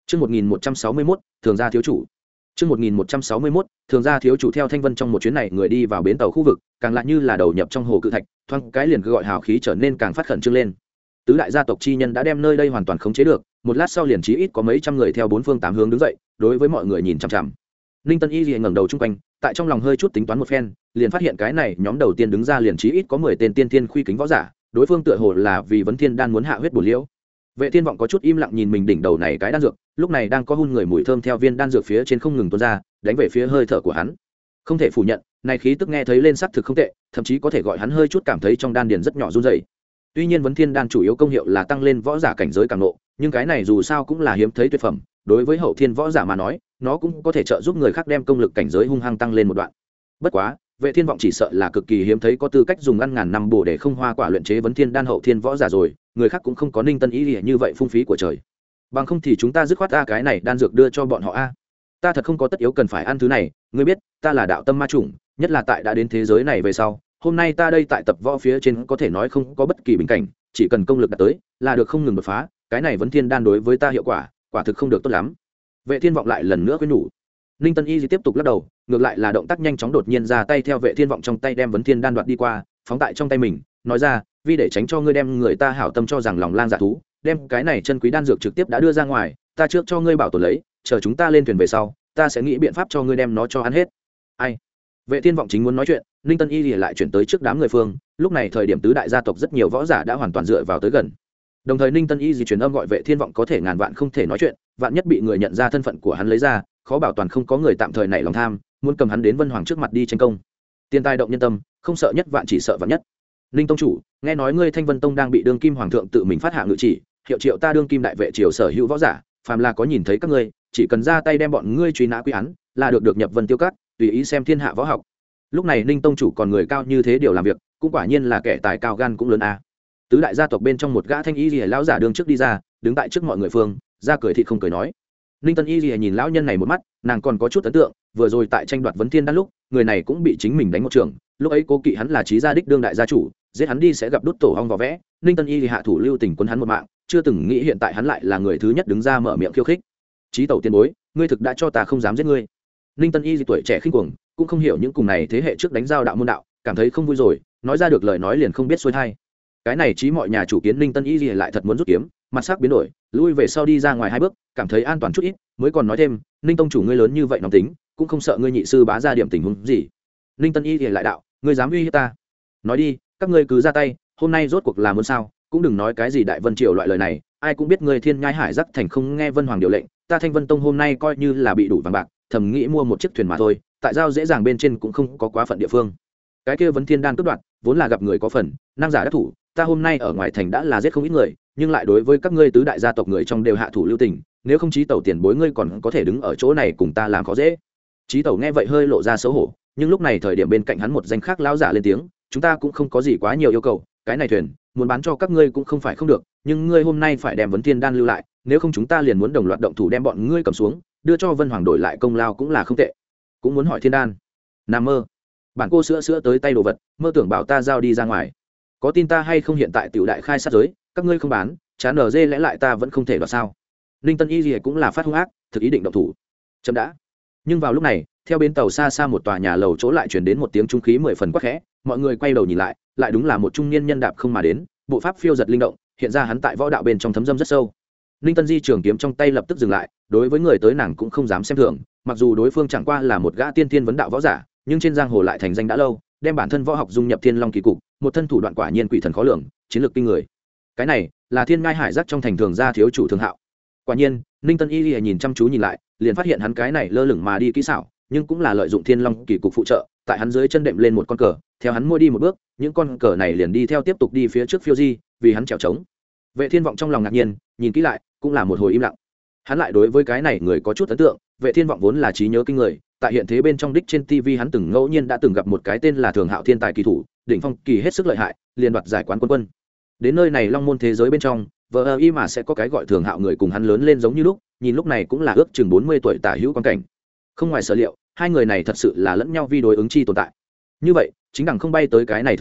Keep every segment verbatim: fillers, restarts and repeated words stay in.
Chương một nghìn một trăm sáu mươi mốt, thường gia thiếu chủ. Chương một nghìn một trăm sáu mươi mốt, thường gia thiếu chủ theo Thanh Vân trong một chuyến này người đi vào bến tàu khu vực, càng lại như là đầu nhập trong hồ cự thạch, thoáng cái liền cứ gọi hào khí trở nên càng phát khẩn trương lên. Tứ đại gia tộc chi nhân đã đem nơi đây hoàn toàn khống chế được, một lát sau liền chí ít có mấy trăm người theo bốn phương tám hướng đứng dậy, đối với mọi người nhìn chằm chằm. Ninh Tân Y liền ngẩng đầu chung quanh, tại trong lòng hơi chút tính toán một phen, liền phát hiện cái này nhóm đầu tiên đứng ra liền chí ít có mười tên tiên tiên khuy kính võ giả, đối phương tựa hồ là vì Vấn Thiên đan muốn hạ huyết bổ liễu. Vệ Thiên vọng có chút im lặng nhìn mình đỉnh đầu này cái đan dược, lúc này đang có hun người mùi thơm theo viên đan dược phía trên không ngừng tuôn ra, đánh về phía hơi thở của hắn. Không thể phủ nhận, này khí tức nghe thấy lên sắc thực không tệ, thậm chí có thể gọi hắn hơi chút cảm thấy trong đan điền rất nhỏ run rẩy. Tuy nhiên Vấn Thiên đan chủ yếu công hiệu là tăng lên võ giả cảnh giới càng nộ, nhưng cái này dù sao cũng là hiếm thấy tuyệt phẩm, đối với hậu thiên võ giả mà nói, nó cũng có thể trợ giúp người khác đem công lực cảnh giới hung hăng tăng lên một đoạn. Bất quá, Vệ Thiên vọng chỉ sợ là cực kỳ hiếm thấy có tư cách dùng ăn ngàn năm bổ để không hoa quả luyện chế Vấn Thiên đan hậu thiên võ giả rồi, người khác cũng không có Ninh Tân ý nghĩa như vậy phung phí của trời. Bằng không thì chúng ta dứt khoát a cái này đan dược đưa cho bọn họ a. Ta thật không có tất yếu cần phải ăn thứ này, ngươi biết, ta là đạo tâm ma chủng, nhất là tại đã đến thế giới này về sau, hôm nay ta đây tại tập võ phía trên có thể nói không có bất kỳ bình cảnh, chỉ cần công lực đạt tới, là được không ngừng đột phá, cái này Vấn Thiên đan đối với ta hiệu quả, quả thực không được tốt lắm. Vệ Thiên vọng lại lần nữa khuyên nhủ. Ninh Tân Y tiếp tục lắc đầu, ngược lại là động tác nhanh chóng đột nhiên ra tay theo Vệ Thiên vọng trong tay đem Vấn Thiên đan đoạt đi qua, phóng tại trong tay mình, nói ra, vì để tránh cho ngươi đem người ta hảo tâm cho rằng lòng lang dạ thú, đem cái này chân quý đan dược trực tiếp đã đưa ra ngoài, ta trước cho ngươi bảo tồn lấy, chờ chúng ta lên thuyền về sau, ta sẽ nghĩ biện pháp cho ngươi đem nó cho ăn hết. Ai? Vệ Thiên vọng chính muốn nói chuyện, Ninh Tân Y lại chuyển tới trước đám người phương, lúc này thời điểm tứ đại gia tộc rất nhiều võ giả đã hoàn toàn dựa vào tới gần. Đồng thời Ninh Tân Y truyền âm gọi Vệ Thiên vọng có thể ngàn vạn không thể nói chuyện, vạn nhất bị người nhận ra thân phận của hắn lấy ra, khó bảo toàn không có người tạm thời nảy lòng tham, muốn cầm hắn đến Vân Hoàng trước mặt đi tranh công. Tiền tài động nhân tâm, không sợ nhất vạn chỉ sợ vạn nhất. Ninh tông chủ, nghe nói ngươi Thanh Vân tông đang bị đương kim hoàng thượng tự mình phát hạ ngự chỉ, hiệu triệu ta đương kim đại vệ triều sở hữu võ giả, phàm là có nhìn thấy các ngươi, chỉ cần ra tay đem bọn ngươi truy nã quy án, là được được nhập Vân Tiêu Các, tùy ý xem thiên hạ võ học. Lúc này Ninh tông chủ còn người cao như thế điều làm việc, cũng quả nhiên là kẻ tài cao gan cũng lớn a. Tứ đại gia tộc bên trong một gã thanh y liễu lão giả đương trước đi ra, đứng tại trước mọi người phương, ra cười thịt không cười nói. Ninh Tân Y Lìa nhìn lão nhân này một mắt, nàng còn có chút ấn tượng, vừa rồi tại tranh đoạt Vấn Thiên đan lúc, người này cũng bị chính mình đánh một trường, lúc ấy cố kỵ hắn là trí gia đích đương đại gia chủ, giết hắn đi sẽ gặp đốt tổ ong vỏ vẽ, Ninh Tân Y Lìa hạ thủ lưu tình quân hắn một mạng, chưa từng nghĩ hiện tại hắn lại là người thứ nhất đứng ra mở miệng khiêu khích. Chí tẩu tiên bối, ngươi thực đã cho ta không dám giết ngươi. Ninh Tân Y tuổi trẻ khinh cuồng, cũng không hiểu những cùng này thế hệ trước đánh giao đạo môn đạo, cảm thấy không vui rồi, nói ra được lời nói liền không biết xuôi thay. Cái này chí mọi nhà chủ kiến Ninh Tân Y Lìa lại thật muốn rút kiếm, mặt sắc biến đổi, lui về sau đi ra ngoài hai bước, cảm thấy an toàn chút ít, mới còn nói thêm, Ninh tông chủ ngươi lớn như vậy nóng tính, cũng không sợ ngươi nhị sư bá ra điểm tình huống gì. Ninh Tân Y thì lại đạo, ngươi dám uy hiếp ta? Nói đi, các ngươi cứ ra tay, hôm nay rốt cuộc là muốn sao, cũng đừng nói cái gì đại vân triều loại lời này, ai cũng biết ngươi Thiên Nhai Hải Giác thành không nghe Vân Hoàng điều lệnh, ta Thanh Vân tông hôm nay coi như là bị đủ vàng bạc, thầm nghĩ mua một chiếc thuyền mà thôi, tại giao dễ dàng bên trên cũng không có quá phận địa phương. Cái kia Vấn Thiên đan cướp đoạt, vốn là gặp người có phần, năng giả đắc thủ, ta hôm nay ở ngoài thành đã là giết không ít người, nhưng lại đối với các ngươi tứ đại gia tộc người trong đều hạ thủ lưu tình, nếu không chí tẩu tiền bối ngươi còn có thể đứng ở chỗ này cùng ta làm khó dễ. Chí tẩu nghe vậy hơi lộ ra xấu hổ, nhưng lúc này thời điểm bên cạnh hắn một danh khác lão giả lên tiếng, chúng ta cũng không có gì quá nhiều yêu cầu, cái này thuyền muốn bán cho các ngươi cũng không phải không được, nhưng ngươi hôm nay phải đem Vấn Thiên đan lưu lại, nếu không chúng ta liền muốn đồng loạt động thủ đem bọn ngươi cầm xuống, đưa cho Vân Hoàng đổi lại công lao cũng là không tệ. Cũng muốn hỏi Thiên đan, nằm mơ, bản cô sữa sữa tới tay đồ vật, mơ tưởng bảo ta giao đi ra ngoài, có tin ta hay không hiện tại tiểu đại khai sát giới, các ngươi không bán, chán ở dê lẽ lại ta vẫn không thể đoạt sao? Ninh Tân Y Lìa cũng là phát hung ác, thực ý định động thủ. Chậm đã. Nhưng vào lúc này, theo bến tàu xa xa một tòa nhà lầu chỗ lại truyền đến một tiếng trung khí mười phần quắc khẽ, mọi người quay đầu nhìn lại, lại đúng là một trung niên nhân đạp không mà đến, bộ pháp phiêu giật linh động, hiện ra hắn tại võ đạo bên trong thấm dâm rất sâu. Ninh Tân Di trường kiếm trong tay lập tức dừng lại, đối với người tới nàng cũng không dám xem thường, mặc dù đối phương chẳng qua là một gã tiên tiên vấn đạo võ giả, nhưng trên giang hồ lại thành danh đã lâu, đem bản thân võ học dung nhập Thiên Long kỳ cục, một thân thủ đoạn quả nhiên quỷ thần khó lường, chiến lược kinh người. Cái này là Thiên Ngai Hải Giác trong thành thường gia thiếu chủ Thường Hạo. Quả nhiên, Ninh Tân Y Lìa nhìn chăm chú nhìn lại, liền phát hiện hắn cái này lơ lửng mà đi kỹ xảo, nhưng cũng là lợi dụng Thiên Long kỳ cục phụ trợ, tại hắn dưới chân đệm lên một con cờ, theo hắn môi đi một bước, những con cờ này liền đi theo tiếp tục đi phía trước phiêu di, vì hắn trèo trống. Vệ Thiên vọng trong lòng ngạc nhiên, nhìn kỹ lại, cũng là một hồi im lặng. Hắn lại đối với cái này người có chút ấn tượng, Vệ Thiên vọng vốn là trí nhớ kinh người, tại hiện thế bên trong đích trên ti vi hắn từng ngẫu nhiên đã từng gặp một cái tên là Thường Hạo thiên tài kỳ thủ, đỉnh phong kỳ hết sức lợi hại, liền đoạt giải quán quân quân. Đến nơi này Long môn thế giới bên trong, vờ y mà sẽ có cái gọi Thường Hạo người cùng hắn lớn lên giống như lúc, nhìn lúc này cũng là ước chừng bốn mươi tuổi tả hữu quan cảnh. Không ngoài sở liệu, hai người này thật sự là lẫn nhau vi đối ứng chi tồn tại. Như vậy, chính đẳng không bay tới cái này Thường Hạo,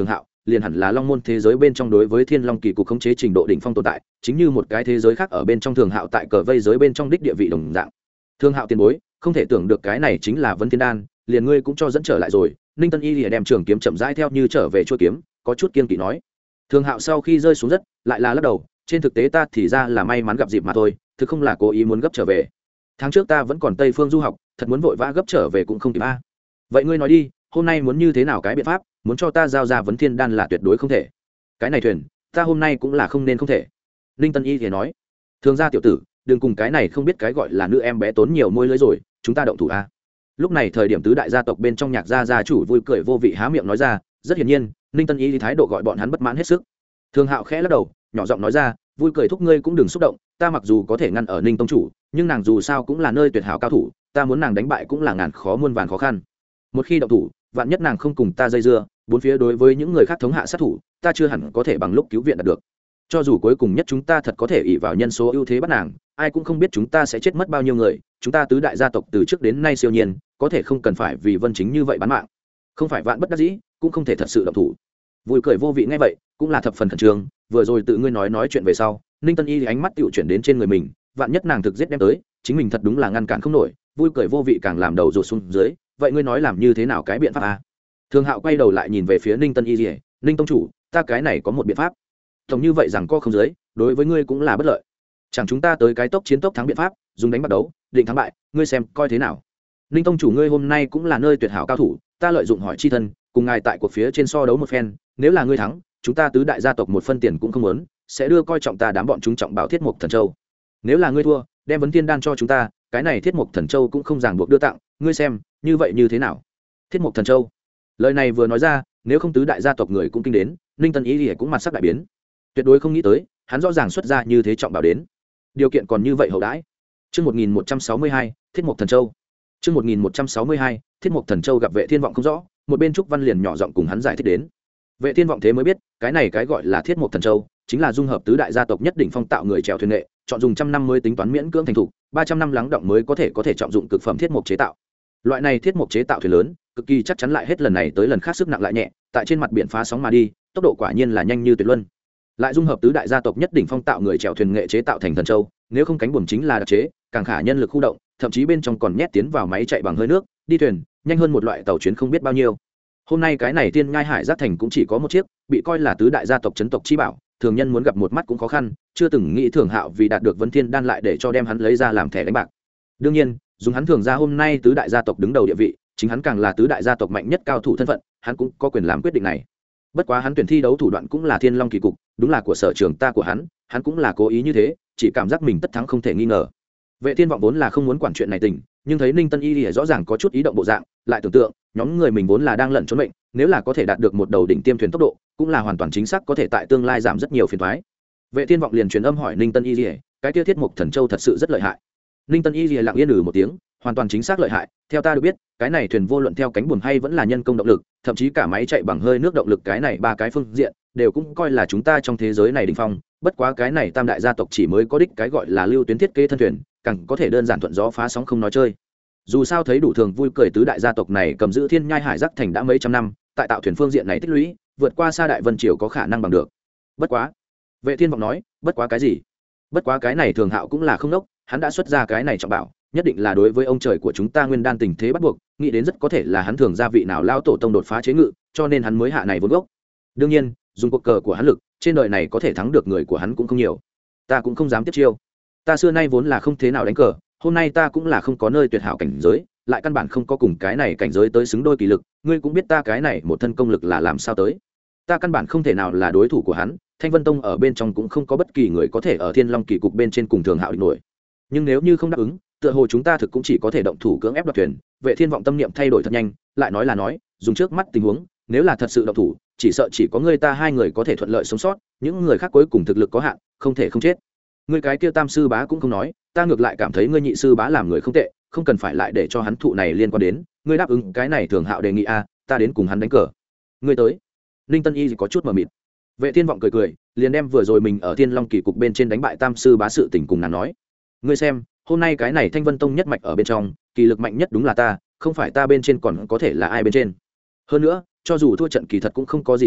liền hẳn là long môn thế giới bên trong đối với thiên long kỳ cục khống chế trình độ đỉnh phong tồn tại, chính như một cái thế giới khác ở bên trong thường hạo tại cờ vây giới bên trong đích địa vị đồng dạng. Thường hạo tiền bối, không thể tưởng được cái này chính là vấn thiên đan, liền ngươi cũng cho dẫn trở lại rồi. Ninh Tân Y lìa đem trường kiếm chậm rãi theo như trở về chuôi kiếm, có chút kiên kỵ nói. Thường hạo sau khi rơi xuống đất lại là lắc đầu, trên thực tế ta thì ra là may mắn gặp dịp mà thôi, thực không là cố ý muốn gấp trở về. Tháng trước ta vẫn còn Tây Phương du học, thật muốn vội vã gấp trở về cũng không kịp a. Vậy ngươi nói đi, hôm nay muốn như thế nào cái biện pháp, muốn cho ta giao ra vấn thiên đan là tuyệt đối không thể. Cái này thuyền, ta hôm nay cũng là không nên không thể. Ninh Tân Y thì nói, thường gia tiểu tử, đừng cùng cái này không biết cái gọi là nữ em bé tốn nhiều môi lưỡi rồi, chúng ta động thủ a. Lúc này thời điểm tứ đại gia tộc bên trong nhạc gia gia chủ vui cười vô vị há miệng nói ra, rất hiển nhiên, Ninh Tân Y thì thái độ gọi bọn hắn bất mãn hết sức. Thường Hạo khẽ lắc đầu, nhỏ giọng nói ra, vui cười thúc ngươi cũng đừng xúc động, ta mặc dù có thể ngăn ở Ninh tông chủ, nhưng nàng dù sao cũng là nơi tuyệt hảo cao thủ, ta muốn nàng đánh bại cũng là ngàn khó muôn vàn khó khăn. Một khi động thủ, vạn nhất nàng không cùng ta dây dưa, bốn phía đối với những người khác thống hạ sát thủ, ta chưa hẳn có thể bằng lúc cứu viện đạt được. Cho dù cuối cùng nhất chúng ta thật có thể ỷ vào nhân số ưu thế bắt nàng, ai cũng không biết chúng ta sẽ chết mất bao nhiêu người, chúng ta tứ đại gia tộc từ trước đến nay siêu nhiên, có thể không cần phải vì Vân Chính như vậy bán mạng. Không phải vạn bất đắc dĩ, cũng không thể thật sự động thủ. Vui cười vô vị nghe vậy, cũng là thập phần khẩn trương, vừa rồi tự ngươi nói nói chuyện về sau, Ninh Tân Y thì ánh mắt tựu chuyển đến trên người mình, vạn nhất nàng thực giết đem tới, chính mình thật đúng là ngăn cản không nổi. Vui cười vô vị càng làm đầu rụt xuống dưới, vậy ngươi nói làm như thế nào cái biện pháp a? Thường Hạo quay đầu lại nhìn về phía Ninh Tân Y Lìa, Ninh tông chủ, ta cái này có một biện pháp. Tổng như vậy rằng co không dưới, đối với ngươi cũng là bất lợi. Chẳng chúng ta tới cái tốc chiến tốc thắng biện pháp, dùng đánh bắt đấu, định thắng bại, ngươi xem coi thế nào. Ninh tông chủ ngươi hôm nay cũng là nơi tuyệt hảo cao thủ, ta lợi dụng hỏi chi thân, cùng ngài tại cuộc phía trên so đấu một phen, nếu là ngươi thắng, chúng ta tứ đại gia tộc một phân tiền cũng không muốn, sẽ đưa coi trọng ta đám bọn chúng trọng bảo thiết mục thần châu. Nếu là ngươi thua, đem vấn thiên đan cho chúng ta, cái này thiết mục thần châu cũng không ràng buộc đưa tặng, ngươi xem, như vậy như thế nào? Thiết mục thần châu. Lời này vừa nói ra, nếu không tứ đại gia tộc người cũng kinh đến, Ninh Tân Ý thì cũng mặt sắc đại biến. Tuyệt đối không nghĩ tới, hắn rõ ràng xuất ra như thế trọng bảo đến. Điều kiện còn như vậy hậu đãi. Chương một nghìn một trăm sáu mươi hai, Thiết mục thần châu. Chương một nghìn một trăm sáu mươi hai, Thiết mục thần châu gặp Vệ Thiên vọng không rõ, một bên Trúc Văn liền nhỏ giọng cùng hắn giải thích đến. Vệ Thiên vọng thế mới biết, cái này cái gọi là Thiết mục thần châu, chính là dung hợp tứ đại gia tộc nhất định phong tạo người chèo thuyền nghệ, chọn dùng trăm năm mới tính toán miễn cưỡng thành thủ, ba trăm năm lắng động mới có thể có thể trọng dụng cực phẩm thiết mục chế tạo. Loại này thiết mục chế tạo thuyền lớn, cực kỳ chắc chắn lại hết lần này tới lần khác sức nặng lại nhẹ, tại trên mặt biển phá sóng mà đi, tốc độ quả nhiên là nhanh như tuyệt luân. Lại dung hợp tứ đại gia tộc nhất định phong tạo người chèo thuyền nghệ chế tạo thành thần châu, nếu không cánh buồm chính là đặc chế, càng khả nhân lực khu động, thậm chí bên trong còn nhét tiến vào máy chạy bằng hơi nước, đi thuyền, nhanh hơn một loại tàu chuyến không biết bao nhiêu. Hôm nay cái này Tiên Ngai Hải Giác Thành cũng chỉ có một chiếc, bị coi là tứ đại gia tộc chấn tộc chi bảo, thường nhân muốn gặp một mắt cũng khó khăn, chưa từng nghĩ Thường Hạo vì đạt được Vân Thiên đan lại để cho đem hắn lấy ra làm thẻ đánh bạc. Đương nhiên, dùng hắn thường ra hôm nay tứ đại gia tộc đứng đầu địa vị, chính hắn càng là tứ đại gia tộc mạnh nhất cao thủ thân phận, hắn cũng có quyền làm quyết định này. Bất quá hắn tuyển thi đấu thủ đoạn cũng là Thiên Long kỳ cục, đúng là của sở trường ta của hắn, hắn cũng là cố ý như thế, chỉ cảm giác mình tất thắng không thể nghi ngờ. Vệ Thiên vọng vốn là không muốn quản chuyện này tình, nhưng thấy Ninh Tân Y Lìa rõ ràng có chút ý động bộ dạng, lại tưởng tượng, nhóm người mình vốn là đang lẩn trốn mệnh, nếu là có thể đạt được một đầu đỉnh tiêm thuyền tốc độ, cũng là hoàn toàn chính xác có thể tại tương lai giảm rất nhiều phiền toái. Vệ Thiên vọng liền truyền âm hỏi Ninh Tân Y Lìa, cái kia thiết mục thần châu thật sự rất lợi hại. Ninh Tân Y Lìa lặng yên ử một tiếng, hoàn toàn chính xác lợi hại, theo ta được biết, cái này thuyền vô luận theo cánh buồm hay vẫn là nhân công động lực, thậm chí cả máy chạy bằng hơi nước động lực, cái này ba cái phương diện đều cũng coi là chúng ta trong thế giới này đỉnh phong. Bất quá cái này tam đại gia tộc chỉ mới có đích cái gọi là lưu tuyến thiết kế thân thuyền, càng có thể đơn giản thuận gió phá sóng không nói chơi. Dù sao thấy đủ thường vui cười tứ đại gia tộc này cầm giữ Thiên Nhai Hải Giác Thành đã mấy trăm năm, tại tạo thuyền phương diện này tích lũy, vượt qua xa Đại Vân Triều có khả năng bằng được. Bất quá, Vệ Thiên vọng nói, bất quá cái gì? Bất quá cái này Thường Hạo cũng là không đốc, hắn đã xuất ra cái này trọng bảo, nhất định là đối với ông trời của chúng ta nguyên đan tình thế bắt buộc, nghĩ đến rất có thể là hắn thường gia vị nào lao tổ tông đột phá chế ngự, cho nên hắn mới hạ này vốn gốc. Đương nhiên, dùng cuộc cờ của hắn lực, trên đời này có thể thắng được người của hắn cũng không nhiều. Ta cũng không dám tiếp chiêu. Ta xưa nay vốn là không thế nào đánh cờ, hôm nay ta cũng là không có nơi tuyệt hảo cảnh giới, lại căn bản không có cùng cái này cảnh giới tới xứng đôi kỳ lực, ngươi cũng biết ta cái này một thân công lực là làm sao tới. Ta căn bản không thể nào là đối thủ của hắn, Thanh Vân Tông ở bên trong cũng không có bất kỳ người có thể ở Thiên Long kỳ cục bên trên cùng Thường Hạo địch nổi. Nhưng nếu như không đáp ứng, tựa hồ chúng ta thực cũng chỉ có thể động thủ cưỡng ép đoạt thuyền. Vệ Thiên vọng tâm niệm thay đổi thật nhanh, lại nói là nói, dùng trước mắt tình huống, nếu là thật sự động thủ, chỉ sợ chỉ có ngươi ta hai người có thể thuận lợi sống sót, những người khác cuối cùng thực lực có hạn, không thể không chết. Ngươi cái kia tam sư bá cũng không nói, ta ngược lại cảm thấy ngươi nhị sư bá làm người không tệ, không cần phải lại để cho hắn thụ này liên quan đến, ngươi đáp ứng cái này Thường Hạo đề nghị a, ta đến cùng hắn đánh cờ. Ngươi tới. Ninh Tân Y có chút mờ mịt. Vệ Thiên vọng cười cười, liền đem vừa rồi mình ở Thiên Long kỳ cục bên trên đánh bại tam sư bá sự tình cùng nàng nói. Ngươi xem, hôm nay cái này Thanh Vân Tông nhất mạch ở bên trong, kỳ lực mạnh nhất đúng là ta, không phải ta bên trên còn có thể là ai bên trên. Hơn nữa, cho dù thua trận kỳ thật cũng không có gì lớn,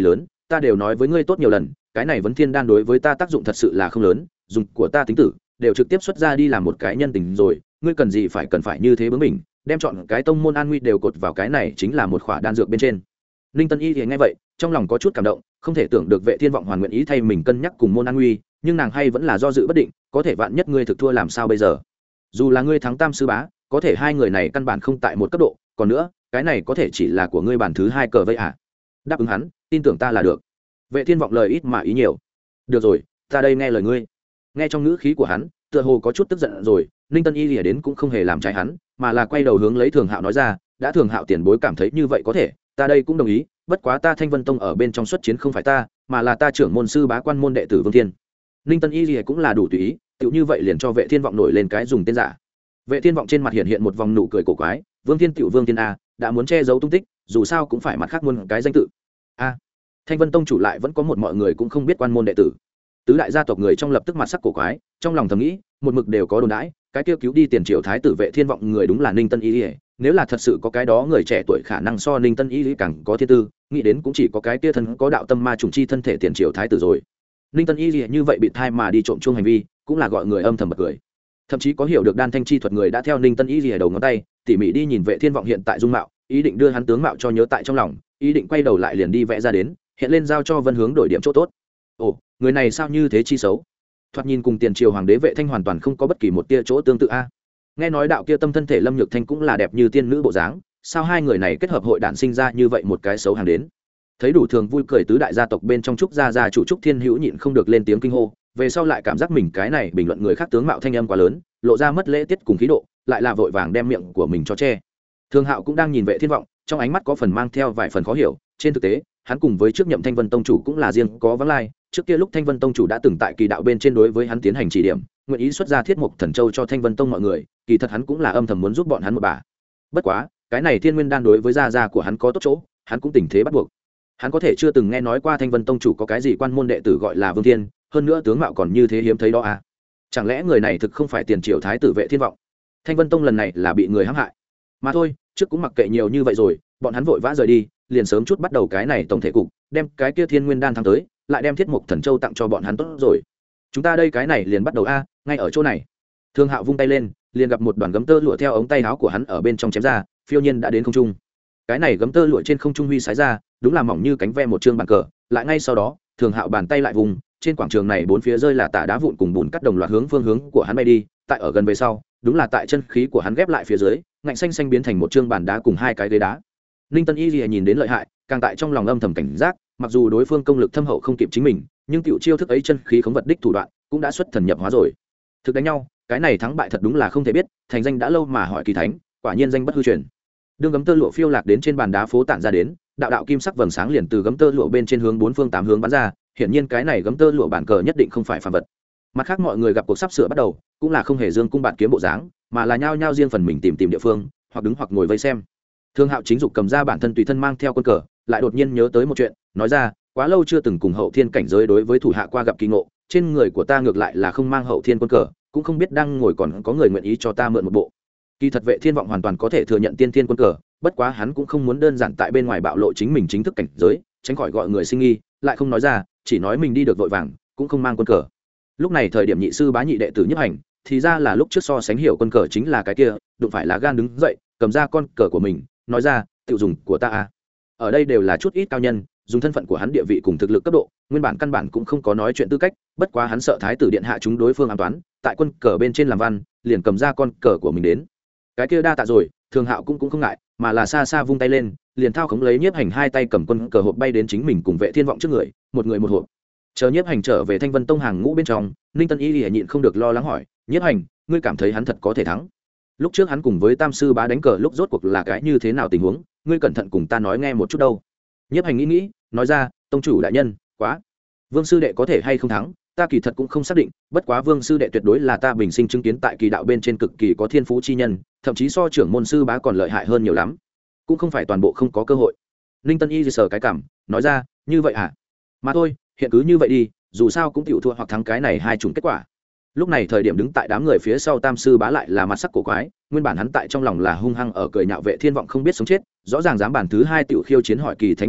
ta đều nói với ngươi tốt nhiều lần, cái này vấn thiên đan đối với ta tác dụng thật sự là không lớn, dùng của ta tính tử đều trực tiếp xuất ra đi làm một cái nhân tình rồi, ngươi cần gì phải cần phải như thế bướng mình, đem chọn cái tông môn an nguy đều cột vào cái này chính là một khỏa đan dược bên trên. Ninh Tân Y thì nghe vậy trong lòng có chút cảm động, không thể tưởng được Vệ Thiên Vọng hoàn nguyện ý thay mình cân nhắc cùng môn an nguy, nhưng nàng hay vẫn là do dự bất định, có thể vạn nhất ngươi thực thua làm sao bây giờ? Dù là ngươi thắng tam sư bá, có thể hai người này căn bản không tại một cấp độ, còn nữa cái này có thể chỉ là của ngươi bản thứ hai cờ vây à? Đáp ứng hắn, tin tưởng ta là được. Vệ Thiên Vọng lời ít mà ý nhiều. Được rồi, ta đây nghe lời ngươi. Nghe trong ngữ khí của hắn tựa hồ có chút tức giận rồi, Ninh Tân Y lìa đến cũng không hề làm trái hắn, mà là quay đầu hướng lấy Thường Hạo nói ra, đã Thường Hạo tiền bối cảm thấy như vậy có thể, ta đây cũng đồng ý, bất quá ta Thanh Vân Tông ở bên trong xuất chiến không phải ta, mà là ta trưởng môn sư bá quan môn đệ tử Vương Thiên. Ninh Tân Y lìa cũng là đủ tùy ý, tựu như vậy liền cho Vệ Thiên Vọng nổi lên cái dùng tên giả. Vệ Thiên Vọng trên mặt hiện hiện một vòng nụ cười cổ quái, Vương Thiên tựu Vương Thiên a, đã muốn che giấu tung tích, dù sao cũng phải mặt khác muôn cái danh tự. A, Thanh Vân Tông chủ lại vẫn có một mọi người cũng không biết quan môn đệ tử. Tứ đại gia tộc người trong lập tức mặt sắc cổ quái, trong lòng thầm nghĩ, một mực đều có đồn đãi, cái kia cứu đi tiền triều thái tử Vệ Thiên Vọng người đúng là Ninh Tân Y lìa, nếu là thật sự có cái đó người trẻ tuổi khả năng so Ninh Tân Y lìa càng có thiên tư, nghĩ đến cũng chỉ có cái kia thân có đạo tâm ma trùng chi thân thể tiền triều thái tử rồi. Ninh Tân Y lìa như vậy bị thai mà đi trộm chuông hành vi, cũng là gọi người âm thầm bật cười. Thậm chí có hiểu được đan thanh chi thuật người đã theo Ninh Tân Y lìa đầu ngón tay tỉ mỉ đi nhìn Vệ Thiên Vọng hiện tại dung mạo, ý định đưa hắn tướng mạo cho nhớ tại trong lòng, ý định quay đầu lại liền đi vẽ ra đến, hiện lên giao cho Vân Hướng đổi điểm chỗ tốt. Ồ, người này sao như thế chi xấu? Thoạt nhìn cùng tiền triều hoàng đế Vệ Thanh hoàn toàn không có bất kỳ một tia chỗ tương tự a. Nghe nói đạo kia tâm thân thể Lâm Nhược Thanh cũng là đẹp như tiên nữ bộ dáng, sao hai người này kết hợp hội đản sinh ra như vậy một cái xấu hàng đến? Thấy đủ thường vui cười tứ đại gia tộc bên trong Trúc gia gia chủ Trúc Thiên Hữu nhịn không được lên tiếng kinh hô, về sau lại cảm giác mình cái này bình luận người khác tướng mạo thanh âm quá lớn, lộ ra mất lễ tiết cùng khí độ, lại là vội vàng đem miệng của mình cho che. Thường Hạo cũng đang nhìn Vệ Thiên Vọng, trong ánh mắt có phần mang theo vài phần khó hiểu, trên thực tế hắn cùng với trước nhậm Thanh Vân tông chủ cũng là riêng có vắng lai, trước kia lúc Thanh Vân tông chủ đã từng tại kỳ đạo bên trên đối với hắn tiến hành chỉ điểm, nguyện ý xuất ra thiết mục thần châu cho Thanh Vân tông mọi người, kỳ thật hắn cũng là âm thầm muốn giúp bọn hắn một bà. Bất quá cái này thiên nguyên đan đối với gia gia của hắn có tốt chỗ, hắn cũng tình thế bắt buộc. Hắn có thể chưa từng nghe nói qua Thanh Vân tông chủ có cái gì quan môn đệ tử gọi là Vương Thiên, hơn nữa tướng mạo còn như thế hiếm thấy đó à? Chẳng lẽ người này thực không phải tiền triều thái tử Vệ Thiên Vọng? Thanh Vân tông lần này là bị người hãm hại mà thôi, trước cũng mặc kệ nhiều như vậy rồi, bọn hắn vội vã rời đi, liền sớm chút bắt đầu cái này tổng thể cục, đem cái kia thiên nguyên đan thắng tới, lại đem thiết mục thần châu tặng cho bọn hắn tốt rồi. Chúng ta đây cái này liền bắt đầu a, ngay ở chỗ này. Thương Hạo vung tay lên, liền gặp một đoàn gấm tơ lụa theo ống tay áo của hắn ở bên trong chém ra, phiêu nhiên đã đến không trung. Cái này gấm tơ lụa trên không trung huy sái ra, đúng là mỏng như cánh ve một trương bàn cờ, lại ngay sau đó, Thường Hạo bàn tay lại vùng, trên quảng trường này bốn phía rơi là tả đá vụn cùng bùn cắt đồng loạt hướng phương hướng của hắn bay đi, tại ở gần về sau, đúng là tại chân khí của hắn ghép lại phía dưới, ngạnh xanh xanh biến thành một trương bàn đá cùng hai cái ghế đá. Ninh Tân Y Lìa nhìn đến lợi hại, càng tại trong lòng âm thầm cảnh giác, mặc dù đối phương công lực thâm hậu không kịp chính mình, nhưng tiểu chiêu thức ấy chân khí khống vật đích thủ đoạn, cũng đã xuất thần nhập hóa rồi. Thực đánh nhau, cái này thắng bại thật đúng là không thể biết, thành danh đã lâu mà hỏi kỳ thánh, quả nhiên danh bất hư truyền. Đường gấm tơ lụa phiêu lạc đến trên bàn đá phố tản ra đến, đạo đạo kim sắc vầng sáng liền từ gấm tơ lụa bên trên hướng bốn phương tám hướng bắn ra, hiển nhiên cái này gấm tơ lụa bản cờ nhất định không phải phàm vật. Mặt khác mọi người gặp cuộc sắp sửa bắt đầu, cũng là không hề dương cung bạt kiếm bộ dáng, mà là nhao nhao riêng phần mình tìm tìm địa phương, hoặc đứng hoặc ngồi vây xem. Thương Hạo chính dục cầm ra bản thân tùy thân mang theo quân cờ, lại đột nhiên nhớ tới một chuyện, nói ra, quá lâu chưa từng cùng hậu thiên cảnh giới đối với thủ hạ qua gặp kỳ ngộ, trên người của ta ngược lại là không mang hậu thiên quân cờ, cũng không biết đang ngồi còn có người nguyện ý cho ta mượn một bộ. Kỳ thật Vệ Thiên Vọng hoàn toàn có thể thừa nhận tiên thiên quân cờ, bất quá hắn cũng không muốn đơn giản tại bên ngoài bạo lộ chính mình chính thức cảnh giới, tránh khỏi gọi người sinh nghi, lại không nói ra, chỉ nói mình đi được vội vàng, cũng không mang quân cờ. Lúc này thời điểm nhị sư bá nhị đệ tử Nhiếp Hành, thì ra là lúc trước so sánh hiểu quân cờ chính là cái kia, đụng phải lá gan đứng dậy, cầm ra con cờ của mình, nói ra, tiểu dùng của ta à. Ở đây đều là chút ít cao nhân, dùng thân phận của hắn địa vị cùng thực lực cấp độ, nguyên bản căn bản cũng không có nói chuyện tư cách, bất quá hắn sợ thái tử điện hạ chúng đối phương an toán, tại quân cờ bên trên làm văn, liền cầm ra con cờ của mình đến. Cái kia đa tạ rồi, Thường Hạo cũng cũng không ngại, mà là xa xa vung tay lên, liền thao khống lấy Nhiếp Hành hai tay cầm quân cờ hộp bay đến chính mình cùng Vệ Thiên Vọng trước người, một người một hộp. Chờ Nhiếp Hành trở về Thanh Vân Tông hàng ngũ bên trong, Ninh Tân Y lìa nhịn không được lo lắng hỏi, Nhiếp Hành, ngươi cảm thấy hắn thật có thể thắng? Lúc trước hắn cùng với Tam sư bá đánh cờ lúc rốt cuộc là cái như thế nào tình huống, ngươi cẩn thận cùng ta nói nghe một chút đâu. Nhiếp Hành nghĩ nghĩ, nói ra, tông chủ đại nhân, quá, Vương sư đệ có thể hay không thắng, ta kỳ thật cũng không xác định, bất quá Vương sư đệ tuyệt đối là ta bình sinh chứng kiến tại kỳ đạo bên trên cực kỳ có thiên phú chi nhân, thậm chí so trưởng môn sư bá còn lợi hại hơn nhiều lắm, cũng không phải toàn bộ không có cơ hội. Ninh Tân Y sờ cái cảm, nói ra, như vậy à? Mà thôi, hiện cứ như vậy đi, dù sao cũng chịu thua hoặc thắng cái này hai chủng kết quả. Lúc này thời điểm đứng tại đám người phía sau Tam sư bá lại là mặt sắc cổ quái, nguyên bản hắn tại trong lòng là hung hăng ở cười nhạo Vệ Thiên Vọng không biết sống chết, rõ ràng dám bản thứ hai tiểu khiêu chiến hỏi kỳ thánh Thường Hạo,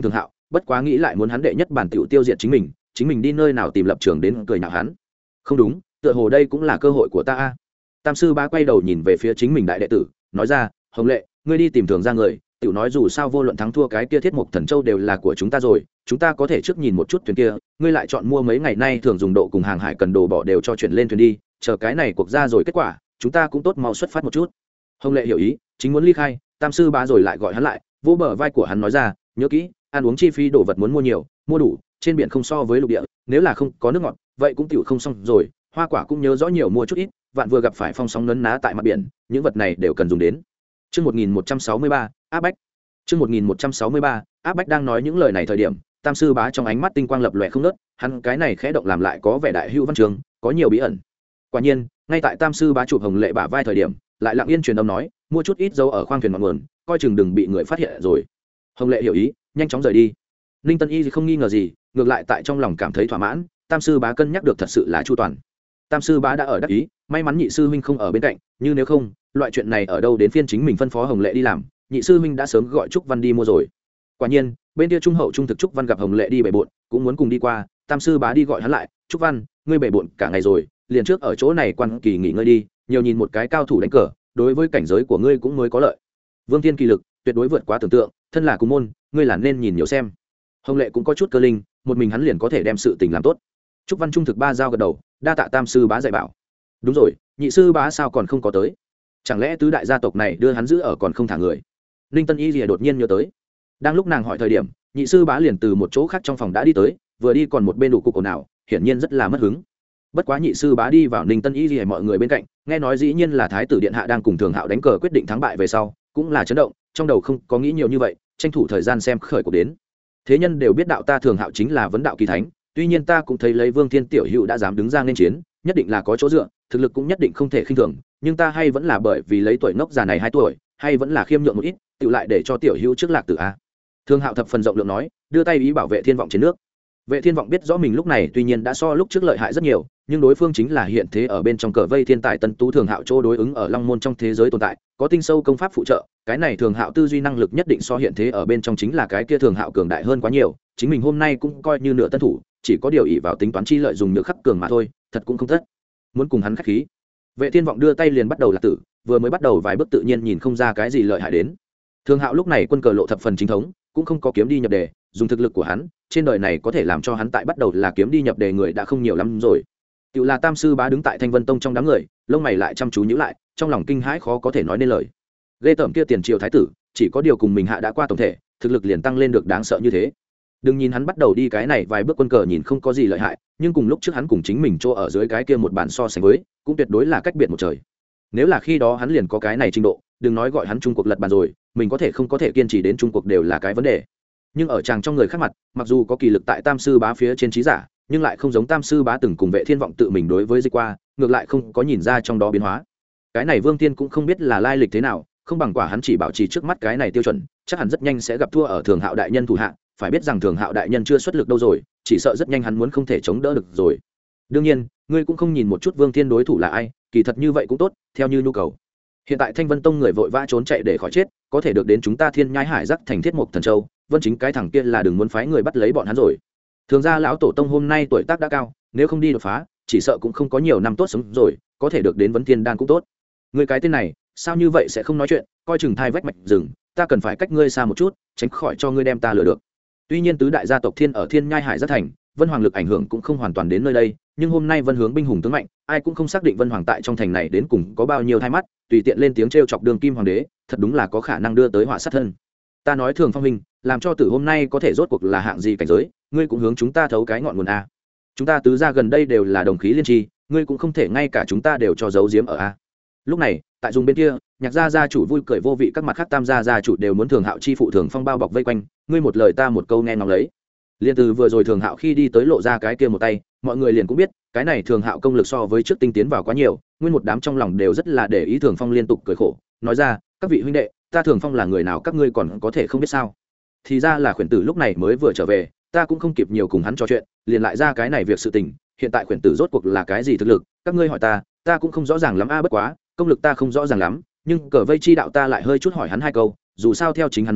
bất quá nghĩ lại muốn hắn đệ nhất bản tiểu tiêu diệt chính mình, chính mình đi nơi nào tìm lập trường đến cười nhạo hắn. Không đúng, tựa hồ đây cũng là cơ hội của ta a. Tam sư bá quay đầu nhìn về phía chính mình đại đệ tử, nói ra, Hồng Lệ, ngươi đi tìm Thường ra người, tiểu nói dù sao vô luận thắng thua cái kia Thiết Mộc Thần Châu đều là của chúng ta rồi, chúng ta có thể trước nhìn một chút thuyền kia, ngươi lại chọn mua mấy ngày nay thường dùng độ cùng hàng hải cần đồ bỏ đều cho chuyển lên thuyền đi, chờ cái này cuộc ra rồi kết quả, chúng ta cũng tốt mau xuất phát một chút. Hồng Lệ hiểu ý, chính muốn ly khai, Tam sư bá rồi lại gọi hắn lại, vỗ bờ vai của hắn nói ra, nhớ kỹ, ăn uống chi phí đồ vật muốn mua nhiều, mua đủ, trên biển không so với lục địa, nếu là không có nước ngọt, vậy cũng tiểu không xong rồi, hoa quả cũng nhớ rõ nhiều mua chút ít, vạn vừa gặp phải phong sóng nấn ná tại mặt biển, những vật này đều cần dùng đến. Chương một nghìn một trăm sáu mươi ba, Áp Bách. Chương một nghìn một trăm sáu mươi ba, Áp Bách đang nói những lời này thời điểm, Tam sư bá trong ánh mắt tinh quang lập lòe không ngớt, hắn cái này khẽ động làm lại có vẻ đại hữu văn trường, có nhiều bí ẩn. Quả nhiên, ngay tại Tam sư bá chụp Hồng Lệ bả vai thời điểm, lại lặng yên truyền âm nói, mua chút ít dấu ở khoang thuyền ngọn nguồn, coi chừng đừng bị người phát hiện rồi. Hồng Lệ hiểu ý, nhanh chóng rời đi. Ninh Tân Y không nghi ngờ gì, ngược lại tại trong lòng cảm thấy thỏa mãn, Tam sư bá cân nhắc được thật sự là chu toàn. Tam sư bá đã ở đắc ý, may mắn nhị sư huynh không ở bên cạnh, như nếu không, loại chuyện này ở đâu đến phiên chính mình phân phó Hồng Lệ đi làm, nhị sư huynh đã sớm gọi Trúc Văn đi mua rồi. Quả nhiên, bên kia trung hậu trung thực Trúc Văn gặp Hồng Lệ đi bể bộn, cũng muốn cùng đi qua, Tam sư bá đi gọi hắn lại, "Trúc Văn, ngươi bể bộn cả ngày rồi, liền trước ở chỗ này quan kỳ nghỉ ngơi đi, nhiều nhìn một cái cao thủ đánh cờ, đối với cảnh giới của ngươi cũng mới có lợi. Vương Thiên kỳ lực, tuyệt đối vượt quá tưởng tượng, thân là cùng môn, ngươi là nên nhìn nhiều xem." Hồng Lệ cũng có chút cơ linh, một mình hắn liền có thể đem sự tình làm tốt. Trúc Văn trung thực ba giao gật đầu, đa tạ Tam sư bá dạy bảo. Đúng rồi, nhị sư bá sao còn không có tới? Chẳng lẽ tứ đại gia tộc này đưa hắn giữ ở còn không thả người? Ninh Tân Y lìa đột nhiên nhớ tới. Đang lúc nàng hỏi thời điểm, nhị sư bá liền từ một chỗ khác trong phòng đã đi tới, vừa đi còn một bên đủ cục ồn ào, hiển nhiên rất là mất hứng. Bất quá nhị sư bá đi vào Ninh Tân Y lìa mọi người bên cạnh, nghe nói dĩ nhiên là thái tử điện hạ đang cùng Thường Hạo đánh cờ quyết định thắng bại về sau, cũng là chấn động, trong đầu không có nghĩ nhiều như vậy, tranh thủ thời gian xem khởi cuộc đến. Thế nhân đều biết đạo ta Thường Hạo chính là vấn đạo kỳ thánh, tuy nhiên ta cũng thấy lấy Vương Thiên tiểu hữu đã dám đứng ra nên chiến, nhất định là có chỗ dựa, thực lực cũng nhất định không thể khinh thường, nhưng ta hay vẫn là bởi vì lấy tuổi ngốc già này hai tuổi, hay vẫn là khiêm nhượng một ít, tự lại để cho tiểu hữu trước lạc tử a. Thường Hạo thập phần rộng lượng nói, đưa tay ý bảo vệ Thiên Vọng trên nước. Vệ Thiên Vọng biết rõ mình lúc này tuy nhiên đã so lúc trước lợi hại rất nhiều, nhưng đối phương chính là hiện thế ở bên trong cờ vây thiên tài tân tú Thường Hạo chỗ đối ứng ở Long môn trong thế giới tồn tại, có tinh sâu công pháp phụ trợ, cái này Thường Hạo tư duy năng lực nhất định so hiện thế ở bên trong chính là cái kia Thường Hạo cường đại hơn quá nhiều, chính mình hôm nay cũng coi như nửa tân thủ, chỉ có điều ỷ vào tính toán chi lợi dùng nhược khắc cường mà thôi, thật cũng không thất. Muốn cùng hắn khách khí. Vệ Thiên Vọng đưa tay liền bắt đầu là tử, vừa mới bắt đầu vài bước tự nhiên nhìn không ra cái gì lợi hại đến. Thường Hạo lúc này quân cờ lộ thập phần chính thống, cũng không có kiếm đi nhập đề, dùng thực lực của hắn, trên đời này có thể làm cho hắn tại bắt đầu là kiếm đi nhập đề người đã không nhiều lắm rồi. Tiểu là Tam sư bá đứng tại Thanh Vân Tông trong đám người, lông mày lại chăm chú nhíu lại, trong lòng kinh hãi khó có thể nói nên lời. Ghê tởm kia tiền triều thái tử, chỉ có điều cùng mình hạ đã qua tổng thể, thực lực liền tăng lên được đáng sợ như thế. Đừng nhìn hắn bắt đầu đi cái này vài bước quân cờ nhìn không có gì lợi hại, nhưng cùng lúc trước hắn cùng chính mình chỗ ở dưới cái kia một bàn so sánh với, cũng tuyệt đối là cách biệt một trời. Nếu là khi đó hắn liền có cái này trình độ, đừng nói gọi hắn trung cuộc lật bàn rồi, mình có thể không có thể kiên trì đến trung cuộc đều là cái vấn đề. Nhưng ở chàng trong người khác mặt, mặc dù có kỳ lực tại Tam sư bá phía trên trí giả, nhưng lại không giống Tam sư bá từng cùng Vệ Thiên Vọng tự mình đối với dịch qua, ngược lại không có nhìn ra trong đó biến hóa. Cái này Vương Thiên cũng không biết là lai lịch thế nào, không bằng quả hắn chỉ bảo trì trước mắt cái này tiêu chuẩn, chắc hẳn rất nhanh sẽ gặp thua ở Thường Hạo đại nhân thủ hạ, phải biết rằng Thường Hạo đại nhân chưa xuất lực đâu rồi, chỉ sợ rất nhanh hắn muốn không thể chống đỡ được rồi. Đương nhiên, ngươi cũng không nhìn một chút Vương Thiên đối thủ là ai, kỳ thật như vậy cũng tốt, theo như nhu cầu. Hiện tại Thanh Vân Tông người vội vã trốn chạy để khỏi chết, có thể được đến chúng ta Thiên Nhai Hải Giác thành Thiết Mộc Thần Châu, Vân chính cái thằng kia là đừng muốn phái người bắt lấy bọn hắn rồi. Thường ra lão tổ tông hôm nay tuổi tác đã cao, nếu không đi đột phá, chỉ sợ cũng không có nhiều năm tốt sống rồi, có thể được đến Vấn Thiên đan cũng tốt. Người cái tên này, sao như vậy sẽ không nói chuyện, coi chừng thai vách mạch rừng, ta cần phải cách ngươi xa một chút, tránh khỏi cho ngươi đem ta lừa được. Tuy nhiên tứ đại gia tộc Thiên ở Thiên Nhai Hải Giác thành, Vân Hoàng lực ảnh hưởng cũng không hoàn toàn đến nơi đây, nhưng hôm nay Vân hướng binh hùng tướng mạnh, ai cũng không xác định Vân Hoàng tại trong thành này đến cùng có bao nhiêu thai mắt, tùy tiện lên tiếng trêu chọc Đường Kim Hoàng đế, thật đúng là có khả năng đưa tới họa sát thân. Ta nói Thường Phong huynh, làm cho tử hôm nay có thể rốt cuộc là hạng gì cảnh giới, ngươi cũng hướng chúng ta thấu cái ngọn nguồn a. Chúng ta tứ gia gần đây đều là đồng khí liên tri, ngươi cũng không thể ngay cả chúng ta đều cho giấu giếm ở a. Lúc này, tại dùng bên kia, Nhạc gia gia chủ vui cười vô vị, các mặt khác Tam gia gia chủ đều muốn Thường Hạo chi phụ Thường Phong bao bọc vây quanh, ngươi một lời ta một câu nghe ngóng lấy. Liên từ vừa rồi Thường Hạo khi đi tới lộ ra cái kia một tay, mọi người liền cũng biết, cái này Thường Hạo công lực so với trước tinh tiến vào quá nhiều, nguyên một đám trong lòng đều rất là để ý. Thường Phong liên tục cười khổ, nói ra, các vị huynh đệ, ta Thường Phong là người nào các ngươi còn có thể không biết sao? Thì ra là Khuyển Tử lúc này mới vừa trở về, ta cũng không kịp nhiều cùng hắn trò chuyện, liền lại ra cái này việc sự tình, hiện tại Khuyển Tử rốt cuộc là cái gì thực lực, các ngươi hỏi ta, ta cũng không rõ ràng lắm a, bất quá, công lực ta không rõ ràng lắm, nhưng cờ vây chi đạo ta lại hơi chút hỏi hắn hai câu, dù sao theo chính hắn nói,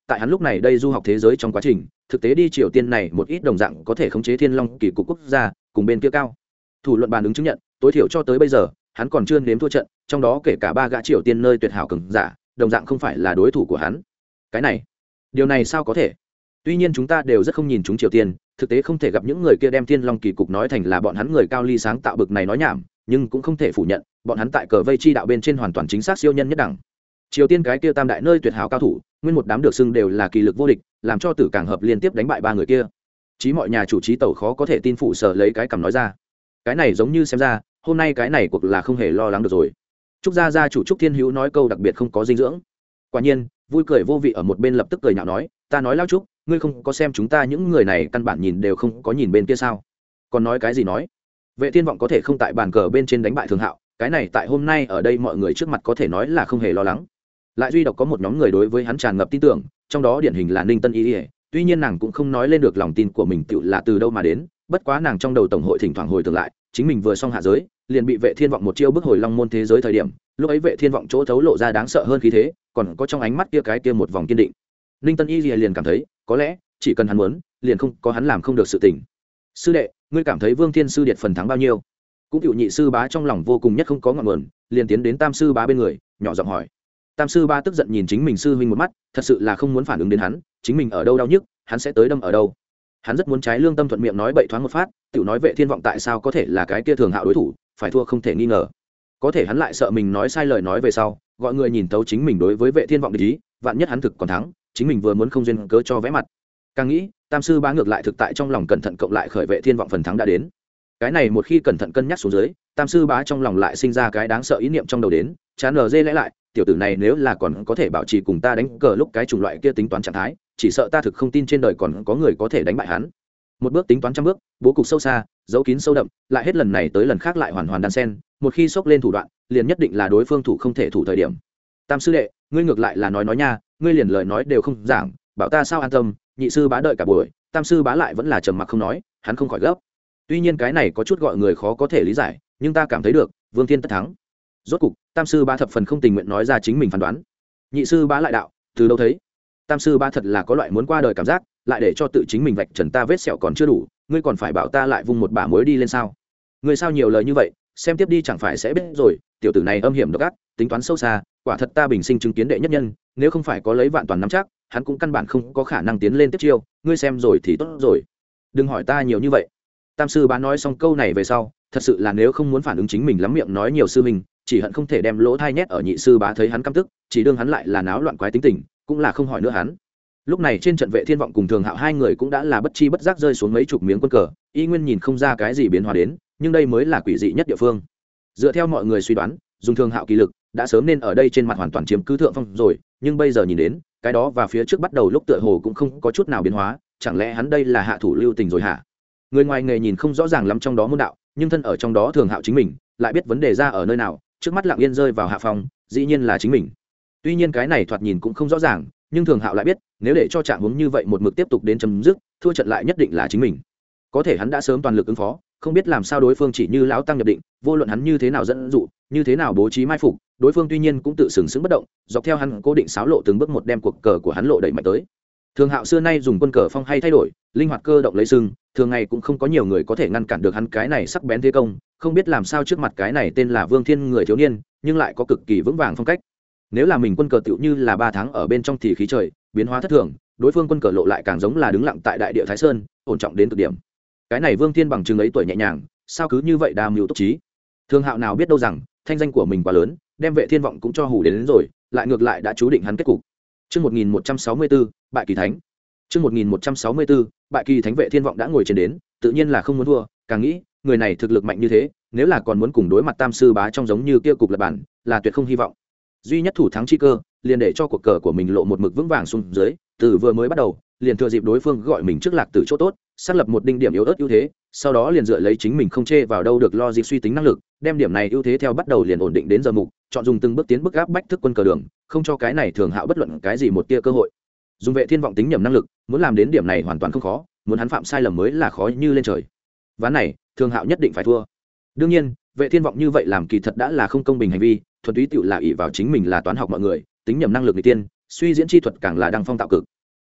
tại hắn lúc này đây du học thế giới trong quá trình thực tế đi Triều Tiên này một ít đồng dạng có thể khống chế Thiên Long kỳ cục quốc gia cùng bên kia cao thủ luận bàn ứng chứng nhận, tối thiểu cho tới bây giờ hắn còn chưa nếm thua trận, trong đó kể cả ba gã Triều Tiên nơi tuyệt hảo cường giả đồng dạng không phải là đối thủ của hắn. Cái này điều này sao có thể? Tuy nhiên chúng ta đều rất không nhìn chúng Triều Tiên, thực tế không thể gặp những người kia đem Thiên Long kỳ cục nói thành là bọn hắn người cao ly sáng tạo bực này nói nhảm, nhưng cũng không thể phủ nhận bọn hắn tại cờ vây chi đạo bên trên hoàn toàn chính xác siêu nhân nhất đẳng. Triều Tiên cái kia tam đại nơi tuyệt hảo cao thủ nguyên một đám được xưng đều là kỳ lực vô địch, làm cho Tử Càng Hợp liên tiếp đánh bại ba người kia. Chí mọi nhà chủ trí tẩu khó có thể tin phụ sở lấy cái cầm nói ra. Cái này giống như xem ra hôm nay cái này cuộc là không hề lo lắng được rồi. Trúc gia gia chủ Trúc Thiên Hữu nói câu đặc biệt không có dinh dưỡng. Quả nhiên vui cười vô vị ở một bên lập tức cười nhạo nói, ta nói lao Trúc, ngươi không có xem chúng ta những người này căn bản nhìn đều không có nhìn bên kia sao? Còn nói cái gì nói? Vệ Thiên Vọng có thể không tại bàn cờ bên trên đánh bại Thường Hạo, cái này tại hôm nay ở đây mọi người trước mặt có thể nói là không hề lo lắng. Lại duy độc có một nhóm người đối với hắn tràn ngập tin tưởng, trong đó điển hình là Ninh Tân Y. Tuy nhiên nàng cũng không nói lên được lòng tin của mình tự là từ đâu mà đến, bất quá nàng trong đầu tổng hội thỉnh thoảng hồi tưởng lại, chính mình vừa xong hạ giới, liền bị Vệ Thiên Vọng một chiêu bức hồi Long môn thế giới thời điểm, lúc ấy Vệ Thiên Vọng chỗ thấu lộ ra đáng sợ hơn khí thế, còn có trong ánh mắt kia cái kia một vòng kiên định. Ninh Tân Y liền cảm thấy, có lẽ chỉ cần hắn muốn, liền không có hắn làm không được sự tình. Sư đệ, ngươi cảm thấy Vương Thiên sư điệt phần thắng bao nhiêu? Cũng Cựu Nhị sư bá trong lòng vô cùng nhất không có ngọn nguồn, liền tiến đến Tam sư bá bên người, nhỏ giọng hỏi. Tam sư bá tức giận nhìn chính mình sư huynh một mắt, thật sự là không muốn phản ứng đến hắn, chính mình ở đâu đau nhức, hắn sẽ tới đâm ở đâu. Hắn rất muốn trái lương tâm thuận miệng nói bậy thoáng một phát, tiểu nói Vệ Thiên Vọng tại sao có thể là cái kia Thường Hạo đối thủ, phải thua không thể nghi ngờ. Có thể hắn lại sợ mình nói sai lời nói về sau, gọi người nhìn tấu chính mình đối với Vệ Thiên Vọng địch ý, vạn nhất hắn thực còn thắng, chính mình vừa muốn không duyên cớ cho vẽ mặt. Càng nghĩ, Tam sư bá ngược lại thực tại trong lòng cẩn thận cộng lại khởi Vệ Thiên Vọng phần thắng đã đến. Cái này một khi cẩn thận cân nhắc xuống dưới, Tam sư bá trong lòng lại sinh ra cái đáng sợ ý niệm trong đầu đến, chán lờ dê lẽ lại, tiểu tử này nếu là còn có thể bảo trì cùng ta đánh cờ lúc cái chủng loại kia tính toán trạng thái, chỉ sợ ta thực không tin trên đời còn có người có thể đánh bại hắn. Một bước tính toán trăm bước, bố cục sâu xa, giấu kín sâu đậm, lại hết lần này tới lần khác lại hoàn hoàn đan sen, một khi xốc lên thủ đoạn, liền nhất định là đối phương thủ không thể thủ thời điểm. Tam sư đệ, ngươi ngược lại là nói nói nha, ngươi liền lời nói đều không giảng, bảo ta sao an tâm. Nhị sư bá đợi cả buổi, Tam sư bá lại vẫn là trầm mặc không nói, hắn không khỏi gấp. Tuy nhiên cái này có chút gọi người khó có thể lý giải, nhưng ta cảm thấy được, Vương Thiên tất thắng. Rốt cục, Tam sư bá thập phần không tình nguyện nói ra chính mình phán đoán. Nhị sư bá lại đạo, từ đâu thấy? Tam sư bá thật là có loại muốn qua đời cảm giác, lại để cho tự chính mình vạch trần ta vết sẹo còn chưa đủ, ngươi còn phải bảo ta lại vung một bả muối đi lên sao? Ngươi sao nhiều lời như vậy, xem tiếp đi chẳng phải sẽ biết rồi, tiểu tử này âm hiểm độc ác, tính toán sâu xa, quả thật ta bình sinh chứng kiến đệ nhất nhân, nếu không phải có lấy vạn toàn nắm chắc, hắn cũng căn bản không có khả năng tiến lên tiếp chiêu, ngươi xem rồi thì tốt rồi. Đừng hỏi ta nhiều như vậy. Tam sư bá nói xong câu này về sau, thật sự là nếu không muốn phản ứng chính mình lắm miệng nói nhiều sư mình, chỉ hận không thể đem lỗ thai nhét ở nhị sư bá thấy hắn căm tức, chỉ đương hắn lại là náo loạn quái tính tình, cũng là không hỏi nữa hắn. Lúc này trên trận Vệ Thiên Vọng cùng Thường Hạo hai người cũng đã là bất chi bất giác rơi xuống mấy chục miếng quân cờ, y nguyên nhìn không ra cái gì biến hóa đến, nhưng đây mới là quỷ dị nhất địa phương. Dựa theo mọi người suy đoán, dùng Thường Hạo kỳ lực đã sớm nên ở đây trên mặt hoàn toàn chiếm cứ thượng phong rồi, nhưng bây giờ nhìn đến, cái đó và phía trước bắt đầu lúc tựa hồ cũng không có chút nào biến hóa, chẳng lẽ hắn đây là hạ thủ lưu tình rồi hả? Người ngoài nghề nhìn không rõ ràng lắm trong đó môn đạo, nhưng thân ở trong đó Thường Hạo chính mình lại biết vấn đề ra ở nơi nào, trước mắt lặng yên rơi vào hạ phong, dĩ nhiên là chính mình. Tuy nhiên cái này thoạt nhìn cũng không rõ ràng, nhưng Thường Hạo lại biết, nếu để cho trạng huống như vậy một mực tiếp tục đến chấm dứt, thua trận lại nhất định là chính mình. Có thể hắn đã sớm toàn lực ứng phó, không biết làm sao đối phương chỉ như lão tăng nhập định, vô luận hắn như thế nào dẫn dụ, như thế nào bố trí mai phục, đối phương tuy nhiên cũng tự sừng sững bất động, dọc theo hắn cố định xáo lộ từng bước một đem cuộc cờ của hắn lộ đẩy mạnh tới. Thường Hạo xưa nay dùng quân cờ phong hay thay đổi, linh hoạt cơ động lấy sừng, thường ngày cũng không có nhiều người có thể ngăn cản được hắn cái này sắc bén thế công, không biết làm sao trước mặt cái này tên là Vương Thiên người thiếu niên, nhưng lại có cực kỳ vững vàng phong cách. Nếu là mình quân cờ tựu như là ba tháng ở bên trong thì khí trời biến hóa thất thường, đối phương quân cờ lộ lại càng giống là đứng lặng tại đại địa Thái Sơn, ổn trọng đến cực điểm. Cái này Vương Thiên bằng chừng ấy tuổi nhẹ nhàng, sao cứ như vậy đa mưu túc trí. Thường Hạo nào biết đâu rằng thanh danh của mình quá lớn, đem Vệ Thiên Vọng cũng cho hù đến, đến rồi, lại ngược lại đã chú định hắn kết cục. Chương một nghìn một trăm sáu mươi tư, bại kỳ thánh. Chương một nghìn một trăm sáu mươi tư, bại kỳ thánh. Vệ Thiên Vọng đã ngồi trên đến, tự nhiên là không muốn thua, càng nghĩ, người này thực lực mạnh như thế, nếu là còn muốn cùng đối mặt Tam sư bá trong giống như kia cục lập bản, là tuyệt không hy vọng. Duy nhất thủ thắng chi cơ, liền để cho cuộc cờ của mình lộ một mực vững vàng xuống dưới, từ vừa mới bắt đầu, liền thừa dịp đối phương gọi mình trước lạc từ chỗ tốt, xác lập một đinh điểm yếu ớt ưu thế, sau đó liền dựa lấy chính mình không chê vào đâu được lo gì suy tính năng lực, đem điểm này ưu thế theo bắt đầu liền ổn định đến giờ mục, chọn dùng từng bước tiến bước áp bách thức quân cờ đường, không cho cái này Thường Hạo bất luận cái gì một tia cơ hội. Dùng Vệ Thiên Vọng tính nhầm năng lực, muốn làm đến điểm này hoàn toàn không khó, muốn hắn phạm sai lầm mới là khó như lên trời. Ván này, Thường Hạo nhất định phải thua. Đương nhiên, Vệ Thiên Vọng như vậy làm kỳ thật đã là không công bình hành vi, thuần túy tựu là ỷ vào chính mình là toán học mọi người, tính nhầm năng lực người tiên, suy diễn chi thuật càng là đăng phong tạo cực.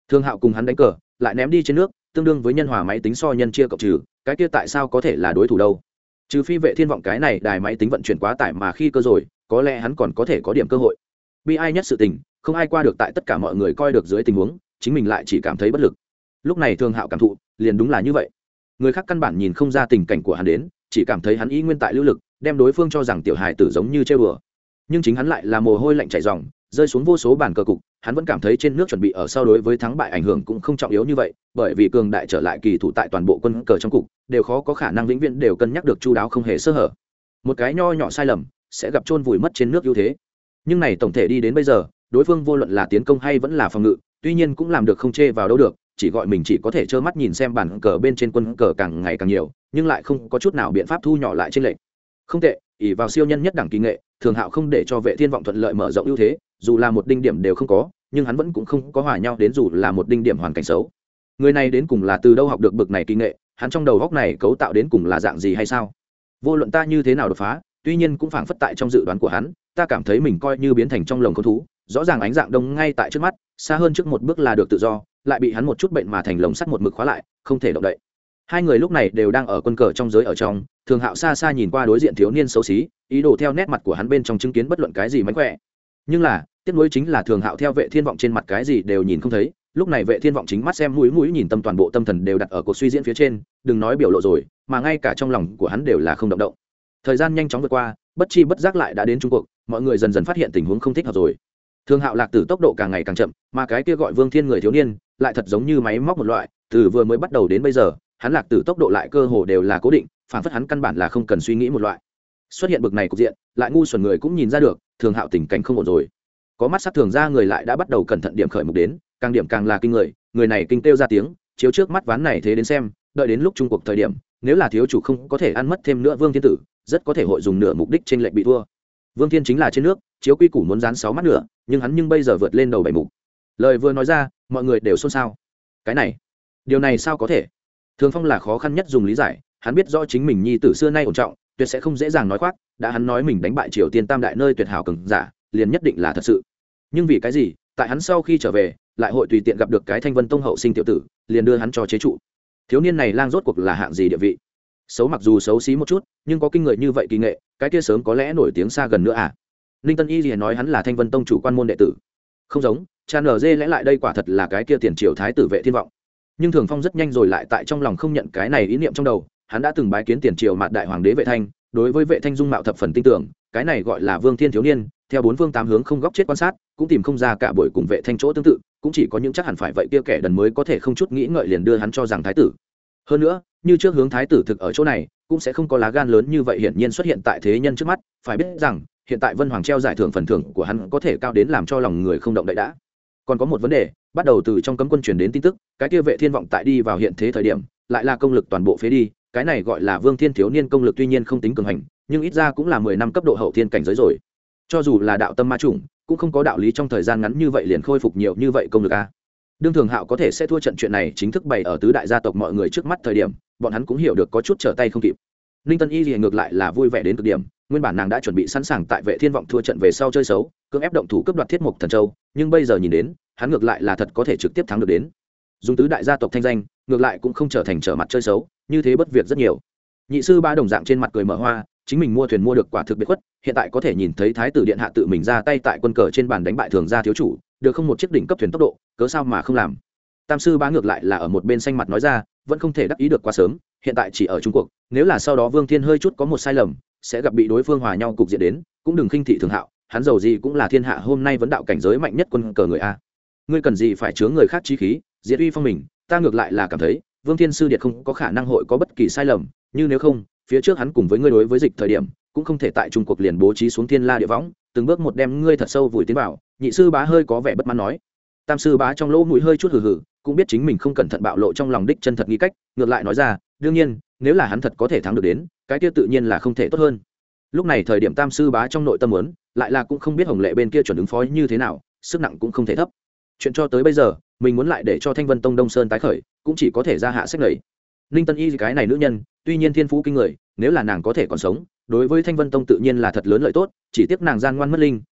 Thường Hạo cùng hắn đánh cờ lại ném đi trên nước, tương đương với nhân hòa máy tính so nhân chia cộng trừ, cái kia tại sao có thể là đối thủ đâu? Trừ phi Vệ Thiên vọng cái này đài máy tính vận chuyển quá tải mà khi cơ rồi, có lẽ hắn còn có thể có điểm cơ hội. Bi ai nhất sự tình, không ai qua được tại tất cả mọi người coi được dưới tình huống, chính mình lại chỉ cảm thấy bất lực. Lúc này Thường Hạo cảm thụ, liền đúng là như vậy. Người khác căn bản nhìn không ra tình cảnh của hắn đến, chỉ cảm thấy hắn ý nguyên tại lưu lực, đem đối phương cho rằng tiểu hài tử giống như chơi bừa. Nhưng chính hắn lại là mồ hôi lạnh chảy ròng, rơi xuống vô số bàn cờ cục, hắn vẫn cảm thấy trên nước chuẩn bị ở sau đối với thắng bại ảnh hưởng cũng không trọng yếu như vậy, bởi vì cường đại trở lại kỳ thủ tại toàn bộ quân cờ trong cục, đều khó có khả năng vĩnh viễn đều cân nhắc được chu đáo không hề sơ hở. Một cái nho nhỏ sai lầm sẽ gặp chôn vùi mất trên nước ưu thế. Nhưng này tổng thể đi đến bây giờ, đối phương vô luận là tiến công hay vẫn là phòng ngự, tuy nhiên cũng làm được không chê vào đâu được, chỉ gọi mình chỉ có thể trơ mắt nhìn xem bàn cờ bên trên quân cờ càng ngày càng nhiều, nhưng lại không có chút nào biện pháp thu nhỏ lại trên lệnh. Không tệ, ỷ vào siêu nhân nhất đẳng kỳ nghệ, Thường Hạo không để cho Vệ Thiên vọng thuận lợi mở rộng ưu thế, dù là một đinh điểm đều không có, nhưng hắn vẫn cũng không có hòa nhau đến dù là một đinh điểm hoàn cảnh xấu. Người này đến cùng là từ đâu học được bực này kỳ nghệ, hắn trong đầu góc này cấu tạo đến cùng là dạng gì hay sao? Vô luận ta như thế nào đột phá, tuy nhiên cũng phảng phất tại trong dự đoán của hắn, ta cảm thấy mình coi như biến thành trong lồng con thú, rõ ràng ánh dạng đông ngay tại trước mắt, xa hơn trước một bước là được tự do, lại bị hắn một chút bệnh mà thành lồng sắt một mực khóa lại, không thể động đậy. Hai người lúc này đều đang ở quân cờ trong giới ở trong, Thường Hạo xa xa nhìn qua đối diện thiếu niên xấu xí, ý đồ theo nét mặt của hắn bên trong chứng kiến bất luận cái gì mánh khỏe. Nhưng là, tiếc nuối chính là Thường Hạo theo Vệ Thiên vọng trên mặt cái gì đều nhìn không thấy, lúc này Vệ Thiên vọng chính mắt xem mũi mũi nhìn tâm toàn bộ tâm thần đều đặt ở cuộc suy diễn phía trên, đừng nói biểu lộ rồi, mà ngay cả trong lòng của hắn đều là không động động. Thời gian nhanh chóng vượt qua, bất chi bất giác lại đã đến trung cuộc, mọi người dần dần phát hiện tình huống không thích hợp rồi. Thường Hạo lạc tử tốc độ càng ngày càng chậm, mà cái kia gọi Vương Thiên người thiếu niên lại thật giống như máy móc một loại, từ vừa mới bắt đầu đến bây giờ, hắn lạc tử tốc độ lại cơ hồ đều là cố định, phản phất hắn căn bản là không cần suy nghĩ một loại. Xuất hiện bực này cục diện, lại ngu xuẩn người cũng nhìn ra được, Thường Hạo tình cảnh không ổn rồi. Có mắt sắc thường ra người lại đã bắt đầu cẩn thận điểm khởi mục đến, càng điểm càng là kinh người, người này kinh kêu ra tiếng, chiếu trước mắt ván này thế đến xem, đợi đến lúc trung cuộc thời điểm, nếu là thiếu chủ không có thể ăn mất thêm nữa Vương Thiên tử, rất có thể hội dùng nửa mục đích trên lệnh bị thua. Vương Thiên chính là trên nước, chiếu quy củ muốn dán sáu mắt nữa, nhưng hắn nhưng bây giờ vượt lên đầu bảy mục. Lời vừa nói ra, mọi người đều xôn xao. Cái này, điều này sao có thể? Thường Phong là khó khăn nhất dùng lý giải, hắn biết rõ chính mình nhi tử xưa nay ổn trọng, tuyệt sẽ không dễ dàng nói khoác, đã hắn nói mình đánh bại Triều Tiên tam đại nơi tuyệt hảo cường giả, liền nhất định là thật sự. Nhưng vì cái gì, tại hắn sau khi trở về, lại hội tùy tiện gặp được cái Thanh Vân Tông hậu sinh tiểu tử, liền đưa hắn cho chế trụ. Thiếu niên này lang rốt cuộc là hạng gì địa vị? Xấu mặc dù xấu xí một chút, nhưng có kinh người như vậy kỳ nghệ, cái kia sớm có lẽ nổi tiếng xa gần nữa à? Ninh Tân Y liền nói hắn là Thanh Vân Tông chủ quan môn đệ tử. Không giống, cha nở dê lẽ lại đây quả thật là cái kia tiền triều thái tử Vệ Thiên vọng. Nhưng Thường Phong rất nhanh rồi lại tại trong lòng không nhận cái này ý niệm trong đầu, hắn đã từng bái kiến tiền triều mạt đại hoàng đế Vệ Thanh, đối với Vệ Thanh dung mạo thập phần tin tưởng, cái này gọi là Vương Thiên thiếu niên, theo bốn phương tám hướng không góc chết quan sát, cũng tìm không ra cả buổi cùng Vệ Thanh chỗ tương tự, cũng chỉ có những chắc hẳn phải vậy kia kẻ đần mới có thể không chút nghĩ ngợi liền đưa hắn cho rằng thái tử. Hơn nữa, như trước hướng thái tử thực ở chỗ này, cũng sẽ không có lá gan lớn như vậy hiển nhiên xuất hiện tại thế nhân trước mắt, phải biết rằng, hiện tại Vân Hoàng treo giải thưởng phần thưởng của hắn có thể cao đến làm cho lòng người không động đậy đã. Còn có một vấn đề, bắt đầu từ trong cấm quân truyền đến tin tức, cái kia Vệ Thiên vọng tại đi vào hiện thế thời điểm, lại là công lực toàn bộ phế đi, cái này gọi là Vương Thiên thiếu niên công lực tuy nhiên không tính cường hành, nhưng ít ra cũng là mười năm cấp độ hậu thiên cảnh giới rồi. Cho dù là đạo tâm ma chủng, cũng không có đạo lý trong thời gian ngắn như vậy liền khôi phục nhiều như vậy công lực a. Đương Thường Hạo có thể sẽ thua trận chuyện này chính thức bày ở tứ đại gia tộc mọi người trước mắt thời điểm, bọn hắn cũng hiểu được có chút trở tay không kịp. Ninh Tân Y liền ngược lại là vui vẻ đến cực điểm, nguyên bản nàng đã chuẩn bị sẵn sàng tại Vệ Thiên vọng thua trận về sau chơi xấu, cưỡng ép động thủ cướp đoạt Thiết Mộc Thần Châu, nhưng bây giờ nhìn đến, hắn ngược lại là thật có thể trực tiếp thắng được đến. Dùng tứ đại gia tộc thanh danh, ngược lại cũng không trở thành trở mặt chơi xấu, như thế bất việc rất nhiều. Nhị sư ba đồng dạng trên mặt cười mở hoa, chính mình mua thuyền mua được quả thực biệt khuất, hiện tại có thể nhìn thấy thái tử điện hạ tự mình ra tay tại quân cờ trên bàn đánh bại Thường gia thiếu chủ, được không một chiếc đỉnh cấp thuyền tốc độ, cớ sao mà không làm. Tam sư bá ngược lại là ở một bên xanh mặt nói ra, vẫn không thể đắc ý được quá sớm, hiện tại chỉ ở Trung Quốc, nếu là sau đó Vương Thiên hơi chút có một sai lầm, sẽ gặp bị đối phương hòa nhau cục diện đến, cũng đừng khinh thị Thường Hạo, hắn giàu gì cũng là thiên hạ hôm nay vấn đạo cảnh giới mạnh nhất quân cờ người a. Ngươi cần gì phải chứa người khác chí khí, diệt uy phong mình, ta ngược lại là cảm thấy, Vương Thiên sư điệt không có khả năng hội có bất kỳ sai lầm, như nếu không, phía trước hắn cùng với ngươi đối với dịch thời điểm, cũng không thể tại Trung Quốc liền bố trí xuống thiên la địa võng, từng bước một đem ngươi thật sâu vùi tiến vào. Nhị sư bá hơi có vẻ bất mãn nói. Tam sư bá trong lỗ mũi hơi chút hừ hừ, cũng biết chính mình không cẩn thận bạo lộ trong lòng đích chân thật nghi cách, ngược lại nói ra, đương nhiên, nếu là hắn thật có thể thắng được đến, cái kia tự nhiên là không thể tốt hơn. Lúc này thời điểm Tam sư bá trong nội tâm muốn, lại là cũng không biết Hồng Lệ bên kia chuẩn ứng phó như thế nào, sức nặng cũng không thể thấp. Chuyện cho tới bây giờ, mình muốn lại để cho Thanh Vân Tông Đông Sơn tái khởi, cũng chỉ có thể ra hạ sách lầy. Ninh Tân Y cái này nữ nhân, tuy nhiên thiên phú kinh người, nếu là nàng có thể còn sống, đối với Thanh Vân Tông tự nhiên là thật lớn lợi tốt, chỉ tiếc nàng gian ngoan mất linh,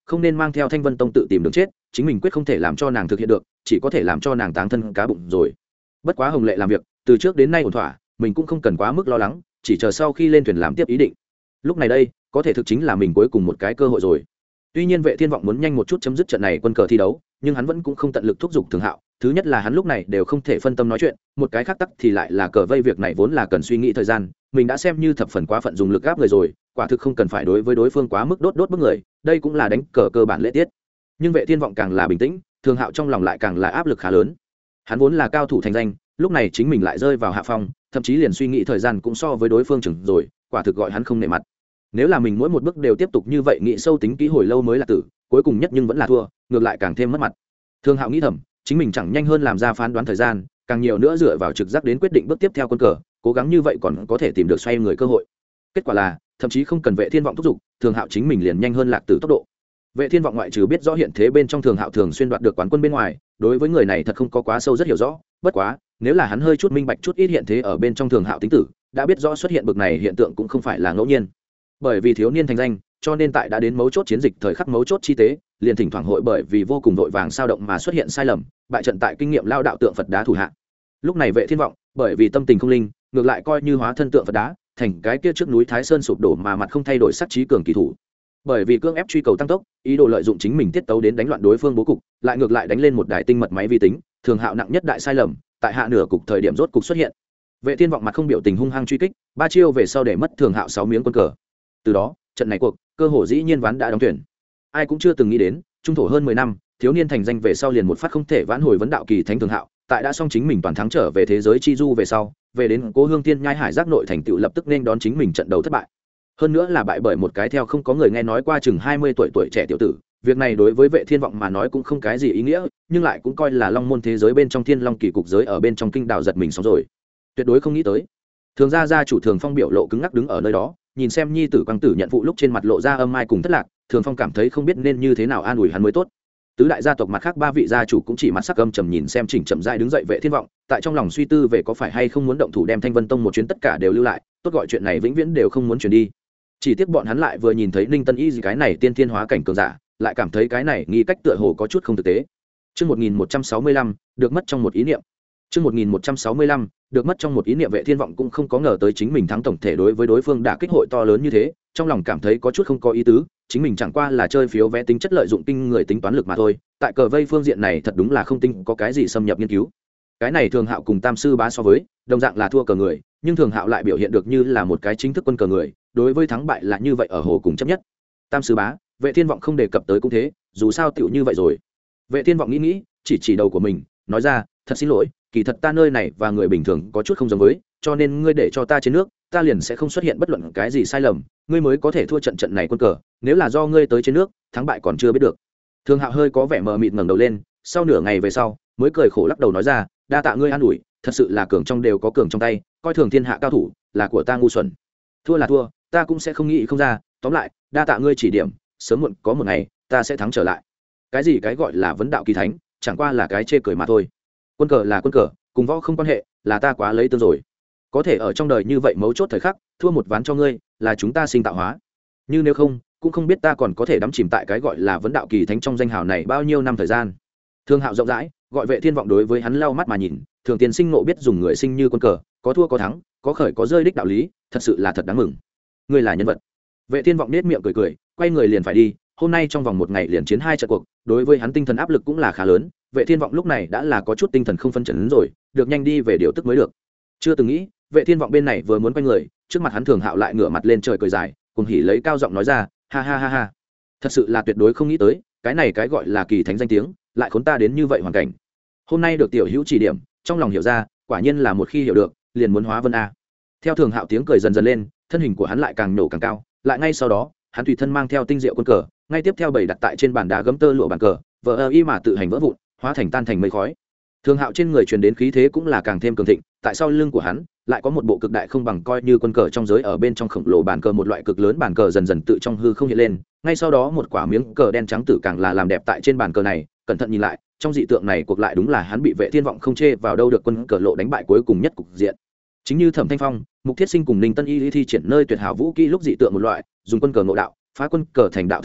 không nên mang theo Thanh Vân Tông tự tìm đường chết, chính mình quyết không thể làm cho nàng thực hiện được, chỉ có thể làm cho nàng táng thân cá bụng rồi. Bất quá Hồng Lệ làm việc từ trước đến nay ổn thỏa, mình cũng không cần quá mức lo lắng, chỉ chờ sau khi lên thuyền làm tiếp ý định. Lúc này đây có thể thực chính là mình cuối cùng một cái cơ hội rồi. Tuy nhiên Vệ Thiên Vọng muốn nhanh một chút chấm dứt trận này quân cờ thi đấu, nhưng hắn vẫn cũng không tận lực thúc giục Thường Hạo. Thứ nhất là hắn lúc này đều không thể phân tâm nói chuyện, một cái khác tắc thì lại là cờ vây việc này vốn là cần suy nghĩ thời gian, mình đã xem như thập phần quá phận dùng lực áp người rồi, quả thực không cần phải đối với đối phương quá mức đốt đốt bức người, đây cũng là đánh cờ cơ bản lễ tiết. Nhưng Vệ Thiên Vọng càng là bình tĩnh, Thường Hạo trong lòng lại càng là áp lực khá lớn. Hắn vốn là cao thủ thành danh, lúc này chính mình lại rơi vào hạ phong, thậm chí liền suy nghĩ thời gian cũng so với đối phương chừng rồi, quả thực gọi hắn không nể mặt. Nếu là mình mỗi một bước đều tiếp tục như vậy nghĩ sâu tính kỹ hồi lâu mới là tử, cuối cùng nhất nhưng vẫn là thua, ngược lại càng thêm mất mặt. Thường Hạo nghĩ thầm, chính mình chẳng nhanh hơn làm ra phán đoán thời gian, càng nhiều nữa dựa vào trực giác đến quyết định bước tiếp theo quân cờ, cố gắng như vậy còn có thể tìm được xoay người cơ hội. Kết quả là thậm chí không cần Vệ Thiên Vọng thúc giục, Thường Hạo chính mình liền nhanh hơn Lạc Tử tốc độ. Vệ Thiên Vọng ngoại trừ biết rõ hiện thế bên trong Thường Hạo thường xuyên đoạt được quán quân bên ngoài, đối với người này thật không có quá sâu rất hiểu rõ, bất quá nếu là hắn hơi chút minh bạch chút ít hiện thế ở bên trong Thường Hạo tính tử, đã biết rõ xuất hiện bực này hiện tượng cũng không phải là ngẫu nhiên. Bởi vì thiếu niên thành danh, cho nên tại đã đến mấu chốt chiến dịch thời khắc mấu chốt chi tế, liền thỉnh thoảng hội bởi vì vô cùng vội vàng sao động mà xuất hiện sai lầm, bại trận tại kinh nghiệm lao đạo tượng Phật đá thủ hạ. Lúc này Vệ Thiên Vọng, bởi vì tâm tình không linh, ngược lại coi như hóa thân tượng Phật đá, thành cái kia trước núi Thái Sơn sụp đổ mà mặt không thay đổi sắc trí cường kỳ thủ. Bởi vì cương ép truy cầu tăng tốc, ý đồ lợi dụng chính mình tiết tấu đến đánh loạn đối phương bố cục, lại ngược lại đánh lên một đài tinh mật máy vi tính, Thường Hạo nặng nhất đại sai lầm, tại hạ nửa cục thời điểm rốt cục xuất hiện. Vệ Thiên Vọng mặt không biểu tình hung hăng truy kích, ba chiêu về sau để mất Thường Hạo sáu miếng quân cờ. Từ đó, trận này cuộc, cơ hồ dĩ nhiên ván đã đóng tuyển. Ai cũng chưa từng nghĩ đến, trung thổ hơn mười năm, thiếu niên thành danh về sau liền một phát không thể vãn hồi vấn đạo kỳ thánh Thường Hạo, tại đã xong chính mình toàn thắng trở về thế giới chi du về sau, về đến Cố Hương Thiên Nhai Hải giác nội thành tựu lập tức nên đón chính mình trận đấu thất bại. Hơn nữa là bại bởi một cái theo không có người nghe nói qua chừng hai mươi tuổi tuổi trẻ tiểu tử, việc này đối với Vệ Thiên Vọng mà nói cũng không cái gì ý nghĩa, nhưng lại cũng coi là long môn thế giới bên trong Thiên Long kỳ cục giới ở bên trong kinh đào giật mình sống rồi. Tuyệt đối không nghĩ tới. Thường gia gia chủ Thường Phong biểu lộ cứng ngắc đứng ở nơi đó, nhìn xem nhi tử quang tử nhận phụ lúc trên mặt lộ ra âm mai cùng thất lạc, Thường Phong cảm thấy không biết nên như thế nào an ủi hắn mới tốt. Tứ đại gia tộc mặt khác ba vị gia chủ cũng chỉ mặt sắc âm trầm nhìn xem chỉnh chậm rãi đứng dậy Vệ Thiên Vọng, tại trong lòng suy tư về có phải hay không muốn động thủ đem Thanh Vân Tông một chuyến tất cả đều lưu lại, tốt gọi chuyện này vĩnh viễn đều không muốn chuyển đi. Chỉ tiếc bọn hắn lại vừa nhìn thấy Ninh Tân Y gì cái này tiên thiên hóa cảnh cường giả, lại cảm thấy cái này nghi cách tựa hồ có chút không thực tế. Chương một nghìn một trăm sáu mươi lăm, được mất trong một ý niệm. Chương một nghìn một trăm sáu mươi lăm, được mất trong một ý niệm Vệ Thiên Vọng cũng không có ngờ tới chính mình thắng tổng thể đối với đối phương đã kích hội to lớn như thế, trong lòng cảm thấy có chút không có ý tứ, chính mình chẳng qua là chơi phiếu vé tính chất lợi dụng kinh người tính toán lực mà thôi, tại cờ vây phương diện này thật đúng là không tính có cái gì xâm nhập nghiên cứu. Cái này Thường Hạo cùng Tam sư bá so với, đồng dạng là thua cờ người, nhưng Thường Hạo lại biểu hiện được như là một cái chính thức quân cờ người, đối với thắng bại là như vậy ở hồ cùng chấp nhất. Tam sư bá, Vệ Thiên Vọng không đề cập tới cũng thế, dù sao tựu như vậy rồi. Vệ Thiên Vọng nghĩ nghĩ, chỉ chỉ đầu của mình, nói ra, thật xin lỗi, kỳ thật ta nơi này và người bình thường có chút không giống với, cho nên ngươi để cho ta trên nước, ta liền sẽ không xuất hiện bất luận cái gì sai lầm, ngươi mới có thể thua trận trận này quân cờ, nếu là do ngươi tới trên nước, thắng bại còn chưa biết được. Thường Hạo hơi có vẻ mờ mịt ngẩng đầu lên, sau nửa ngày về sau, mới cười khổ lắc đầu nói ra, đa tạ ngươi an ủi, thật sự là cường trong đều có cường trong tay, coi thường thiên hạ cao thủ, là của ta ngu xuẩn. Thua là thua, ta cũng sẽ không nghĩ không ra, tóm lại, đa tạ ngươi chỉ điểm, sớm muộn có một ngày, ta sẽ thắng trở lại. Cái gì cái gọi là vấn đạo kỳ thánh, chẳng qua là cái chê cười mà thôi. Quân cờ là quân cờ, cùng võ không quan hệ, là ta quá lấy tương rồi. Có thể ở trong đời như vậy mấu chốt thời khắc, thua một ván cho ngươi, là chúng ta sinh tạo hóa. Như nếu không, cũng không biết ta còn có thể đắm chìm tại cái gọi là vấn đạo kỳ thánh trong danh hào này bao nhiêu năm thời gian. Thường Hạo rộng rãi, gọi Vệ Thiên Vọng đối với hắn lau mắt mà nhìn, thường tiền sinh nộ biết dùng người sinh như quân cờ, có thua có thắng, có khởi có rơi đích đạo lý, thật sự là thật đáng mừng. Ngươi là nhân vật. Vệ Thiên Vọng nét miệng cười cười, quay người liền phải đi, hôm nay trong vòng một ngày liền chiến hai trận cuộc, đối với hắn tinh thần áp lực cũng là khá lớn. Vệ Thiên Vọng lúc này đã là có chút tinh thần không phân chấn rồi, được nhanh đi về điều tức mới được. Chưa từng nghĩ, Vệ Thiên Vọng bên này vừa muốn quay người, trước mặt hắn Thường Hạo lại ngửa mặt lên trời cười dài, cùng hỉ lấy cao giọng nói ra, ha ha ha ha, thật sự là tuyệt đối không nghĩ tới, cái này cái gọi là kỳ thánh danh tiếng, lại khốn ta đến như vậy hoàn cảnh. Hôm nay được tiểu hữu chỉ điểm, trong lòng hiểu ra, quả nhiên là một khi hiểu được, liền muốn hóa vân a. Theo Thường Hạo tiếng cười dần dần lên, thân hình của hắn lại càng nổ càng cao, lại ngay sau đó, hắn tùy thân mang theo tinh diệu quân cờ, ngay tiếp theo bày đặt tại trên bàn đá gấm tơ lụa bàn cờ, vờ ơ y mà tự hành vỡ vụn, hóa thành tan thành mây khói. Thường Hạo trên người truyền đến khí thế cũng là càng thêm cường thịnh, tại sau lưng của hắn lại có một bộ cực đại không bằng coi như quân cờ trong giới ở bên trong khổng lồ bàn cờ, một loại cực lớn bàn cờ dần dần tự trong hư không hiện lên, ngay sau đó một quả miếng cờ đen trắng tử càng là làm đẹp tại trên bàn cờ này, cẩn thận nhìn lại, trong dị tượng này cuộc lại đúng là hắn bị Vệ Thiên Vọng không chê vào đâu được quân cờ lộ đánh bại cuối cùng nhất cục diện. Chính như Thẩm Thanh Phong, Mục Thiết Sinh cùng Ninh Tân Y thi triển nơi tuyệt hảo vũ kỹ lúc dị tượng một loại, dùng quân cờ ngộ đạo, phá quân cờ thành đạo Thường Hạo,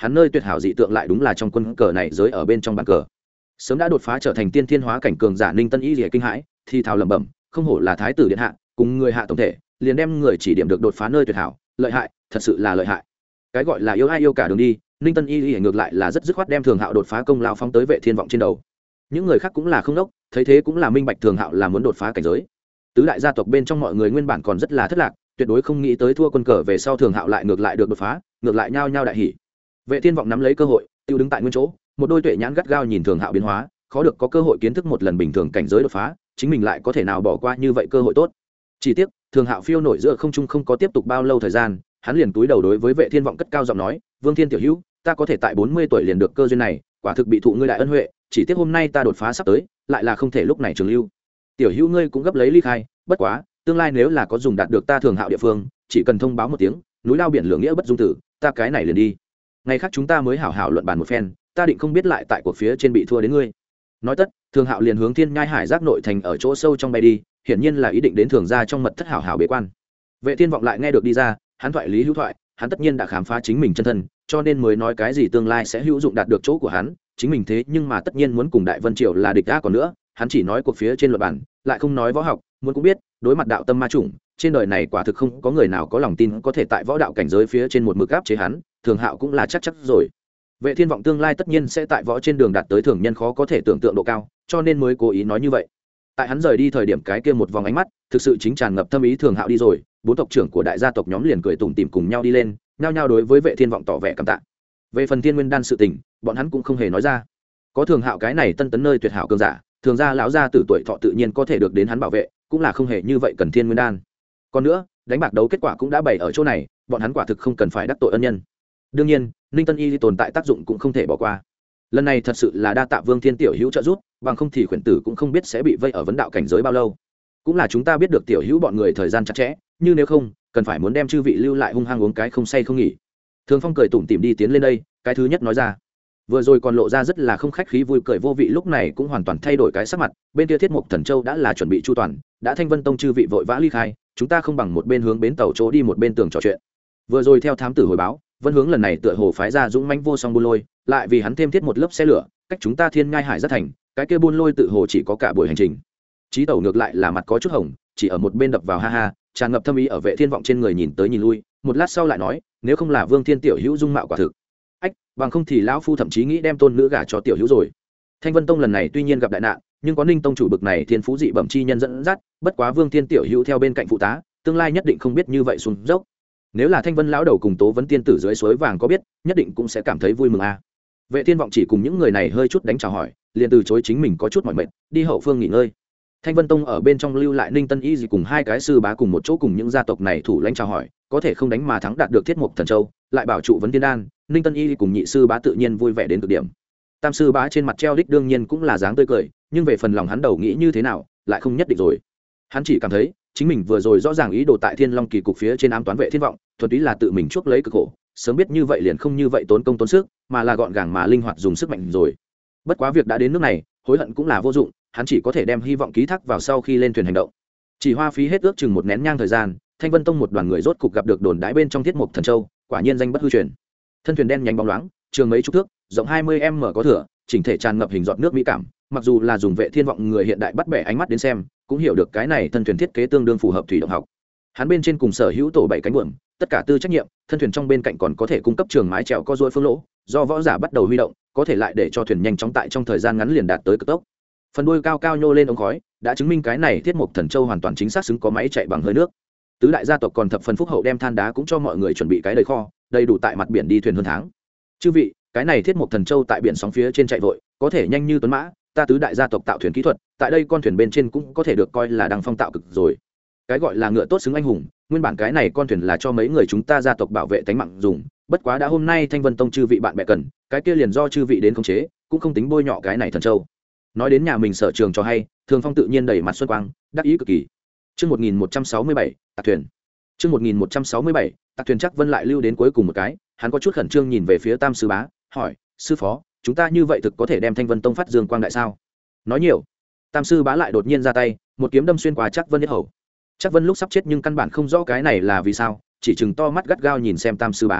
hắn nơi tuyệt hảo dị tượng lại đúng là trong quân cờ này giới ở bên trong bàn cờ. Sớm đã đột phá trở thành tiên thiên hóa cảnh cường giả Ninh Tân Y Lìa kinh hãi, thì thào lẩm bẩm, không hổ là thái tử điện hạ, cùng người hạ tổng thể, liền đem người chỉ điểm được đột phá nơi tuyệt hảo, lợi hại, thật sự là lợi hại. Cái gọi là yêu ai yêu cả đường đi, Ninh Tân Y Lìa ngược lại là rất dứt khoát đem Thường Hạo đột phá công lao phóng tới Vệ Thiên Vọng trên đầu. Những người khác cũng là không đốc, thấy thế cũng là minh bạch Thường Hạo là muốn đột phá cảnh giới. Tứ đại gia tộc bên trong mọi người nguyên bản còn rất là thất lạc, tuyệt đối không nghĩ tới thua quân cờ về sau Thường Hạo lại ngược lại được đột phá, ngược lại nhao nhao đại hỉ. Vệ Thiên Vọng nắm lấy cơ hội, tiêu đứng tại nguyên chỗ, một đôi tuệ nhãn gắt gao nhìn Thường Hạo biến hóa, khó được có cơ hội kiến thức một lần bình thường cảnh giới đột phá, chính mình lại có thể nào bỏ qua như vậy cơ hội tốt. Chỉ tiếc, Thường Hạo phiêu nổi giữa không trung không có tiếp tục bao lâu thời gian, hắn liền túi đầu đối với Vệ Thiên Vọng cất cao giọng nói, "Vương Thiên tiểu hữu, ta có thể tại bốn mươi tuổi liền được cơ duyên này, quả thực bị thụ ngươi đại ân huệ, chỉ tiếc hôm nay ta đột phá sắp tới, lại là không thể lúc này trường lưu. Tiểu hữu ngươi cũng gấp lấy ly khai, bất quá, tương lai nếu là có dùng đạt được ta Thường Hạo địa phương, chỉ cần thông báo một tiếng, núi lao biển lửa nghĩa bất dung tử, ta cái này liền đi. Ngày khác chúng ta mới hảo hảo luận bàn một phen, ta định không biết lại tại cuộc phía trên bị thua đến ngươi." Nói tất, Thường Hạo liền hướng Thiên Nhai Hải giác nội thành ở chỗ sâu trong bay đi, hiển nhiên là ý định đến Thường gia trong mật thất hảo hảo bế quan. Vệ Thiên Vọng lại nghe được đi ra, hắn thoại lý hữu thoại, hắn tất nhiên đã khám phá chính mình chân thân, cho nên mới nói cái gì tương lai sẽ hữu dụng đạt được chỗ của hắn, chính mình thế nhưng mà tất nhiên muốn cùng Đại Vân Triều là địch đã còn nữa, hắn chỉ nói cuộc phía trên luật bản, lại không nói võ học, muốn cũng biết, đối mặt đạo tâm ma chủng, trên đời này quả thực không có người nào có lòng tin có thể tại võ đạo cảnh giới phía trên một mực áp chế hắn, Thường Hạo cũng là chắc chắc rồi. Vệ Thiên Vọng tương lai tất nhiên sẽ tại võ trên đường đạt tới thường nhân khó có thể tưởng tượng độ cao, cho nên mới cố ý nói như vậy. Tại hắn rời đi thời điểm cái kia một vòng ánh mắt, thực sự chính tràn ngập thâm ý. Thường Hạo đi rồi, bốn tộc trưởng của đại gia tộc nhóm liền cười tủm tỉm cùng nhau đi lên, nhao nhao đối với Vệ Thiên Vọng tỏ vẻ cảm tạ. Về phần Thiên Nguyên đan sự tình, bọn hắn cũng không hề nói ra. Có Thường Hạo cái này tân tấn nơi tuyệt hảo cường giả, thường gia lão gia tử tuổi thọ tự nhiên có thể được đến hắn bảo vệ, cũng là không hề như vậy cần Thiên Nguyên đan. Còn nữa, đánh bạc đấu kết quả cũng đã bày ở chỗ này, bọn hắn quả thực không cần phải đắc tội ân nhân. Đương nhiên, Ninh Tân Y tồn tại tác dụng cũng không thể bỏ qua. Lần này thật sự là đa tạ Vương Thiên tiểu hữu trợ giúp, bằng không thì khuyển tử cũng không biết sẽ bị vây ở vấn đạo cảnh giới bao lâu. Cũng là chúng ta biết được tiểu hữu bọn người thời gian chặt chẽ, như nếu không, cần phải muốn đem chư vị lưu lại hung hăng uống cái không say không nghỉ. Thường Phong cười tủm tỉm đi tiến lên đây, cái thứ nhất nói ra. Vừa rồi còn lộ ra rất là không khách khí vui cười vô vị, lúc này cũng hoàn toàn thay đổi cái sắc mặt, bên kia Thiết Mục Thần Châu đã là chuẩn bị chu toàn, đã Thanh Vân Tông chư vị vội vã ly khai, chúng ta không bằng một bên hướng bến tàu chỗ đi một bên tường trò chuyện. Vừa rồi theo thám tử hồi báo, Vân Hướng lần này tựa hồ phái ra dũng mãnh vô song buôn lôi, lại vì hắn thêm thiết một lớp xe lửa, cách chúng ta Thiên Ngai Hải rất thành, cái kia buôn lôi tự hồ chỉ có cả buổi hành trình. Chí Tẩu ngược lại là mặt có chút hồng, chỉ ở một bên đập vào ha ha, tràn ngập thâm ý ở Vệ Thiên Vọng trên người nhìn tới nhìn lui, một lát sau lại nói, nếu không là Vương Thiên tiểu hữu dung mạo quả thực, ách, bằng không thì lão phu thậm chí nghĩ đem tôn nữ gả cho tiểu hữu rồi. Thanh Vân Tông lần này tuy nhiên gặp đại nạn, nhưng có Ninh tông chủ bực này thiên phú dị bẩm chi nhân dẫn dắt, bất quá Vương Thiên tiểu hữu theo bên cạnh phụ tá, tương lai nhất định không biết như vậy xuống dốc. Nếu là Thanh Vân lão đầu cùng Tố Vấn tiên tử dưới suối vàng có biết, nhất định cũng sẽ cảm thấy vui mừng a. À. Vệ Thiên Vọng chỉ cùng những người này hơi chút đánh chào hỏi, liền từ chối chính mình có chút mỏi mệt, đi hậu phương nghỉ ngơi. Thanh Vân Tông ở bên trong lưu lại Ninh Tân Y gì cùng hai cái sư bá cùng một chỗ cùng những gia tộc này thủ lãnh chào hỏi, có thể không đánh mà thắng đạt được Thiết Mục Thần Châu, lại bảo trụ vấn tiên đan, Ninh Tân Y cùng nhị sư bá tự nhiên vui vẻ đến cực điểm. Tam sư bá trên mặt treo đích đương nhiên cũng là dáng tươi cười, nhưng về phần lòng hắn đầu nghĩ như thế nào, lại không nhất định rồi. Hắn chỉ cảm thấy chính mình vừa rồi rõ ràng ý đồ tại Thiên Long kỳ cục phía trên ám toán Vệ Thiên Vọng, thuần túy là tự mình chuốc lấy cực khổ, sớm biết như vậy liền không như vậy tốn công tốn sức, mà là gọn gàng mà linh hoạt dùng sức mạnh rồi. Bất quá việc đã đến nước này, hối hận cũng là vô dụng, hắn chỉ có thể đem hy vọng ký thác vào sau khi lên thuyền hành động. Chỉ hoa phí hết ước chừng một nén nhang thời gian, Thanh Vân Tông một đoàn người rốt cục gặp được đồn đái bên trong Thiết Mục Thần Châu, quả nhiên danh bất hư truyền. Thân thuyền đen nhánh bóng loáng, trường mấy chục thước, rộng hai mươi mét có thừa, chỉnh thể tràn ngập hình giọt nước mỹ cảm, mặc dù là dùng Vệ Thiên Vọng người hiện đại bắt bẻ ánh mắt đến xem, cũng hiểu được cái này thân thuyền thiết kế tương đương phù hợp thủy động học. Hắn bên trên cùng sở hữu tổ bảy cánh buồm, tất cả tư trách nhiệm, thân thuyền trong bên cạnh còn có thể cung cấp trường mái chèo co duỗi phương lỗ, do võ giả bắt đầu huy động, có thể lại để cho thuyền nhanh chóng tại trong thời gian ngắn liền đạt tới cực tốc. Phần đuôi cao cao nhô lên ống khói, đã chứng minh cái này Thiết Mục Thần Châu hoàn toàn chính xác xứng có máy chạy bằng hơi nước. Tứ đại gia tộc còn thập phần phúc hậu đem than đá cũng cho mọi người chuẩn bị cái đầy kho, đầy đủ tại mặt biển đi thuyền hơn tháng. Chư vị, cái này Thiết Mục Thần Châu tại biển sóng phía trên chạy vội, có thể nhanh như tuấn mã, ta tứ đại gia tộc tạo thuyền kỹ thuật, tại đây con thuyền bên trên cũng có thể được coi là đăng phong tạo cực rồi. Cái gọi là ngựa tốt xứng anh hùng, nguyên bản cái này con thuyền là cho mấy người chúng ta gia tộc bảo vệ tính mạng dùng, bất quá đã hôm nay Thanh Vân Tông chư vị bạn bè cần, cái kia liền do chư vị đến khống chế, cũng không tính bôi nhọ cái này thần châu. Nói đến nhà mình sở trường cho hay, Thường Phong tự nhiên đầy mặt xuân quang, đắc ý cực kỳ. Chương một nghìn một trăm sáu mươi bảy, tạc thuyền. Chương một nghìn một trăm sáu mươi bảy, tạc thuyền chắc Vân lại lưu đến cuối cùng một cái, hắn có chút khẩn trương nhìn về phía Tam sư bá, hỏi: "Sư phó, chúng ta như vậy thực có thể đem Thanh Vân Tông phát dương quang đại sao?" Nói nhiều. Tam sư bá lại đột nhiên ra tay, một kiếm đâm xuyên qua chắc Vân yết hầu. Chắc Vân lúc sắp chết nhưng căn bản không rõ cái này là vì sao, chỉ chừng to mắt gắt gao nhìn xem Tam sư bá.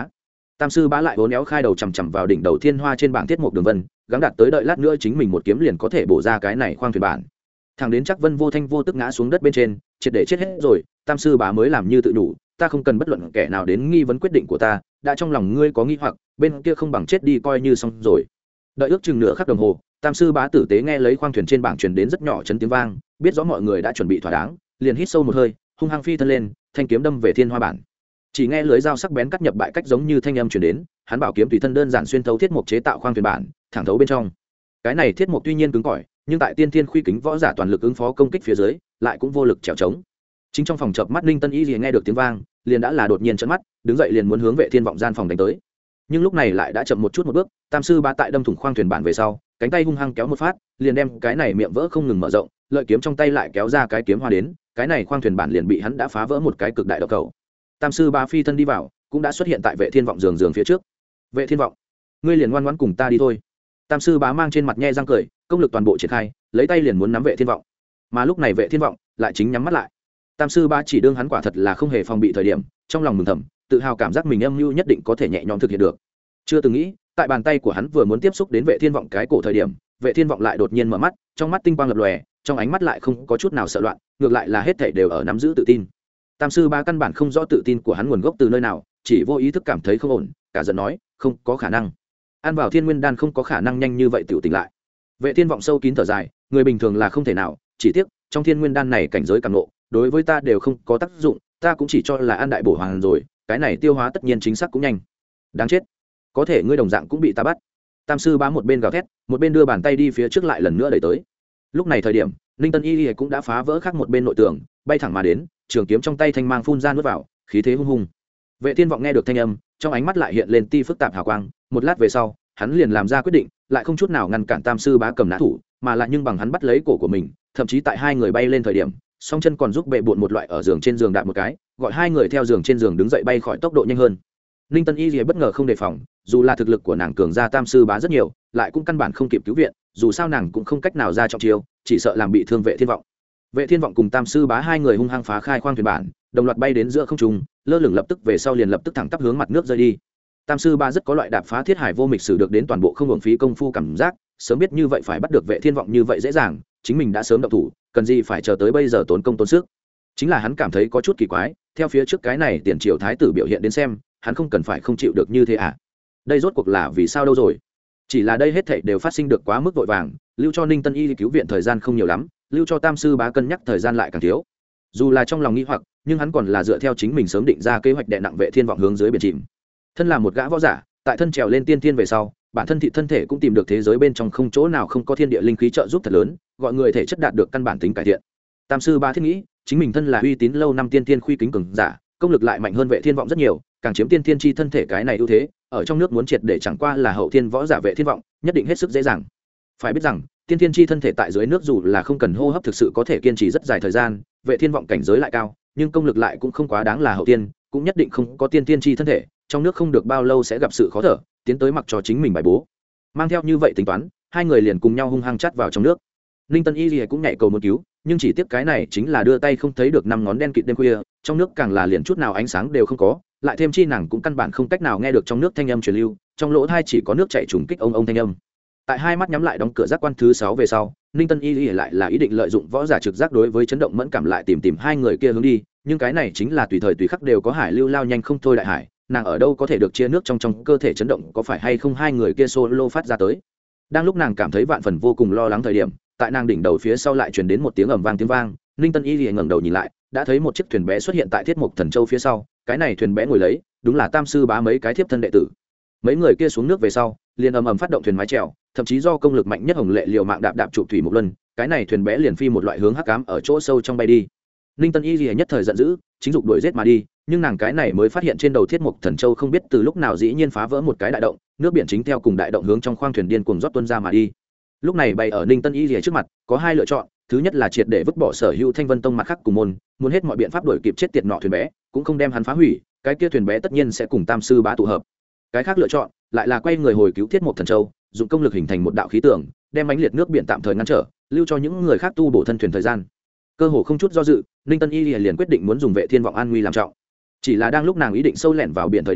Tam sư bá lại vốn éo khai đầu chằm chằm vào đỉnh đầu thiên hoa trên bảng thiết mục đường vân, gắng đạt tới đợi lát nữa chính mình một kiếm liền có thể bổ ra cái này khoang thuyền bản. Thằng đến chắc Vân vô thanh vô tức ngã xuống đất bên trên, triệt để chết hết rồi. Tam sư bá mới làm như tự đủ, ta không cần bất luận kẻ nào đến nghi vấn quyết định của ta, đã trong lòng ngươi có nghi hoặc, bên kia không bằng chết đi coi như xong rồi. Đợi ước chừng nửa khắc đồng hồ, Tam sư bá tử tế nghe lấy khoang thuyền trên bảng truyền đến rất nhỏ chấn tiếng vang, biết rõ mọi người đã chuẩn bị thỏa đáng, liền hít sâu một hơi, hung hăng phi thân lên, thanh kiếm đâm về thiên hoa bản. Chỉ nghe lưới dao sắc bén cắt nhập bại cách giống như thanh âm truyền đến, hắn bảo kiếm tùy thân đơn giản xuyên thấu thiết mục chế tạo khoang thuyền bản, thẳng thấu bên trong. Cái này thiết mục tuy nhiên cứng cỏi, nhưng tại tiên thiên khuy kính võ giả toàn lực ứng phó công kích phía dưới, lại cũng vô lực trèo trống. Chính trong phòng chợp mắt Ninh Tân Y liền nghe được tiếng vang, liền đã là đột nhiên trợn mắt, đứng dậy liền muốn hướng Vệ Thiên vọng gian phòng đánh tới. Nhưng lúc này lại đã chậm một chút một bước, Tam sư bá tại đâm thủng khoang thuyền bản về sau, cánh tay hung hăng kéo một phát, liền đem cái này miệng vỡ không ngừng mở rộng, lợi kiếm trong tay lại kéo ra cái kiếm hoa đến, cái này khoang thuyền bản liền bị hắn đã phá vỡ một cái cực đại độc cầu. Tam sư bá phi thân đi vào, cũng đã xuất hiện tại Vệ Thiên vọng giường giường phía trước. Vệ Thiên vọng, ngươi liền ngoan ngoãn cùng ta đi thôi. Tam sư bá mang trên mặt nhe răng cười, công lực toàn bộ triển khai, lấy tay liền muốn nắm Vệ Thiên vọng. Mà lúc này Vệ Thiên vọng lại chính nhắm mắt lại. Tam sư bá chỉ đương hắn quả thật là không hề phòng bị thời điểm, trong lòng mừng thầm, tự hào cảm giác mình âm mưu nhất định có thể nhẹ nhõm thực hiện được. Chưa từng nghĩ, tại bàn tay của hắn vừa muốn tiếp xúc đến Vệ Thiên vọng cái cổ thời điểm, Vệ Thiên vọng lại đột nhiên mở mắt, trong mắt tinh quang lập lòe, trong ánh mắt lại không có chút nào sợ loạn, ngược lại là hết thảy đều ở nắm giữ tự tin. Tam sư bá căn bản không rõ tự tin của hắn nguồn gốc từ nơi nào, chỉ vô ý thức cảm thấy không ổn, cả giận nói, không có khả năng. Ăn vào thiên nguyên đan không có khả năng nhanh như vậy tiểu tỉnh lại. Vệ Thiên vọng sâu kín thở dài, người bình thường là không thể nào, chỉ tiếc trong thiên nguyên đan này cảnh giới càng ngộ, đối với ta đều không có tác dụng, ta cũng chỉ cho là ăn đại bổ hoàng rồi, cái này tiêu hóa tất nhiên chính xác cũng nhanh. Đáng chết, có thể ngươi đồng dạng cũng bị ta bắt. Tam sư bá một bên gào thét, một bên đưa bàn tay đi phía trước lại lần nữa đẩy tới. Lúc này thời điểm, Ninh Tân Y cũng đã phá vỡ khác một bên nội tường, bay thẳng mà đến, trường kiếm trong tay thanh mang phun ra nuốt vào, khí thế hung hùng. Vệ Thiên vọng nghe được thanh âm, trong ánh mắt lại hiện lên ti phức tạp hào quang, một lát về sau, hắn liền làm ra quyết định, lại không chút nào ngăn cản Tam sư bá cầm nã thủ, mà lại nhưng bằng hắn bắt lấy cổ của mình, thậm chí tại hai người bay lên thời điểm, song chân còn giúp bệ bội một loại ở giường trên giường đạp một cái, gọi hai người theo giường trên giường đứng dậy bay khỏi tốc độ nhanh hơn. Ninh Tân Y Lìa bất ngờ không đề phòng, dù là thực lực của nàng cường ra Tam sư bá rất nhiều, lại cũng căn bản không kịp cứu viện, dù sao nàng cũng không cách nào ra trọng chiêu, chỉ sợ làm bị thương Vệ Thiên vọng. Vệ Thiên vọng cùng Tam sư bá hai người hung hăng phá khai khoang thuyền bản, đồng loạt bay đến giữa không trung, lơ lửng lập tức về sau liền lập tức thẳng tắp hướng mặt nước rơi đi. Tam sư bá rất có loại đạp phá thiết hải vô mịch sử được đến toàn bộ không hưởng phí công phu cảm giác, sớm biết như vậy phải bắt được Vệ Thiên vọng như vậy dễ dàng, chính mình đã sớm động thủ, cần gì phải chờ tới bây giờ tốn công tốn sức. Chính là hắn cảm thấy có chút kỳ quái, theo phía trước cái này tiền triều thái tử biểu hiện đến xem, hắn không cần phải không chịu được như thế à? Đây rốt cuộc là vì sao đâu rồi? Chỉ là đây hết thảy đều phát sinh được quá mức vội vàng, lưu cho Ninh Tân Y cứu viện thời gian không nhiều lắm, lưu cho Tam sư bá cân nhắc thời gian lại càng thiếu. Dù là trong lòng nghi hoặc, nhưng hắn còn là dựa theo chính mình sớm định ra kế hoạch đè nặng Vệ Thiên vọng hướng dưới biển chìm. Thân là một gã võ giả, tại thân trèo lên tiên thiên về sau, bản thân thị thân thể cũng tìm được thế giới bên trong không chỗ nào không có thiên địa linh khí trợ giúp thật lớn, gọi người thể chất đạt được căn bản tính cải thiện. Tam sư bá thiết nghĩ, chính mình thân là uy tín lâu năm tiên thiên khuy kính cường giả, công lực lại mạnh hơn Vệ Thiên vọng rất nhiều, càng chiếm tiên thiên chi thân thể cái này ưu thế, ở trong nước muốn triệt để chẳng qua là hậu thiên võ giả Vệ Thiên vọng, nhất định hết sức dễ dàng. Phải biết rằng, tiên thiên chi thân thể tại dưới nước dù là không cần hô hấp thực sự có thể kiên trì rất dài thời gian, Vệ Thiên vọng cảnh giới lại cao, nhưng công lực lại cũng không quá đáng là hậu thiên, cũng nhất định không có tiên thiên chi thân thể, trong nước không được bao lâu sẽ gặp sự khó thở, tiến tới mặc cho chính mình bài bố. Mang theo như vậy tính toán, hai người liền cùng nhau hung hăng chát vào trong nước. Ninh Tân Y Lìa cũng nhảy cầu một cứu, nhưng chỉ tiếc cái này chính là đưa tay không thấy được năm ngón đen kịt đêm khuya, trong nước càng là liền chút nào ánh sáng đều không có, lại thêm chi nàng cũng căn bản không cách nào nghe được trong nước thanh âm truyền lưu, trong lỗ tai chỉ có nước chảy trùng kích ông ông thanh âm. Tại hai mắt nhắm lại đóng cửa giác quan thứ sáu về sau, Ninh Tân Y Lìa lại là ý định lợi dụng võ giả trực giác đối với chấn động mẫn cảm lại tìm tìm hai người kia hướng đi, nhưng cái này chính là tùy thời tùy khắc đều có hải lưu lao nhanh không thôi đại hải, nàng ở đâu có thể được chia nước trong trong cơ thể chấn động có phải hay không hai người kia solo phát ra tới. Đang lúc nàng cảm thấy vạn phần vô cùng lo lắng thời điểm, tại nàng đỉnh đầu phía sau lại truyền đến một tiếng ầm vang tiếng vang, Ninh Tân Y liền ngẩng đầu nhìn lại, đã thấy một chiếc thuyền bé xuất hiện tại Thiết Mục Thần Châu phía sau, cái này thuyền bé ngồi lấy, đúng là Tam sư bá mấy cái thiếp thân đệ tử. Mấy người kia xuống nước về sau, liền ầm ầm phát động thuyền mái chèo, thậm chí do công lực mạnh nhất Hồng Lệ liều mạng đạp đạp trụ thủy một luân, cái này thuyền bé liền phi một loại hướng hắc ám ở chỗ sâu trong bay đi. Ninh Tân Y liền nhất thời giận dữ, chính dục đuổi giết mà đi, nhưng nàng cái này mới phát hiện trên đầu Thiết Mục Thần Châu không biết từ lúc nào dĩ nhiên phá vỡ một cái đại động, nước biển chính theo cùng đại động hướng trong khoang thuyền điên cuồng rót tuôn ra mà đi. Lúc này bày ở Ninh Tân Y lìa trước mặt, có hai lựa chọn, thứ nhất là triệt để vứt bỏ sở hữu Thanh Vân Tông mặt khác cùng môn, muốn hết mọi biện pháp đuổi kịp chết tiệt nọ thuyền bé, cũng không đem hắn phá hủy, cái kia thuyền bé tất nhiên sẽ cùng Tam sư bá tụ hợp. Cái khác lựa chọn lại là quay người hồi cứu Thiết Mục Thần Châu, dùng công lực hình thành một đạo khí tượng, đem mãnh liệt nước biển tạm thời ngăn trở, lưu cho những người khác tu bổ thân thuyền thời gian. Cơ hồ không chút do dự, Ninh Tân Y lìa liền quyết định muốn dùng Vệ Thiên vọng an nguy làm trọng. Chỉ là đang lúc nàng ý định sâu lẻn vào biển thời điểm,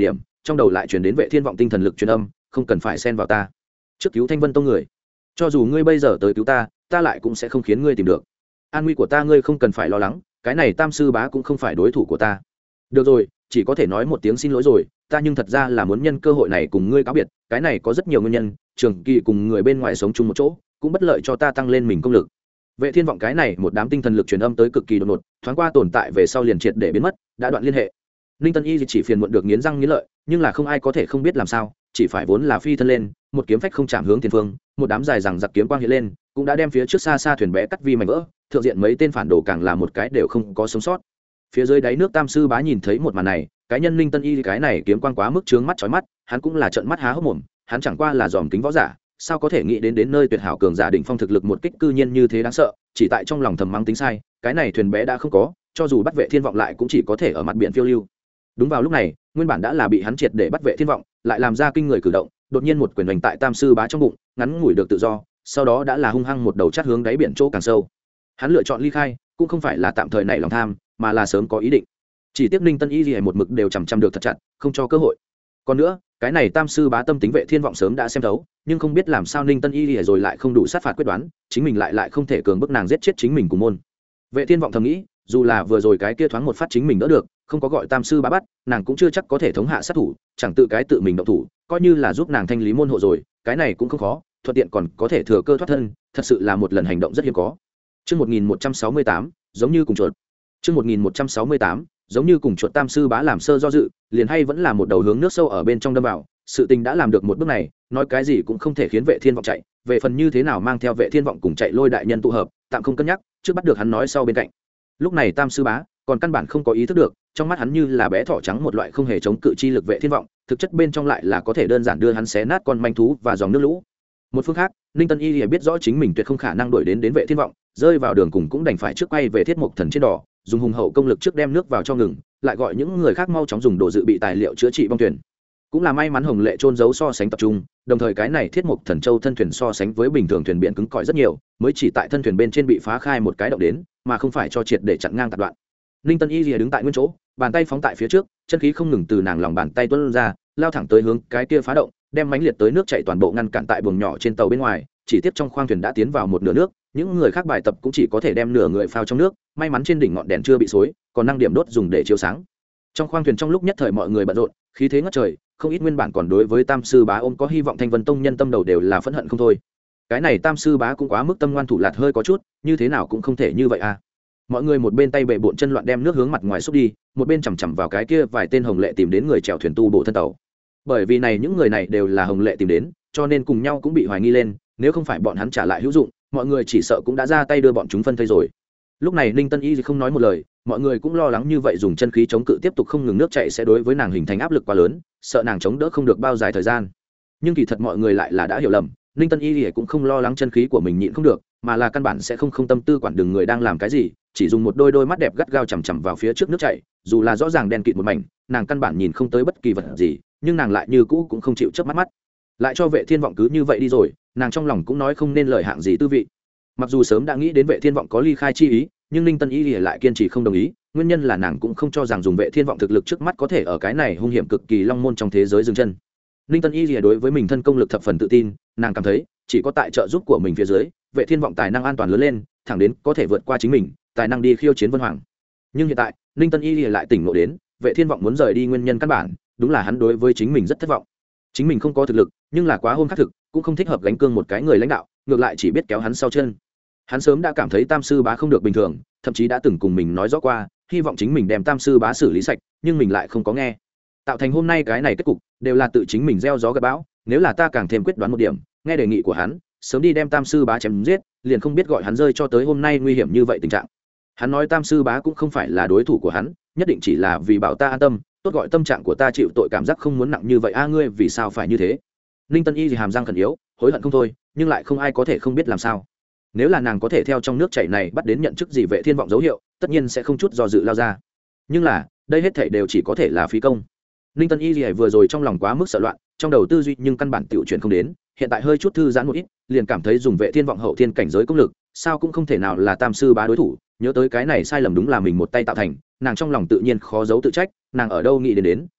trong đầu lại chuyển đến Vệ Thiên Vọng tinh thần lực truyền âm, không cần phải xen vào ta, trước cứu Thanh Vân Tông người, cho dù ngươi bây giờ tới cứu ta, ta lại cũng sẽ không khiến ngươi tìm được an nguy của ta, ngươi không cần phải lo lắng, cái này Tam sư bá cũng không phải đối thủ của ta. Được rồi, chỉ có thể nói một tiếng xin lỗi rồi, ta nhưng thật ra là muốn nhân cơ hội này cùng ngươi cáo biệt, cái này có rất nhiều nguyên nhân, trường kỳ cùng người bên ngoài sống chung một chỗ cũng bất lợi cho ta tăng lên mình công lực. Vệ Thiên Vọng cái này một đám tinh thần lực truyền âm tới cực kỳ đột ngột, thoáng qua tồn tại về sau liền triệt để biến mất, đã đoạn liên hệ. Ninh Tân Y chỉ phiền muộn được nghiến răng nghiến lợi, nhưng là không ai có thể không biết làm sao, chỉ phải vốn là phi thân lên, một kiếm phách không chạm hướng tiền phương, một đám dài rằng giặc kiếm quang hiện lên, cũng đã đem phía trước xa xa thuyền bé cắt vi mảnh vỡ, thượng diện mấy tên phản đồ càng là một cái đều không có sống sót. Phía dưới đáy nước Tam sư bá nhìn thấy một màn này, cái nhân Ninh Tân Y cái này kiếm quang quá mức chướng mắt chói mắt, hắn cũng là trợn mắt há hốc mồm, hắn chẳng qua là dòm kính võ giả, sao có thể nghĩ đến đến nơi tuyệt hảo cường giả đỉnh phong thực lực một kích cư nhiên như thế đáng sợ, chỉ tại trong lòng thầm mắng tính sai, cái này thuyền bé đã không có, cho dù bắt Vệ Thiên Vọng lại cũng chỉ có thể ở mặt biển phiêu lưu. Đúng vào lúc này, nguyên bản đã là bị hắn triệt để bắt Vệ Thiên Vọng, lại làm ra kinh người cử động, đột nhiên một quyền đánh tại Tam sư bá trong bụng, ngắn ngủi được tự do, sau đó đã là hung hăng một đầu chát hướng đáy biển chỗ càng sâu. Hắn lựa chọn ly khai, cũng không phải là tạm thời nảy lòng tham, mà là sớm có ý định. Chỉ tiếc Ninh Tân Y Lìa một mực đều chằm chằm được thật chặt, không cho cơ hội. Còn nữa, cái này Tam sư bá tâm tính Vệ Thiên Vọng sớm đã xem thấu, nhưng không biết làm sao Ninh Tân Y Lìa rồi lại không đủ sát phạt quyết đoán, chính mình lại lại không thể cường bức nàng giết chết chính mình cùng môn. Vệ Thiên Vọng thầm nghĩ, dù là vừa rồi cái kia thoáng một phát chính mình đỡ được, không có gọi Tam sư bá bắt, nàng cũng chưa chắc có thể thống hạ sát thủ, chẳng tự cái tự mình động thủ, coi như là giúp nàng thanh lý môn hộ rồi, cái này cũng không khó, thuận tiện còn có thể thừa cơ thoát thân, thật sự là một lần hành động rất hiếm có. Chương một nghìn một trăm sáu mươi tám, giống như cùng chuột. Chương một nghìn một trăm sáu mươi tám, giống như cùng chuột. Tam sư bá làm sơ do dự, liền hay vẫn là một đầu hướng nước sâu ở bên trong đâm vào, sự tình đã làm được một bước này, nói cái gì cũng không thể khiến Vệ Thiên Vọng chạy, về phần như thế nào mang theo Vệ Thiên Vọng cùng chạy lôi đại nhân tụ hợp, tạm không cân nhắc, trước bắt được hắn nói sau bên cạnh. Lúc này Tam sư bá còn căn bản không có ý thức được, trong mắt hắn như là bé thỏ trắng một loại không hề chống cự chi lực Vệ Thiên Vọng, thực chất bên trong lại là có thể đơn giản đưa hắn xé nát con manh thú và dòng nước lũ. Một phương khác, Ninh Tân Y Lìa biết rõ chính mình tuyệt không khả năng đuổi đến đến Vệ Thiên Vọng, rơi vào đường cùng cũng đành phải trước quay về Thiết Mộc Thần trên đỏ, dùng hùng hậu công lực trước đem nước vào cho ngừng, lại gọi những người khác mau chóng dùng đồ dự bị tài liệu chữa trị bong thuyền. Cũng là may mắn Hồng Lệ trôn giấu so sánh tập trung, đồng thời cái này Thiết Mộc Thần Châu thân thuyền so sánh với bình thường thuyền biển cứng cỏi rất nhiều, mới chỉ tại thân thuyền bên trên bị phá khai một cái động đến, mà không phải cho triệt để chặn ngang tạt đoạn. Ninh Tân Y Lìa đứng tại nguyên chỗ, bàn tay phóng tại phía trước, chân khí không ngừng từ nàng lòng bàn tay tuôn ra, lao thẳng tới hướng cái kia phá động, đem mãnh liệt tới nước chảy toàn bộ ngăn cản tại buồng nhỏ trên tàu bên ngoài, chỉ tiếp trong khoang thuyền đã tiến vào một nửa nước, những người khác bài tập cũng chỉ có thể đem nửa người phao trong nước, may mắn trên đỉnh ngọn đèn chưa bị xối, còn năng điểm đốt dùng để chiếu sáng. Trong khoang thuyền trong lúc nhất thời mọi người bận rộn, khí thế ngất trời, không ít nguyên bản còn đối với Tam sư bá ôm có hy vọng Thanh Vân Tông nhân tâm đầu đều là phẫn hận không thôi. Cái này Tam sư bá cũng quá mức tâm ngoan thủ lạt hơi có chút, như thế nào cũng không thể như vậy à. Mọi người một bên tay bệ bộn chân loạn đem nước hướng mặt ngoài xúc đi, một bên chằm chằm vào cái kia vài tên Hồng Lệ tìm đến người chèo thuyền tu bổ thân tàu. Bởi vì này những người này đều là Hồng Lệ tìm đến, cho nên cùng nhau cũng bị hoài nghi lên, nếu không phải bọn hắn trả lại hữu dụng, mọi người chỉ sợ cũng đã ra tay đưa bọn chúng phân thây rồi. Lúc này Ninh Tân Y không nói một lời, mọi người cũng lo lắng như vậy dùng chân khí chống cự tiếp tục không ngừng nước chảy sẽ đối với nàng hình thành áp lực quá lớn, sợ nàng chống đỡ không được bao dài thời gian. Nhưng kỳ thật mọi người lại là đã hiểu lầm, Ninh Tân Y cũng không lo lắng chân khí của mình nhịn không được, mà là căn bản sẽ không không tâm tư quản đường người đang làm cái gì, chỉ dùng một đôi đôi mắt đẹp gắt gao chằm chằm vào phía trước nước chảy, dù là rõ ràng đen kịt một mảnh, nàng căn bản nhìn không tới bất kỳ vật gì, nhưng nàng lại như cũ cũng không chịu chớp mắt mắt. Lại cho Vệ Thiên Vọng cứ như vậy đi rồi, nàng trong lòng cũng nói không nên lời hạng gì tư vị. Mặc dù sớm đã nghĩ đến Vệ Thiên Vọng có ly khai chi ý, nhưng Ninh Tân Y lại kiên trì không đồng ý, nguyên nhân là nàng cũng không cho rằng dùng Vệ Thiên Vọng thực lực trước mắt có thể ở cái này hung hiểm cực kỳ long môn trong thế giới dừng chân. Ninh Tân Y đối với mình thân công lực thập phần tự tin, nàng cảm thấy chỉ có tại trợ giúp của mình phía dưới, Vệ Thiên Vọng tài năng an toàn lớn lên, thẳng đến có thể vượt qua chính mình, tài năng đi khiêu chiến Vân Hoàng. Nhưng hiện tại, Ninh Tân Y lại tỉnh ngộ đến, Vệ Thiên Vọng muốn rời đi nguyên nhân căn bản, đúng là hắn đối với chính mình rất thất vọng. Chính mình không có thực lực, nhưng là quá hôn khắc thực, cũng không thích hợp gánh cương một cái người lãnh đạo, ngược lại chỉ biết kéo hắn sau chân. Hắn sớm đã cảm thấy Tam sư bá không được bình thường, thậm chí đã từng cùng mình nói rõ qua, hy vọng chính mình đem Tam sư bá xử lý sạch, nhưng mình lại không có nghe. Tạo thành hôm nay cái này kết cục, đều là tự chính mình gieo gió gặt bão, nếu là ta càng thêm quyết đoán một điểm, nghe đề nghị của hắn, sớm đi đem Tam sư bá chém giết, liền không biết gọi hắn rơi cho tới hôm nay nguy hiểm như vậy tình trạng. Hắn nói Tam sư bá cũng không phải là đối thủ của hắn, nhất định chỉ là vì bảo ta an tâm, tốt gọi tâm trạng của ta chịu tội cảm giác không muốn nặng như vậy a. Ngươi vì sao phải như thế? Ninh Tân Y thì hàm răng khẩn yếu, hối hận không thôi, nhưng lại không ai có thể không biết làm sao. Nếu là nàng có thể theo trong nước chảy này bắt đến nhận chức gì Vệ Thiên Vọng dấu hiệu, tất nhiên sẽ không chút do dự lao ra. Nhưng là, đây hết thảy đều chỉ có thể là phí công. Ninh Tân Y vừa rồi trong lòng quá mức sợ loạn, trong đầu tư duy nhưng căn bản tiểu chuyển không đến, hiện tại hơi chút thư giãn một ít, liền cảm thấy dùng Vệ Thiên Vọng hậu thiên cảnh giới công lực, sao cũng không thể nào là Tam sư bá đối thủ, nhớ tới cái này sai lầm đúng là mình một tay tạo thành, nàng trong lòng tự nhiên khó giấu tự trách, nàng ở đâu nghĩ đến đến,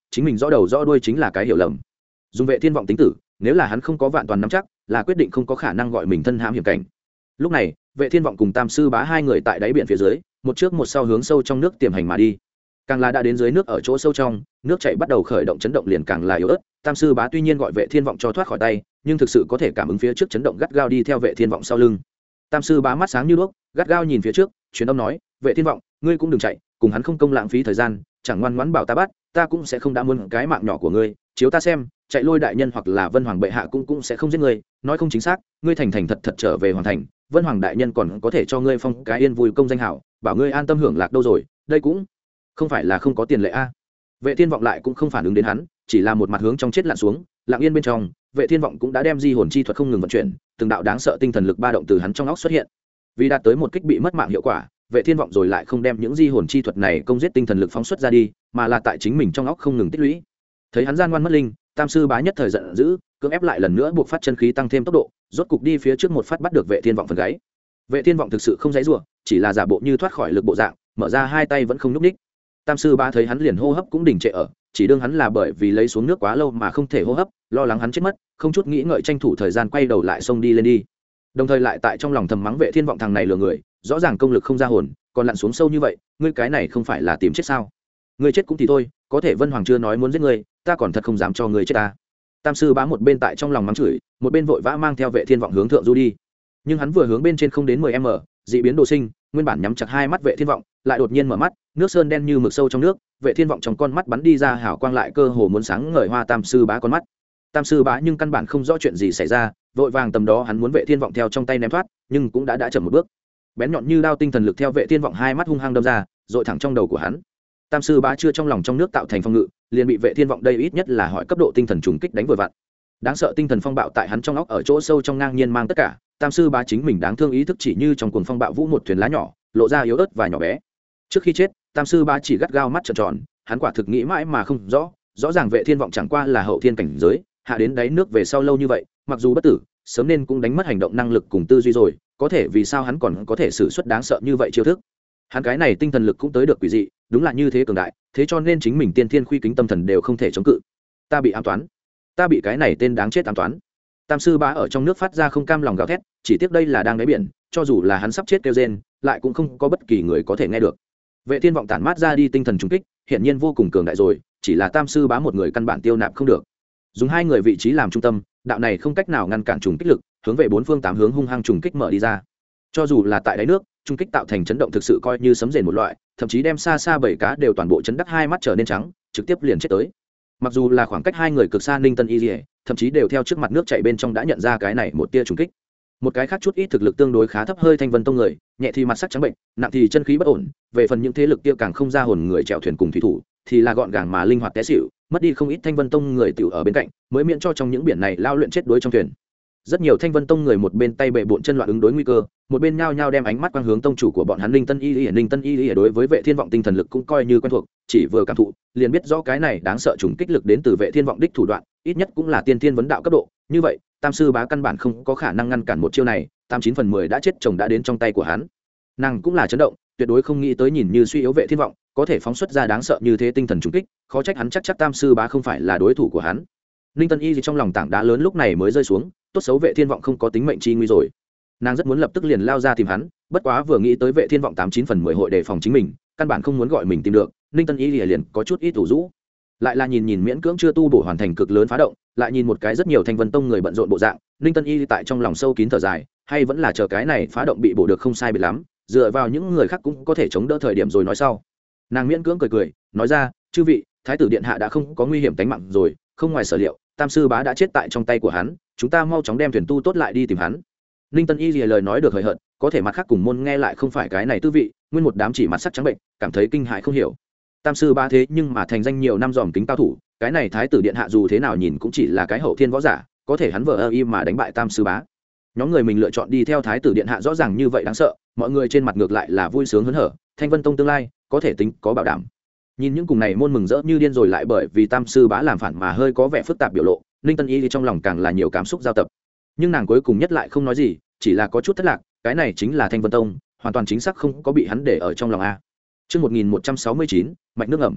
chính mình rõ đầu rõ đuôi chính là cái hiểu lầm. Dùng Vệ Thiên Vọng tính tử, nếu là hắn không có vạn toàn nắm chắc, là quyết định không có khả năng gọi mình thân hãm hiểm cảnh. Lúc này, Vệ Thiên Vọng cùng Tam Sư Bá hai người tại đáy biển phía dưới, một trước một sau hướng sâu trong nước tiềm hành mà đi. Càng là đã đến dưới nước ở chỗ sâu trong, nước chảy bắt đầu khởi động chấn động liền càng là yếu ớt. Tam Sư Bá tuy nhiên gọi Vệ Thiên Vọng cho thoát khỏi tay, nhưng thực sự có thể cảm ứng phía trước chấn động gắt gao đi theo Vệ Thiên Vọng sau lưng. Tam Sư Bá mắt sáng như đuốc, gắt gao nhìn phía trước, truyền âm nói: Vệ Thiên Vọng, ngươi cũng đừng chạy, cùng hắn không công lãng phí thời gian, chẳng ngoan ngoãn bảo ta bắt, ta cũng sẽ không đã muốn cái mạng nhỏ của ngươi. Chiếu ta xem, chạy Lôi đại nhân hoặc là Vân Hoàng bệ hạ cũng cũng sẽ không giết ngươi. Nói không chính xác, ngươi thành thành thật thật trở về hoàn thành, Vân Hoàng đại nhân còn có thể cho ngươi phong cái yên vui công danh hảo, bảo ngươi an tâm hưởng lạc đâu rồi. Đây cũng không phải là không có tiền lệ a. Vệ Thiên Vọng lại cũng không phản ứng đến hắn, chỉ là một mặt hướng trong chết lặn xuống. Lặng yên bên trong, Vệ Thiên Vọng cũng đã đem di hồn chi thuật không ngừng vận chuyển, từng đạo đáng sợ tinh thần lực ba động từ hắn trong óc xuất hiện. Vì đạt tới một kích bị mất mạng hiệu quả, Vệ Thiên Vọng rồi lại không đem những di hồn chi thuật này công giết tinh thần lực phóng xuất ra đi, mà là tại chính mình trong óc không ngừng tích lũy. Thấy hắn gian ngoan mất linh, Tam Sư Bá nhất thời giận dữ, cưỡng ép lại lần nữa buộc phát chân khí tăng thêm tốc độ, rốt cục đi phía trước một phát bắt được Vệ Thiên Vọng phần gáy. Vệ Thiên Vọng thực sự không dãy rủa, chỉ là giả bộ như thoát khỏi lực bộ dạng, mở ra hai tay vẫn không nhúc nhích. Tam Sư Bá thấy hắn liền hô hấp cũng đình trệ ở, chỉ đương hắn là bởi vì lấy xuống nước quá lâu mà không thể hô hấp, lo lắng hắn chết mất, không chút nghĩ ngợi tranh thủ thời gian quay đầu lại xông đi lên đi. Đồng thời lại tại trong lòng thầm mắng Vệ Thiên Vọng thằng này lừa người, rõ ràng công lực không ra hồn, còn lặn xuống sâu như vậy, ngươi cái này không phải là tìm chết sao? Ngươi chết cũng thì thôi, có thể Vân Hoàng chưa nói muốn giết ngươi, ta còn thật không dám cho ngươi chết ta. Tam Sư Bá một bên tại trong lòng mắng chửi, một bên vội vã mang theo Vệ Thiên Vọng hướng thượng du đi. Nhưng hắn vừa hướng bên trên không đến mười mét, dị biến đồ sinh, nguyên bản nhắm chặt hai mắt Vệ Thiên Vọng, lại đột nhiên mở mắt, nước sơn đen như mực sâu trong nước, Vệ Thiên Vọng trong con mắt bắn đi ra hào quang lại cơ hồ muốn sáng ngời hoa Tam Sư Bá con mắt. Tam Sư Bá nhưng căn bản không rõ chuyện gì xảy ra, vội vàng tầm đó hắn muốn Vệ Thiên Vọng theo trong tay ném thoát, nhưng cũng đã đã chậm một bước. Bén nhọn như đao tinh thần lực theo Vệ Thiên Vọng hai mắt hung hăng đâm ra, dội thẳng trong đầu của hắn. Tam Sư Bá chưa trong lòng trong nước tạo thành phong ngự, liền bị Vệ Thiên Vọng đây ít nhất là hỏi cấp độ tinh thần trùng kích đánh vừa vặn. Đáng sợ tinh thần phong bạo tại hắn trong óc ở chỗ sâu trong ngang nhiên mang tất cả. Tam Sư Bá chính mình đáng thương ý thức chỉ như trong cuồng phong bạo vũ một thuyền lá nhỏ, lộ ra yếu ớt và nhỏ bé. Trước khi chết, Tam Sư Bá chỉ gắt gao mắt trợn tròn, hắn quả thực nghĩ mãi mà không rõ, rõ ràng Vệ Thiên Vọng chẳng qua là hậu thiên cảnh giới, hạ đến đáy nước về sau lâu như vậy, mặc dù bất tử, sớm nên cũng đánh mất hành động năng lực cùng tư duy rồi, có thể vì sao hắn còn có thể sử xuất đáng sợ như vậy chiêu thức? Hắn cái này tinh thần lực cũng tới được quỷ dị, đúng là như thế cường đại, thế cho nên chính mình tiên thiên khuy kính tâm thần đều không thể chống cự. Ta bị ám toán, ta bị cái này tên đáng chết ám toán. Tam Sư Bá ở trong nước phát ra không cam lòng gào thét, chỉ tiếc đây là đang đáy biển, cho dù là hắn sắp chết kêu rên, lại cũng không có bất kỳ người có thể nghe được. Vệ Thiên Vọng tản mát ra đi tinh thần trùng kích, hiện nhiên vô cùng cường đại rồi, chỉ là Tam Sư Bá một người căn bản tiêu nạp không được. Dùng hai người vị trí làm trung tâm, đạo này không cách nào ngăn cản trùng kích lực, hướng về bốn phương tám hướng hung hăng trùng kích mở đi ra. Cho dù là tại đáy nước, trùng kích tạo thành chấn động thực sự coi như sấm rền một loại, thậm chí đem xa xa bảy cá đều toàn bộ chấn đắc hai mắt trở nên trắng, trực tiếp liền chết tới. Mặc dù là khoảng cách hai người cực xa Ninh Tân Y Liễu, thậm chí đều theo trước mặt nước chảy bên trong đã nhận ra cái này một tia trùng kích. Một cái khác chút ít thực lực tương đối khá thấp hơi Thanh Vân tông người, nhẹ thì mặt sắc trắng bệnh, nặng thì chân khí bất ổn, về phần những thế lực kia càng không ra hồn người chèo thuyền cùng thủy thủ, thì là gọn gàng mà linh hoạt té xỉu, mất đi không ít Thanh Vân tông người tiểu ở bên cạnh, mới miễn cho trong những biển này lao luyện chết đuối trong thuyền. Rất nhiều Thanh Vân tông người một bên tay bệ bộn chân loạn ứng đối nguy cơ, một bên nhao nhao đem ánh mắt quang hướng tông chủ của bọn hắn Ninh Tân Y Liễu. Ninh Tân Y Liễu đối với Vệ Thiên Vọng tinh thần lực cũng coi như quen thuộc, chỉ vừa cảm thụ, liền biết rõ cái này đáng sợ trùng kích lực đến từ Vệ Thiên Vọng đích thủ đoạn, ít nhất cũng là tiên thiên vấn đạo cấp độ, như vậy, Tam Sư Bá căn bản không có khả năng ngăn cản một chiêu này, tám chín phần mười đã chết chồng đã đến trong tay của hắn. Nàng cũng là chấn động, tuyệt đối không nghĩ tới nhìn như suy yếu Vệ Thiên Vọng, có thể phóng xuất ra đáng sợ như thế tinh thần trùng kích, khó trách hắn chắc chắc Tam Sư Bá không phải là đối thủ của hắn. Ninh Tân Y gì trong lòng tảng đá lớn lúc này mới rơi xuống, tốt xấu Vệ Thiên Vọng không có tính mệnh chi nguy rồi. Nàng rất muốn lập tức liền lao ra tìm hắn, bất quá vừa nghĩ tới Vệ Thiên Vọng tám chín phần mười hội đề phòng chính mình, căn bản không muốn gọi mình tìm được, Ninh Tân Y liền có chút ít ủ rũ. Lại là nhìn nhìn miễn cưỡng chưa tu bổ hoàn thành cực lớn phá động, lại nhìn một cái rất nhiều Thanh Vân tông người bận rộn bộ dạng, Ninh Tân Y tại trong lòng sâu kín thở dài, hay vẫn là chờ cái này phá động bị bổ được không sai biệt lắm, dựa vào những người khác cũng có thể chống đỡ thời điểm rồi nói sau. Nàng miễn cưỡng cười cười, nói ra, chư vị, thái tử điện hạ đã không có nguy hiểm tính mạng rồi, không ngoài sở liệu, Tam Sư Bá đã chết tại trong tay của hắn, chúng ta mau chóng đem thuyền tu tốt lại đi tìm hắn. Ninh Tân Y lìa lời nói được hời hợt, có thể mặt khác cùng môn nghe lại không phải cái này tư vị, nguyên một đám chỉ mặt sắc trắng bệnh, cảm thấy kinh hãi không hiểu. Tam Sư Bá thế nhưng mà thành danh nhiều năm dòm kính cao thủ, cái này thái tử điện hạ dù thế nào nhìn cũng chỉ là cái hậu thiên võ giả, có thể hắn vờ ơ y mà đánh bại Tam Sư Bá. Nhóm người mình lựa chọn đi theo thái tử điện hạ rõ ràng như vậy đáng sợ, mọi người trên mặt ngược lại là vui sướng hớn hở, Thanh Vân tông tương lai có thể tính có bảo đảm. Nhìn những cùng này môn mừng rỡ như điên rồi lại bởi vì Tam Sư Bá làm phản mà hơi có vẻ phức tạp biểu lộ, Ninh Tân Y thì trong lòng càng là nhiều cảm xúc giao tập. Nhưng nàng cuối cùng nhất lại không nói gì, chỉ là có chút thất lạc, cái này chính là Thanh Vân tông, hoàn toàn chính xác không có bị hắn để ở trong lòng a. Chương một nghìn một trăm sáu mươi chín, mạch nước ngầm.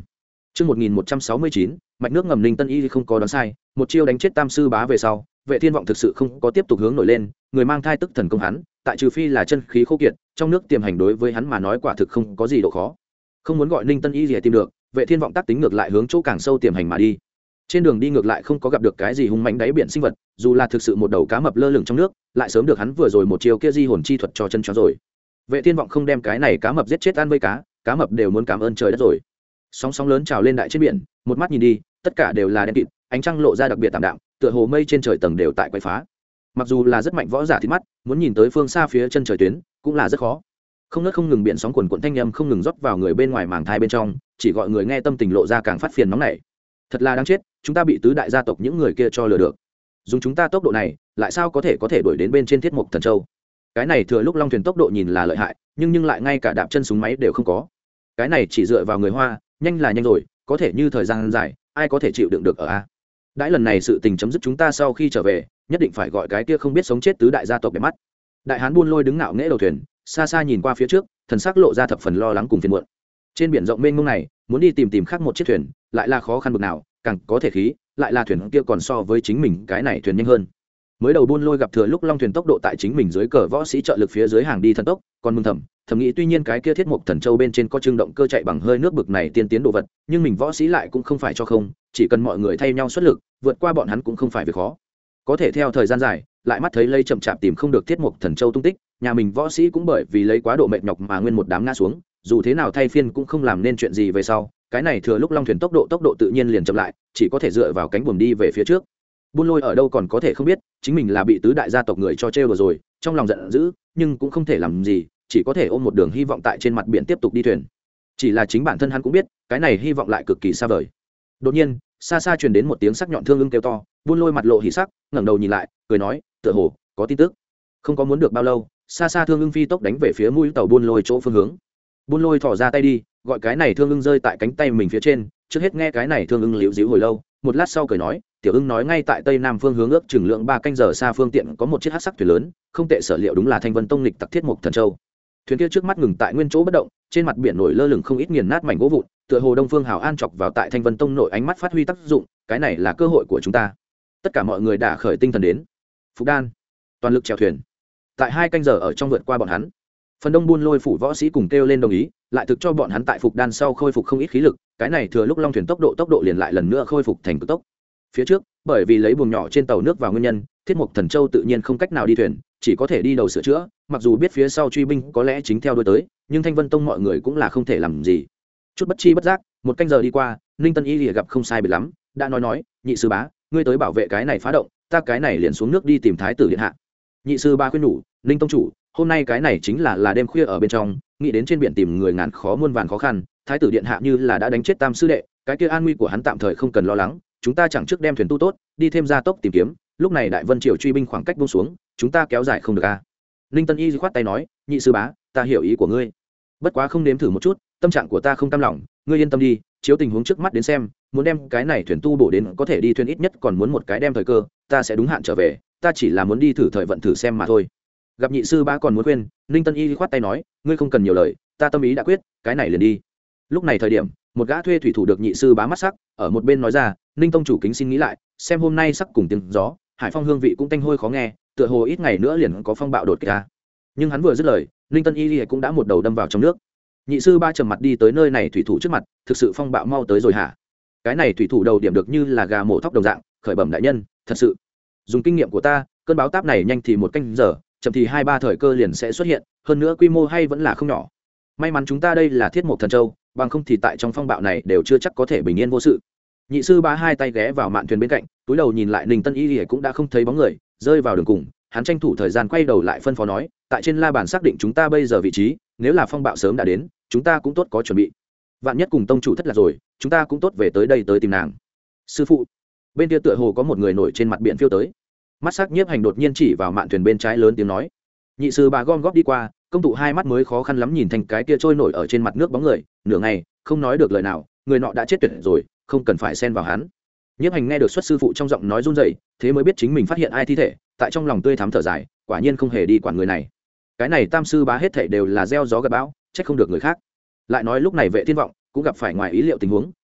Chương một nghìn một trăm sáu mươi chín, mạch nước ngầm Ninh Tân Y không có đoán sai, một chiêu đánh chết Tam sư bá về sau, Vệ Thiên vọng thực sự không có tiếp tục hướng nổi lên, người mang thai tức thần công hắn, tại trừ phi là chân khí khô kiệt, trong nước tiềm hành đối với hắn mà nói quả thực không có gì độ khó. Không muốn gọi Ninh Tân Y gì tìm được, Vệ Thiên vọng tác tính ngược lại hướng chỗ càng sâu tiềm hành mà đi. Trên đường đi ngược lại không có gặp được cái gì hung mãnh đáy biển sinh vật, dù là thực sự một đầu cá mập lơ lửng trong nước, lại sớm được hắn vừa rồi một chiêu kia di hồn chi thuật cho chân cho rồi. Vệ Thiên vọng không đem cái này cá mập giết chết ăn với cá, cá mập đều muốn cảm ơn trời đất rồi. Sóng sóng lớn trào lên đại trên biển, một mắt nhìn đi, tất cả đều là đen kịt, ánh trăng lộ ra đặc biệt tạm đạm, tựa hồ mây trên trời tầng đều tại quay phá. Mặc dù là rất mạnh võ giả thì mắt, muốn nhìn tới phương xa phía chân trời tuyến, cũng là rất khó. Không ngớt không ngừng biển sóng cuồn cuộn thanh âm không ngừng rót vào người bên ngoài màng thai bên trong, chỉ gọi người nghe tâm tình lộ ra càng phát phiền nóng nảy. Thật là đáng chết, chúng ta bị tứ đại gia tộc những người kia cho lừa được. Dùng chúng ta tốc độ này, lại sao có thể có thể đuổi đến bên trên Thiết Mục Thần Châu? Cái này thừa lúc Long thuyền tốc độ nhìn là lợi hại, nhưng nhưng lại ngay cả đạp chân súng máy đều không có. Cái này chỉ dựa vào người Hoa, nhanh là nhanh rồi, có thể như thời gian dài, ai có thể chịu đựng được ở a? Đãi lần này sự tình chấm dứt chúng ta sau khi trở về, nhất định phải gọi cái kia không biết sống chết tứ đại gia tộc để mắt. Đại hán buôn lôi đứng ngạo nghễ đầu thuyền, xa xa nhìn qua phía trước, thần sắc lộ ra thập phần lo lắng cùng phiền muộn. Trên biển rộng mênh mông này, muốn đi tìm tìm khác một chiếc thuyền, lại là khó khăn bực nào, càng có thể khí, lại là thuyền kia còn so với chính mình cái này thuyền nhanh hơn. Mới đầu buôn lôi gặp thừa lúc Long thuyền tốc độ tại chính mình dưới cờ võ sĩ trợ lực phía dưới hàng đi thần tốc, còn mừng thầm, thầm nghĩ tuy nhiên cái kia Thiết Mục Thần Châu bên trên có trưng động cơ chạy bằng hơi nước bực này tiên tiến đồ vật, nhưng mình võ sĩ lại cũng không phải cho không, chỉ cần mọi người thay nhau xuất lực, vượt qua bọn hắn cũng không phải việc khó. Có thể theo thời gian dài, lại mắt thấy lây chậm chạp tìm không được Thiết Mục Thần Châu tung tích, nhà mình võ sĩ cũng bởi vì lấy quá độ mệt nhọc mà nguyên một đám ngã xuống, dù thế nào thay phiên cũng không làm nên chuyện gì về sau, cái này thừa lúc Long thuyền tốc độ tốc độ tự nhiên liền chậm lại, chỉ có thể dựa vào cánh buồm đi về phía trước. Buôn lôi ở đâu còn có thể không biết, chính mình là bị tứ đại gia tộc người cho trêu rồi, trong lòng giận dữ, nhưng cũng không thể làm gì, chỉ có thể ôm một đường hy vọng tại trên mặt biển tiếp tục đi thuyền. Chỉ là chính bản thân hắn cũng biết, cái này hy vọng lại cực kỳ xa vời. Đột nhiên, xa xa truyền đến một tiếng sắc nhọn thương ưng kêu to, buôn lôi mặt lộ hỉ sắc, ngẩng đầu nhìn lại, cười nói, tựa hồ có tin tức. Không có muốn được bao lâu, xa xa thương ưng phi tốc đánh về phía mũi tàu buôn lôi chỗ phương hướng. Buôn lôi thò ra tay đi, gọi cái này thương ưng rơi tại cánh tay mình phía trên, trước hết nghe cái này thương ưng liễu díu hồi lâu, một lát sau cười nói, tiểu ưng nói ngay tại tây nam phương hướng ước chừng lượng ba canh giờ xa phương tiện có một chiếc hắc sắc thuyền lớn, không tệ, sở liệu đúng là Thanh Vân Tông lịch tặc Thiết Mục Thần Châu. Thuyền kia trước mắt ngừng tại nguyên chỗ bất động, trên mặt biển nổi lơ lửng không ít nghiền nát mảnh gỗ vụn, tựa hồ Đông Phương Hào An chọc vào tại Thanh Vân Tông nội ánh mắt phát huy tác dụng, cái này là cơ hội của chúng ta. Tất cả mọi người đã khởi tinh thần đến. Phục Đan, toàn lực chèo thuyền. Tại hai canh giờ ở trong vượt qua bọn hắn. Phần đông buôn lôi phủ võ sĩ cùng kêu lên đồng ý, lại thực cho bọn hắn tại Phục Đan sau khôi phục không ít khí lực, cái này thừa lúc Long thuyền tốc độ tốc độ liền lại lần nữa khôi phục thành cực tốc. Phía trước, bởi vì lấy buồng nhỏ trên tàu nước vào nguyên nhân, Thiết Mục Thần Châu tự nhiên không cách nào đi thuyền, chỉ có thể đi đầu sửa chữa, mặc dù biết phía sau truy binh có lẽ chính theo đuôi tới, nhưng Thanh Vân Tông mọi người cũng là không thể làm gì. Chút bất chi bất giác, một canh giờ đi qua, Ninh Tân Y lìa gặp không sai biệt lắm, đã nói nói, nhị sư bá, ngươi tới bảo vệ cái này phá động, ta cái này liền xuống nước đi tìm thái tử điện hạ. Nhị sư bá khuyên nhủ, Ninh tông chủ, hôm nay cái này chính là là đêm khuya ở bên trong, nghĩ đến trên biển tìm người ngàn khó muôn vàn khó khăn, thái tử điện hạ như là đã đánh chết Tam sư đệ, cái kia an nguy của hắn tạm thời không cần lo lắng, chúng ta chẳng trước đem thuyền tu tốt, đi thêm gia tốc tìm kiếm, lúc này đại vân triều truy binh khoảng cách buông xuống, chúng ta kéo dài không được a. À. Ninh Tân Y khoát tay nói, nhị sư bá, ta hiểu ý của ngươi, bất quá không nếm thử một chút, tâm trạng của ta không cam lòng, ngươi yên tâm đi, chiếu tình huống trước mắt đến xem, muốn đem cái này thuyền tu bổ đến có thể đi thuyền ít nhất còn muốn một cái đem thời cơ, ta sẽ đúng hạn trở về, ta chỉ là muốn đi thử thời vận thử xem mà thôi. Gặp nhị sư bá còn muốn khuyên, Ninh Tân Y khoát tay nói, ngươi không cần nhiều lời, ta tâm ý đã quyết, cái này liền đi. Lúc này thời điểm, một gã thuê thủy thủ được nhị sư bá mắt sắc, ở một bên nói ra, Ninh tông chủ kính xin nghĩ lại, xem hôm nay sắc cùng tiếng gió, hải phong hương vị cũng tanh hôi khó nghe, tựa hồ ít ngày nữa liền có phong bạo đột kích ra. Nhưng hắn vừa dứt lời, Ninh Tân Y cũng đã một đầu đâm vào trong nước. Nhị sư ba trầm mặt đi tới nơi này thủy thủ trước mặt, thực sự phong bạo mau tới rồi hả? Cái này thủy thủ đầu điểm được như là gà mổ thóc đồng dạng, khởi bẩm đại nhân, thật sự. Dùng kinh nghiệm của ta, cơn báo táp này nhanh thì một canh giờ, chậm thì hai ba thời cơ liền sẽ xuất hiện, hơn nữa quy mô hay vẫn là không nhỏ. May mắn chúng ta đây là Thiết Mục Thần Châu, bằng không thì tại trong phong bạo này đều chưa chắc có thể bình yên vô sự. Nhị sư bá hai tay ghé vào mạn thuyền bên cạnh, túi đầu nhìn lại Ninh Tân Y cũng đã không thấy bóng người, rơi vào đường cùng, hắn tranh thủ thời gian quay đầu lại phân phó nói, tại trên la bàn xác định chúng ta bây giờ vị trí, nếu là phong bạo sớm đã đến, chúng ta cũng tốt có chuẩn bị. Vạn nhất cùng tông chủ thất lạc rồi, chúng ta cũng tốt về tới đây tới tìm nàng. Sư phụ, bên kia tựa hồ có một người nổi trên mặt biển phiêu tới. Mắt sắc nhiếp hành đột nhiên chỉ vào mạn thuyền bên trái lớn tiếng nói. Nhị sư bà gom góp đi qua, công tụ hai mắt mới khó khăn lắm nhìn thành cái kia trôi nổi ở trên mặt nước bóng người, nửa ngày không nói được lời nào, người nọ đã chết tuyệt rồi, không cần phải xen vào hắn. Nhiếp hành nghe được xuất sư phụ trong giọng nói run rẩy, thế mới biết chính mình phát hiện ai thi thể, tại trong lòng tươi thắm thở dài, quả nhiên không hề đi quản người này. Cái này tam sư bá hết thảy đều là gieo gió gặt bão, trách không được người khác. Lại nói lúc này Vệ Thiên vọng cũng gặp phải ngoài ý liệu tình huống,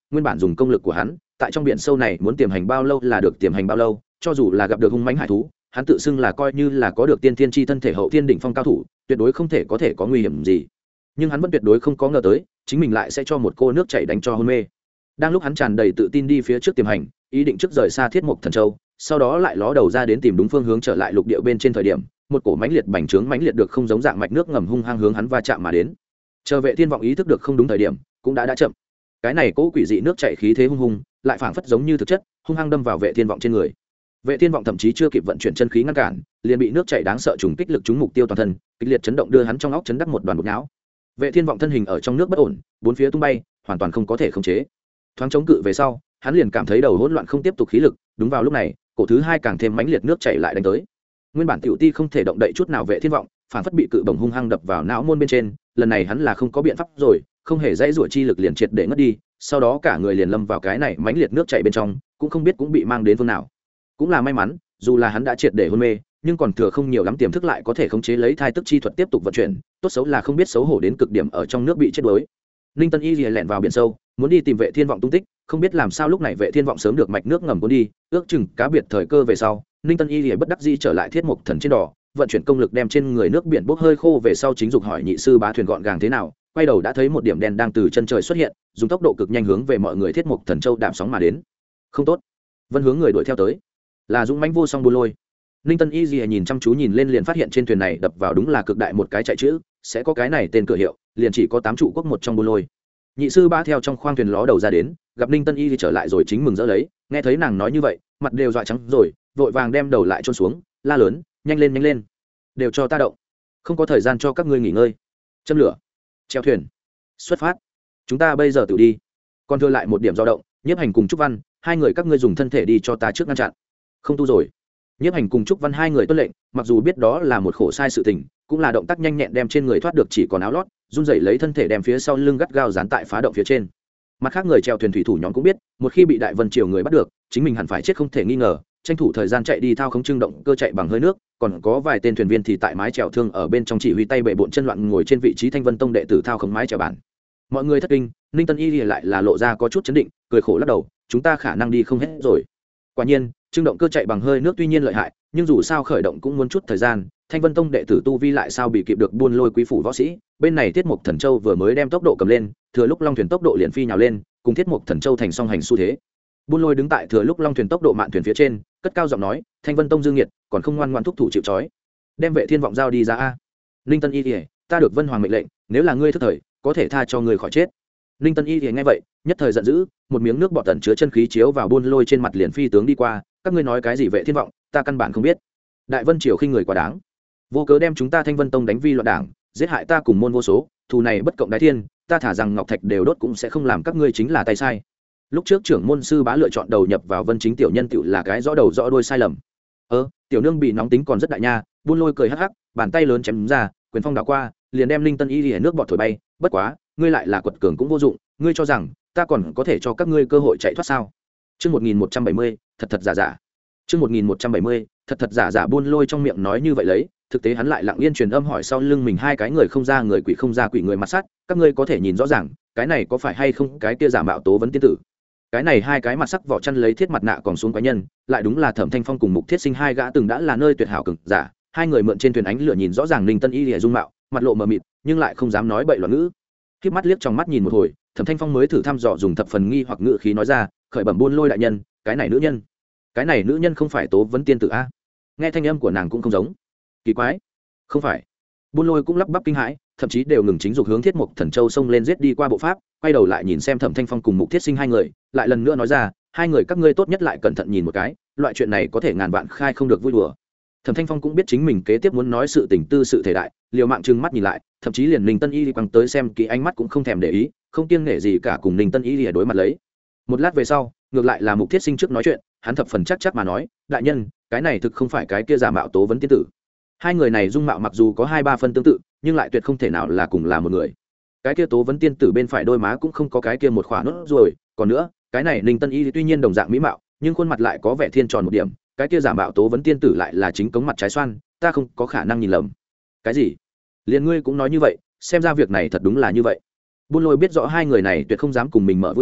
nguyên bản dùng công lực của hắn tại trong biển sâu này muốn tiềm hành bao lâu là được tiềm hành bao lâu, cho dù là gặp được hung mãnh hải thú hắn tự xưng là coi như là có được tiên thiên chi thân thể hậu thiên đỉnh phong cao thủ, tuyệt đối không thể có thể có nguy hiểm gì. Nhưng hắn vẫn tuyệt đối không có ngờ tới chính mình lại sẽ cho một cô nước chảy đánh cho hôn mê. Đang lúc hắn tràn đầy tự tin đi phía trước tiềm hành, ý định trước rời xa Thiết Mộc Thần Châu, sau đó lại ló đầu ra đến tìm đúng phương hướng trở lại lục địa bên trên thời điểm, một cổ mãnh liệt bành trướng mãnh liệt được không giống dạng mạch nước ngầm hung hăng hướng hắn va chạm mà đến. Chờ Vệ Thiên Vọng ý thức được không đúng thời điểm, cũng đã đã chậm. Cái này cỗ quỷ dị nước chảy khí thế hung hung, lại phảng phất giống như thực chất, hung hăng đâm vào Vệ Thiên Vọng trên người. Vệ Thiên Vọng thậm chí chưa kịp vận chuyển chân khí ngăn cản, liền bị nước chảy đáng sợ trùng kích lực trúng mục tiêu toàn thân, kịch liệt chấn động đưa hắn trong óc chấn đắc một đoàn bột não. Vệ Thiên Vọng thân hình ở trong nước bất ổn, bốn phía tung bay, hoàn toàn không có thể khống chế. Thoáng chống cự về sau, hắn liền cảm thấy đầu hỗn loạn không tiếp tục khí lực, đúng vào lúc này, cổ thứ hai càng thêm mãnh liệt nước chảy lại đánh tới. Nguyên bản tiểu ti không thể động đậy chút nào Vệ Thiên Vọng, phản phất bị cự bổng hung hăng đập vào não môn bên trên, lần này hắn là không có biện pháp rồi, không hề dãy rủa chi lực liền triệt để ngất đi, sau đó cả người liền lâm vào cái này mãnh liệt nước chảy bên trong, cũng không biết cũng bị mang đến phương nào. Cũng là may mắn, dù là hắn đã triệt để hôn mê, nhưng còn thừa không nhiều lắm tiềm thức lại có thể khống chế lấy thai tức chi thuật tiếp tục vận chuyển, tốt xấu là không biết xấu hổ đến cực điểm ở trong nước bị chết đuối. Ninh Tân Y lìa lẹn vào biển sâu, muốn đi tìm Vệ Thiên Vọng tung tích, không biết làm sao lúc này Vệ Thiên Vọng sớm được mạch nước ngầm cuốn đi, ước chừng cá biệt thời cơ về sau, Ninh Tân Y lìa bất đắc dĩ trở lại Thiết Mộc Thần trên đỏ, vận chuyển công lực đem trên người nước biển bốc hơi khô về sau chính dục hỏi nhị sư bá thuyền gọn gàng thế nào, quay đầu đã thấy một điểm đen đang từ chân trời xuất hiện, dùng tốc độ cực nhanh hướng về mọi người Thiết Mộc Thần châu đạp sóng mà đến. Không tốt, Vân hướng người đuổi theo tới, là dũng mãnh vô song buôn lôi. Ninh Tân Y lìa nhìn chăm chú nhìn lên liền phát hiện trên thuyền này đập vào đúng là cực đại một cái chạy chữ, sẽ có cái này tên cửa hiệu, liền chỉ có tám trụ quốc một trong buôn lôi. Nhị sư ba theo trong khoang thuyền ló đầu ra đến, gặp Ninh Tân Y thì trở lại rồi chính mừng rỡ lấy, nghe thấy nàng nói như vậy, mặt đều dọa trắng rồi, vội vàng đem đầu lại chôn xuống, la lớn, nhanh lên nhanh lên, đều cho ta động, không có thời gian cho các ngươi nghỉ ngơi. Châm lửa, treo thuyền, xuất phát, chúng ta bây giờ tự đi. Còn thừa lại một điểm dao động, Nhiếp Hành cùng Trúc Văn, hai người các ngươi dùng thân thể đi cho ta trước ngăn chặn. Không tu rồi. Nhiếp Hành cùng Trúc Văn hai người tuân lệnh, mặc dù biết đó là một khổ sai sự tình, cũng là động tác nhanh nhẹn đem trên người thoát được chỉ còn áo lót, run rẩy lấy thân thể đem phía sau lưng gắt gao dán tại phá động phía trên. Mặt khác người chèo thuyền thủy thủ nhóm cũng biết, một khi bị Đại Vân Triều người bắt được, chính mình hẳn phải chết không thể nghi ngờ, tranh thủ thời gian chạy đi thao khống trưng động cơ chạy bằng hơi nước, còn có vài tên thuyền viên thì tại mái chèo thương ở bên trong chỉ huy tay bệ bộn chân loạn ngồi trên vị trí Thanh Vân Tông đệ tử thao khống mái chèo bản. Mọi người thất kinh, Ninh Tân Y lại là lộ ra có chút chấn định, cười khổ lắc đầu, chúng ta khả năng đi không hết rồi. Quả nhiên, trưng động cơ chạy bằng hơi nước tuy nhiên lợi hại, nhưng dù sao khởi động cũng muốn chút thời gian, Thanh Vân Tông đệ tử tu vi lại sao bị kịp được buôn lôi quý phủ võ sĩ, bên này Thiết Mộc Thần Châu vừa mới đem tốc độ cầm lên, thừa lúc Long thuyền tốc độ liền phi nhào lên, cùng Thiết Mộc Thần Châu thành song hành xu thế. Buôn lôi đứng tại thừa lúc Long thuyền tốc độ mạn thuyền phía trên, cất cao giọng nói, Thanh Vân Tông dương nghiệt, còn không ngoan ngoãn thúc thủ chịu trói, đem Vệ Thiên Vọng giao đi ra a. Ninh Tân Y Lìa, ta được Vân Hoàng mệnh lệnh, nếu là ngươi thức thời, có thể tha cho ngươi khỏi chết. Ninh Tân Y Lìa nghe vậy, nhất thời giận dữ, một miếng nước bọt tẩn chứa chân khí chiếu vào buôn lôi trên mặt liền phi tướng đi qua, các ngươi nói cái gì Vệ Thiên Vọng, ta căn bản không biết. Đại Vân Triều khinh người quá đáng, vô cớ đem chúng ta Thanh Vân Tông đánh vi loạn đảng, giết hại ta cùng môn vô số, thù này bất cộng đái thiên, ta thả rằng ngọc thạch đều đốt cũng sẽ không làm các ngươi chính là tay sai. Lúc trước trưởng môn sư bá lựa chọn đầu nhập vào Vân Chính tiểu nhân tiểu là cái rõ đầu rõ đuôi sai lầm. Ơ, tiểu nương bị nóng tính còn rất đại nha, buôn lôi cười hắc hắc, bàn tay lớn chém ra, quyền phong đảo qua, liền đem Linh Tân Y Lìa nước bọt thổi bay, bất quá, ngươi lại là quật cường cũng vô dụng, ngươi cho rằng ta còn có thể cho các ngươi cơ hội chạy thoát sao? Chương một nghìn một trăm bảy mươi, thật thật giả giả. Chương một nghìn một trăm bảy mươi, thật thật giả giả buôn lôi trong miệng nói như vậy lấy, thực tế hắn lại lặng yên truyền âm hỏi sau lưng mình hai cái người không ra người quỷ không ra quỷ người mặt sắt, các ngươi có thể nhìn rõ ràng, cái này có phải hay không cái kia giả mạo tố vấn tiên tử? Cái này hai cái mặt sắc vỏ chăn lấy thiết mặt nạ còn xuống quái nhân, lại đúng là Thẩm Thanh Phong cùng Mục Thiết Sinh hai gã từng đã là nơi tuyệt hảo cực giả, hai người mượn trên thuyền ánh lửa nhìn rõ ràng Ninh Tân Y Lìa dung mạo, mặt lộ mờ mịt, nhưng lại không dám nói bậy loạn ngữ. Khiếp mắt liếc trong mắt nhìn một hồi, Thẩm Thanh Phong mới thử thăm dò dùng thập phần nghi hoặc ngữ khí nói ra, khởi bẩm buôn lôi đại nhân, cái này nữ nhân, cái này nữ nhân không phải tố vấn tiên tử a? Nghe thanh âm của nàng cũng không giống. Kỳ quái, không phải. Buôn lôi cũng lắp bắp kinh hãi, thậm chí đều ngừng chính dục hướng Thiết Mộc Thần Châu xông lên giết đi qua bộ pháp, quay đầu lại nhìn xem Thẩm Thanh Phong cùng Mục Thiết Sinh hai người, lại lần nữa nói ra, hai người các ngươi tốt nhất lại cẩn thận nhìn một cái, loại chuyện này có thể ngàn vạn khai không được vui đùa. Thẩm Thanh Phong cũng biết chính mình kế tiếp muốn nói sự tình tư sự thể đại, liều mạng trừng mắt nhìn lại, thậm chí liền Ninh Tân Y quăng tới xem kỹ ánh mắt cũng không thèm để ý, không kiêng nể gì cả cùng Ninh Tân Y lìa đối mặt lấy. Một lát về sau, ngược lại là Mục Thiết Sinh trước nói chuyện, hắn thập phần chắc chắc mà nói, đại nhân, cái này thực không phải cái kia giả mạo tố vấn tiên tử. Hai người này dung mạo mặc dù có hai ba phân tương tự, nhưng lại tuyệt không thể nào là cùng là một người. Cái kia tố vấn tiên tử bên phải đôi má cũng không có cái kia một khỏa nốt rồi, còn nữa, cái này Ninh Tân Y tuy nhiên đồng dạng mỹ mạo, nhưng khuôn mặt lại có vẻ thiên tròn một điểm, cái kia giả mạo tố vấn tiên tử lại là chính cống mặt trái xoan, ta không có khả năng nhìn lầm. Cái gì? Liền ngươi cũng nói như vậy, xem ra việc này thật đúng là như vậy. Buôn lôi biết rõ hai người này tuyệt không dám cùng mình mở vui đùa,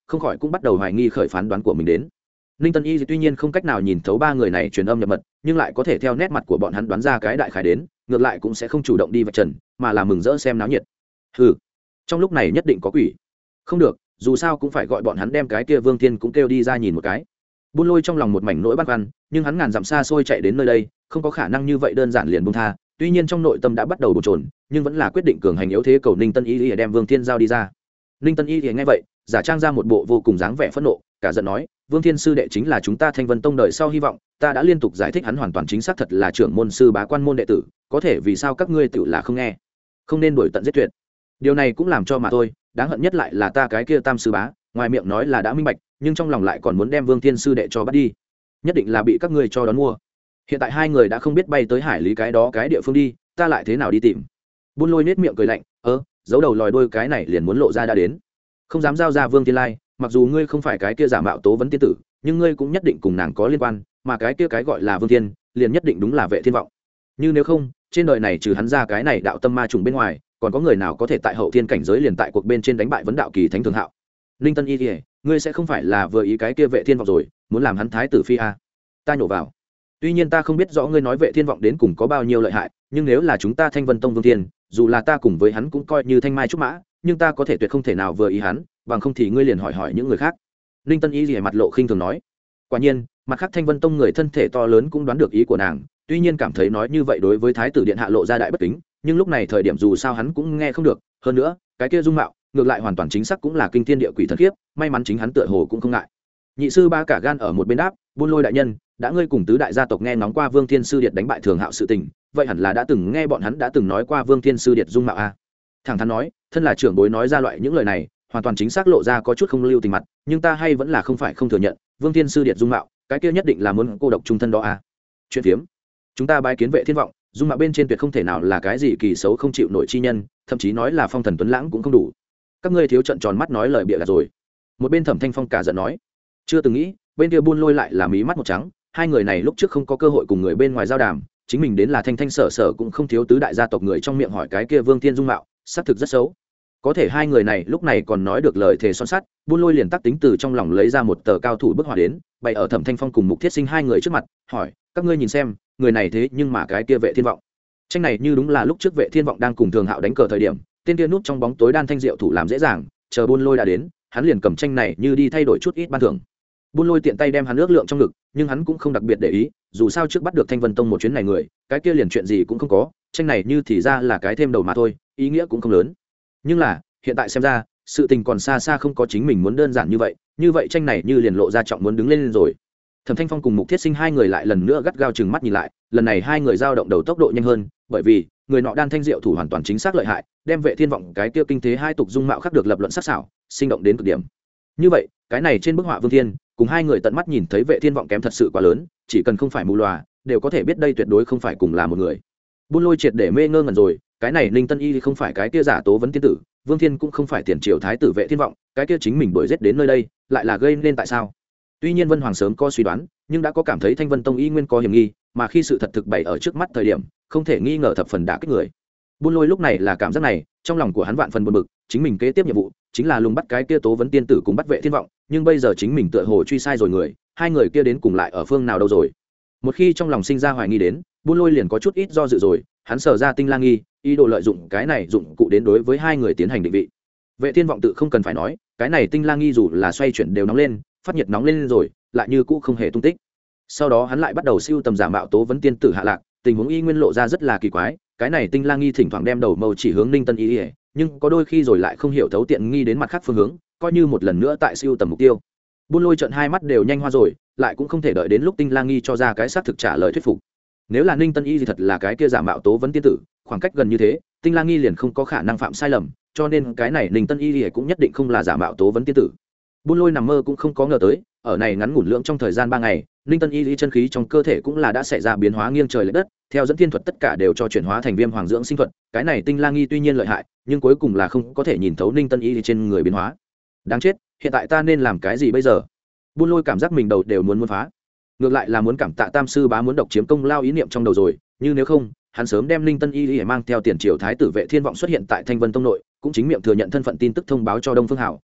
không khỏi cũng bắt đầu hoài nghi khởi phán đoán của mình đến. Ninh Tân Y tuy nhiên không cách nào nhìn thấu ba người này truyền âm nhập mật, nhưng lại có thể theo nét mặt của bọn hắn đoán ra cái đại khái đến, ngược lại cũng sẽ không chủ động đi vạch trần, mà là mừng rỡ xem náo nhiệt. Hừ, trong lúc này nhất định có quỷ. Không được, dù sao cũng phải gọi bọn hắn đem cái kia Vương Thiên cũng kêu đi ra nhìn một cái. Buôn Lôi trong lòng một mảnh nỗi băn khoăn, nhưng hắn ngàn dặm xa xôi chạy đến nơi đây, không có khả năng như vậy đơn giản liền buông tha, tuy nhiên trong nội tâm đã bắt đầu bồn chồn, nhưng vẫn là quyết định cường hành yếu thế cầu Ninh Tân Y đem Vương Thiên giao đi ra. Ninh Tân Y thì nghe vậy, giả trang ra một bộ vô cùng dáng vẻ phẫn nộ, cả giận nói, Vương Thiên sư đệ chính là chúng ta Thanh Vân Tông đời sau hy vọng, ta đã liên tục giải thích hắn hoàn toàn chính xác thật là trưởng môn sư bá quan môn đệ tử, có thể vì sao các ngươi tự là không nghe, không nên đuổi tận giết tuyệt. Điều này cũng làm cho mà thôi, đáng hận nhất lại là ta cái kia tam sư bá, ngoài miệng nói là đã minh bạch, nhưng trong lòng lại còn muốn đem Vương Thiên sư đệ cho bắt đi, nhất định là bị các ngươi cho đón mua. Hiện tại hai người đã không biết bay tới hải lý cái đó cái địa phương đi, ta lại thế nào đi tìm. Buôn Lôi nết miệng cười lạnh, ơ giấu đầu lòi đuôi cái này liền muốn lộ ra đã đến, không dám giao ra Vương Thiên Lai, mặc dù ngươi không phải cái kia giả mạo tố vấn tiên tử, nhưng ngươi cũng nhất định cùng nàng có liên quan, mà cái kia cái gọi là Vương Thiên liền nhất định đúng là Vệ Thiên Vọng. Như nếu không, trên đời này trừ hắn ra cái này đạo tâm ma trùng bên ngoài, còn có người nào có thể tại hậu thiên cảnh giới liền tại cuộc bên trên đánh bại vấn đạo kỳ thánh thường hạo. Ninh Tân Y thì ngươi sẽ không phải là vừa ý cái kia Vệ Thiên Vọng rồi, muốn làm hắn thái tử phi a? Ta nhổ vào. Tuy nhiên ta không biết rõ ngươi nói Vệ Thiên Vọng đến cùng có bao nhiêu lợi hại, nhưng nếu là chúng ta Thanh Vân Tông Vương Thiên, dù là ta cùng với hắn cũng coi như thanh mai trúc mã, nhưng ta có thể tuyệt không thể nào vừa ý hắn, bằng không thì ngươi liền hỏi hỏi những người khác. Ninh Tân Y lìa mặt lộ khinh thường nói. Quả nhiên, mặt khác Thanh Vân Tông người thân thể to lớn cũng đoán được ý của nàng, tuy nhiên cảm thấy nói như vậy đối với thái tử điện hạ lộ ra đại bất kính, nhưng lúc này thời điểm dù sao hắn cũng nghe không được, hơn nữa cái kia dung mạo ngược lại hoàn toàn chính xác cũng là kinh thiên địa quỷ thần khiếp, may mắn chính hắn tựa hồ cũng không ngại. Nhị sư ba cả gan ở một bên đáp, Buôn Lôi đại nhân, đã ngươi cùng tứ đại gia tộc nghe ngóng qua Vương Thiên sư điệt đánh bại thường hạo sự tình, vậy hẳn là đã từng nghe bọn hắn đã từng nói qua Vương Thiên sư điệt dung mạo a. Thẳng thắn nói, thân là trưởng bối nói ra loại những lời này, hoàn toàn chính xác lộ ra có chút không lưu tình mặt, nhưng ta hay vẫn là không phải không thừa nhận, Vương Thiên sư điệt dung mạo, cái kia nhất định là muốn cô độc trung thân đó a. Chuyện phiếm, chúng ta bái kiến Vệ Thiên Vọng, dung mạo bên trên tuyệt không thể nào là cái gì kỳ xấu không chịu nổi chi nhân, thậm chí nói là phong thần tuấn lãng cũng không đủ. Các ngươi thiếu trận tròn mắt nói lời bịa đặt rồi. Một bên Thẩm Thanh Phong cả giận nói, chưa từng nghĩ, bên kia Buôn Lôi lại là mí mắt một trắng, hai người này lúc trước không có cơ hội cùng người bên ngoài giao đàm, chính mình đến là thanh thanh sở sở cũng không thiếu tứ đại gia tộc người trong miệng hỏi cái kia Vương Thiên dung mạo, xác thực rất xấu. Có thể hai người này lúc này còn nói được lời thề son sắt, Buôn Lôi liền tắc tính từ trong lòng lấy ra một tờ cao thủ bức họa đến, bày ở Thẩm Thanh Phong cùng Mục Thiết Sinh hai người trước mặt, hỏi, các ngươi nhìn xem, người này thế nhưng mà cái kia Vệ Thiên Vọng. Tranh này như đúng là lúc trước Vệ Thiên Vọng đang cùng Thường Hạo đánh cờ thời điểm, tên kia núp trong bóng tối đan thanh diệu thủ làm dễ dàng, chờ Buôn Lôi đã đến, hắn liền cầm tranh này như đi thay đổi chút ít ban thưởng. Buôn Lôi tiện tay đem hắn ước lượng trong ngực, nhưng hắn cũng không đặc biệt để ý, dù sao trước bắt được Thanh Vân Tông một chuyến này người, cái kia liền chuyện gì cũng không có, tranh này như thì ra là cái thêm đầu mà thôi, ý nghĩa cũng không lớn. Nhưng là, hiện tại xem ra, sự tình còn xa xa không có chính mình muốn đơn giản như vậy, như vậy tranh này như liền lộ ra trọng muốn đứng lên, lên rồi. Thẩm Thanh Phong cùng Mục Thiết Sinh hai người lại lần nữa gắt gao chừng mắt nhìn lại, lần này hai người dao động đầu tốc độ nhanh hơn, bởi vì người nọ đan thanh diệu thủ hoàn toàn chính xác lợi hại, đem Vệ Thiên Vọng cái kia kinh thế hai tục dung mạo khắc được lập luận sắc sảo, sinh động đến cực điểm. Như vậy, cái này trên bức họa Vương Thiên, cùng hai người tận mắt nhìn thấy Vệ Thiên Vọng kém thật sự quá lớn, chỉ cần không phải mù lòa, đều có thể biết đây tuyệt đối không phải cùng là một người. Buôn Lôi triệt để mê ngơ ngẩn rồi, cái này Ninh Tân Y không phải cái kia giả tố vấn tiên tử, Vương Thiên cũng không phải tiền triều thái tử Vệ Thiên Vọng, cái kia chính mình đuổi giết đến nơi đây, lại là gây nên tại sao? Tuy nhiên Vân Hoàng sớm có suy đoán, nhưng đã có cảm thấy Thanh Vân Tông y nguyên có hiểm nghi, mà khi sự thật thực bày ở trước mắt thời điểm, không thể nghi ngờ thập phần đả kích người. Buôn Lôi lúc này là cảm giác này, trong lòng của hắn vạn phần buồn bực, chính mình kế tiếp nhiệm vụ chính là lùng bắt cái kia tố vấn tiên tử cùng bắt Vệ Thiên Vọng, nhưng bây giờ chính mình tựa hồ truy sai rồi người, hai người kia đến cùng lại ở phương nào đâu rồi? Một khi trong lòng sinh ra hoài nghi đến, Buôn Lôi liền có chút ít do dự rồi, hắn sở ra tinh lang nghi, ý đồ lợi dụng cái này dụng cụ đến đối với hai người tiến hành định vị. Vệ Thiên Vọng tự không cần phải nói, cái này tinh lang nghi dù là xoay chuyển đều nóng lên, phát nhiệt nóng lên rồi, lại như cũ không hề tung tích. Sau đó hắn lại bắt đầu siêu tầm giả mạo tố vấn tiên tử hạ lạc, tình huống y nguyên lộ ra rất là kỳ quái, cái này tinh lang nghi thỉnh thoảng đem đầu mâu chỉ hướng Ninh Tân Y, nhưng có đôi khi rồi lại không hiểu thấu tiện nghi đến mặt khác phương hướng, coi như một lần nữa tại siêu tầm mục tiêu. Buôn Lôi trợn hai mắt đều nhanh hoa rồi, lại cũng không thể đợi đến lúc tinh lang nghi cho ra cái xác thực trả lời thuyết phục. Nếu là Ninh Tân Y thì thật là cái kia giả mạo tố vấn tiên tử, khoảng cách gần như thế, tinh lang nghi liền không có khả năng phạm sai lầm, cho nên cái này Ninh Tân Y cũng nhất định không là giả mạo tố vấn tiên tử. Buôn Lôi nằm mơ cũng không có ngờ tới, ở này ngắn ngủn lượng trong thời gian ba ngày, Ninh Tân Y chân khí trong cơ thể cũng là đã xảy ra biến hóa nghiêng trời lệch đất, theo dẫn thiên thuật tất cả đều cho chuyển hóa thành viêm hoàng dưỡng sinh thuật, cái này tinh lang nghi tuy nhiên lợi hại, nhưng cuối cùng là không có thể nhìn thấu Ninh Tân Y trên người biến hóa. Đáng chết, hiện tại ta nên làm cái gì bây giờ? Buôn Lôi cảm giác mình đầu đều muốn muốn phá. Ngược lại là muốn cảm tạ Tam sư bá muốn độc chiếm công lao ý niệm trong đầu rồi, như nếu không, hắn sớm đem Ninh Tân Y mang theo tiền triều thái tử Vệ Thiên Vọng xuất hiện tại Thanh Vân Tông nội, cũng chính miệng thừa nhận thân phận tin tức thông báo cho Đông Phương Hảo,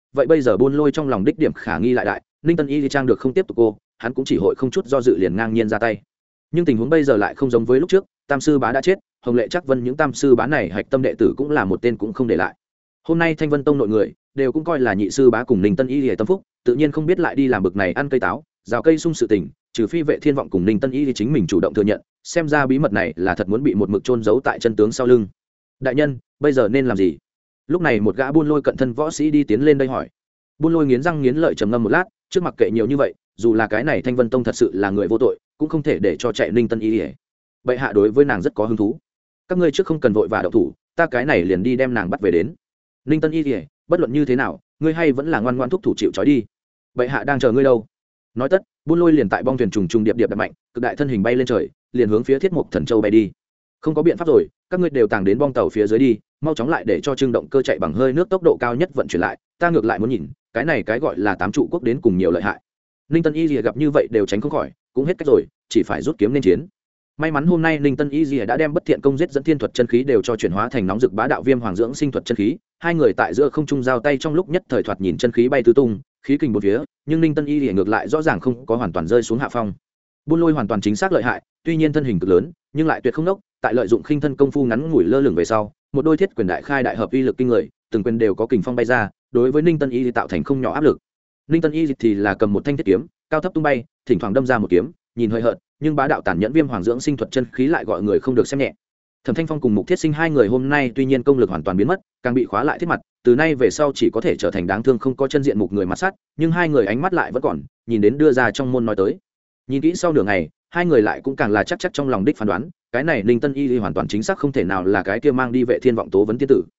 vậy bây giờ buôn lôi trong lòng đích điểm khả nghi lại đại, ninh tân y thì trang được không tiếp tục cô, hắn cũng chỉ hội không chút do dự liền ngang nhiên ra tay. Nhưng tình huống bây giờ lại không giống với lúc trước, tam sư bá đã chết, hồng lệ chắc vân những tam sư bá này hạch tâm đệ tử cũng là một tên cũng không để lại. Hôm nay thanh vân tông nội người đều cũng coi là nhị sư bá cùng ninh tân y thì tâm phúc, tự nhiên không biết lại đi làm bực này ăn cây táo rào cây sung sự tình, trừ phi Vệ Thiên Vọng cùng ninh tân y thì chính mình chủ động thừa nhận, xem ra bí mật này là thật muốn bị một mực trôn giấu tại chân tướng sau lưng. Đại nhân, bây giờ nên làm gì? Lúc này một gã buôn lôi cận thân võ sĩ đi tiến lên đây hỏi. Buôn lôi nghiến răng nghiến lợi trầm ngâm một lát, trước mặc kệ nhiều như vậy, dù là cái này thanh vân tông thật sự là người vô tội, cũng không thể để cho chạy ninh tân y. Bệ hạ đối với nàng rất có hứng thú, các ngươi trước không cần vội và đậu thủ, ta cái này liền đi đem nàng bắt về đến. Ninh tân y thì bất luận như thế nào, ngươi hay vẫn là ngoan ngoan thúc thủ chịu trói đi, bệ hạ đang chờ ngươi đâu. Nói tất, buôn lôi liền tại bong thuyền trùng trùng điệp điệp đập mạnh, cực đại thân hình bay lên trời, liền hướng phía thiết mục thần châu bay đi. Không có biện pháp rồi, các ngươi đều tàng đến bong tàu phía dưới đi, mau chóng lại để cho trưng động cơ chạy bằng hơi nước tốc độ cao nhất vận chuyển lại, ta ngược lại muốn nhìn cái này cái gọi là tám trụ quốc đến cùng nhiều lợi hại. Ninh tân y rìa gặp như vậy đều tránh không khỏi, cũng hết cách rồi, chỉ phải rút kiếm lên chiến. May mắn hôm nay Ninh tân y rìa đã đem bất thiện công giết dẫn thiên thuật chân khí đều cho chuyển hóa thành nóng rực bá đạo viêm hoàng dưỡng sinh thuật chân khí, hai người tại giữa không trung giao tay trong lúc nhất thời thoạt nhìn chân khí bay tứ tung, khí kình bốn phía, nhưng Ninh tân y rìa ngược lại rõ ràng không có hoàn toàn rơi xuống hạ phong. Buôn lôi hoàn toàn chính xác lợi hại, tuy nhiên thân hình cực lớn nhưng lại tuyệt không nốc, tại lợi dụng khinh thân công phu ngắn ngủi lơ lửng về sau, một đôi thiết quyền đại khai đại hợp uy lực kinh người, từng quyền đều có kình phong bay ra, đối với Ninh tân y thì tạo thành không nhỏ áp lực. Ninh tân y thì là cầm một thanh thiết kiếm cao thấp tung bay, thỉnh thoảng đâm ra một kiếm, nhìn hơi hợt nhưng bá đạo tàn nhẫn viêm hoàng dưỡng sinh thuật chân khí lại gọi người không được xem nhẹ. Thẩm Thanh Phong cùng Mục Thiết Sinh hai người hôm nay tuy nhiên công lực hoàn toàn biến mất, càng bị khóa lại thiết mặt, từ nay về sau chỉ có thể trở thành đáng thương không có chân diện mục người mặt sắt, nhưng hai người ánh mắt lại vẫn còn, nhìn đến đưa ra trong môn nói tới. Nhìn kỹ sau nửa ngày, hai người lại cũng càng là chắc chắc trong lòng đích phán đoán, cái này Ninh Tân Y hoàn toàn chính xác không thể nào là cái kia mang đi Vệ Thiên Vọng tố vấn tiên tử.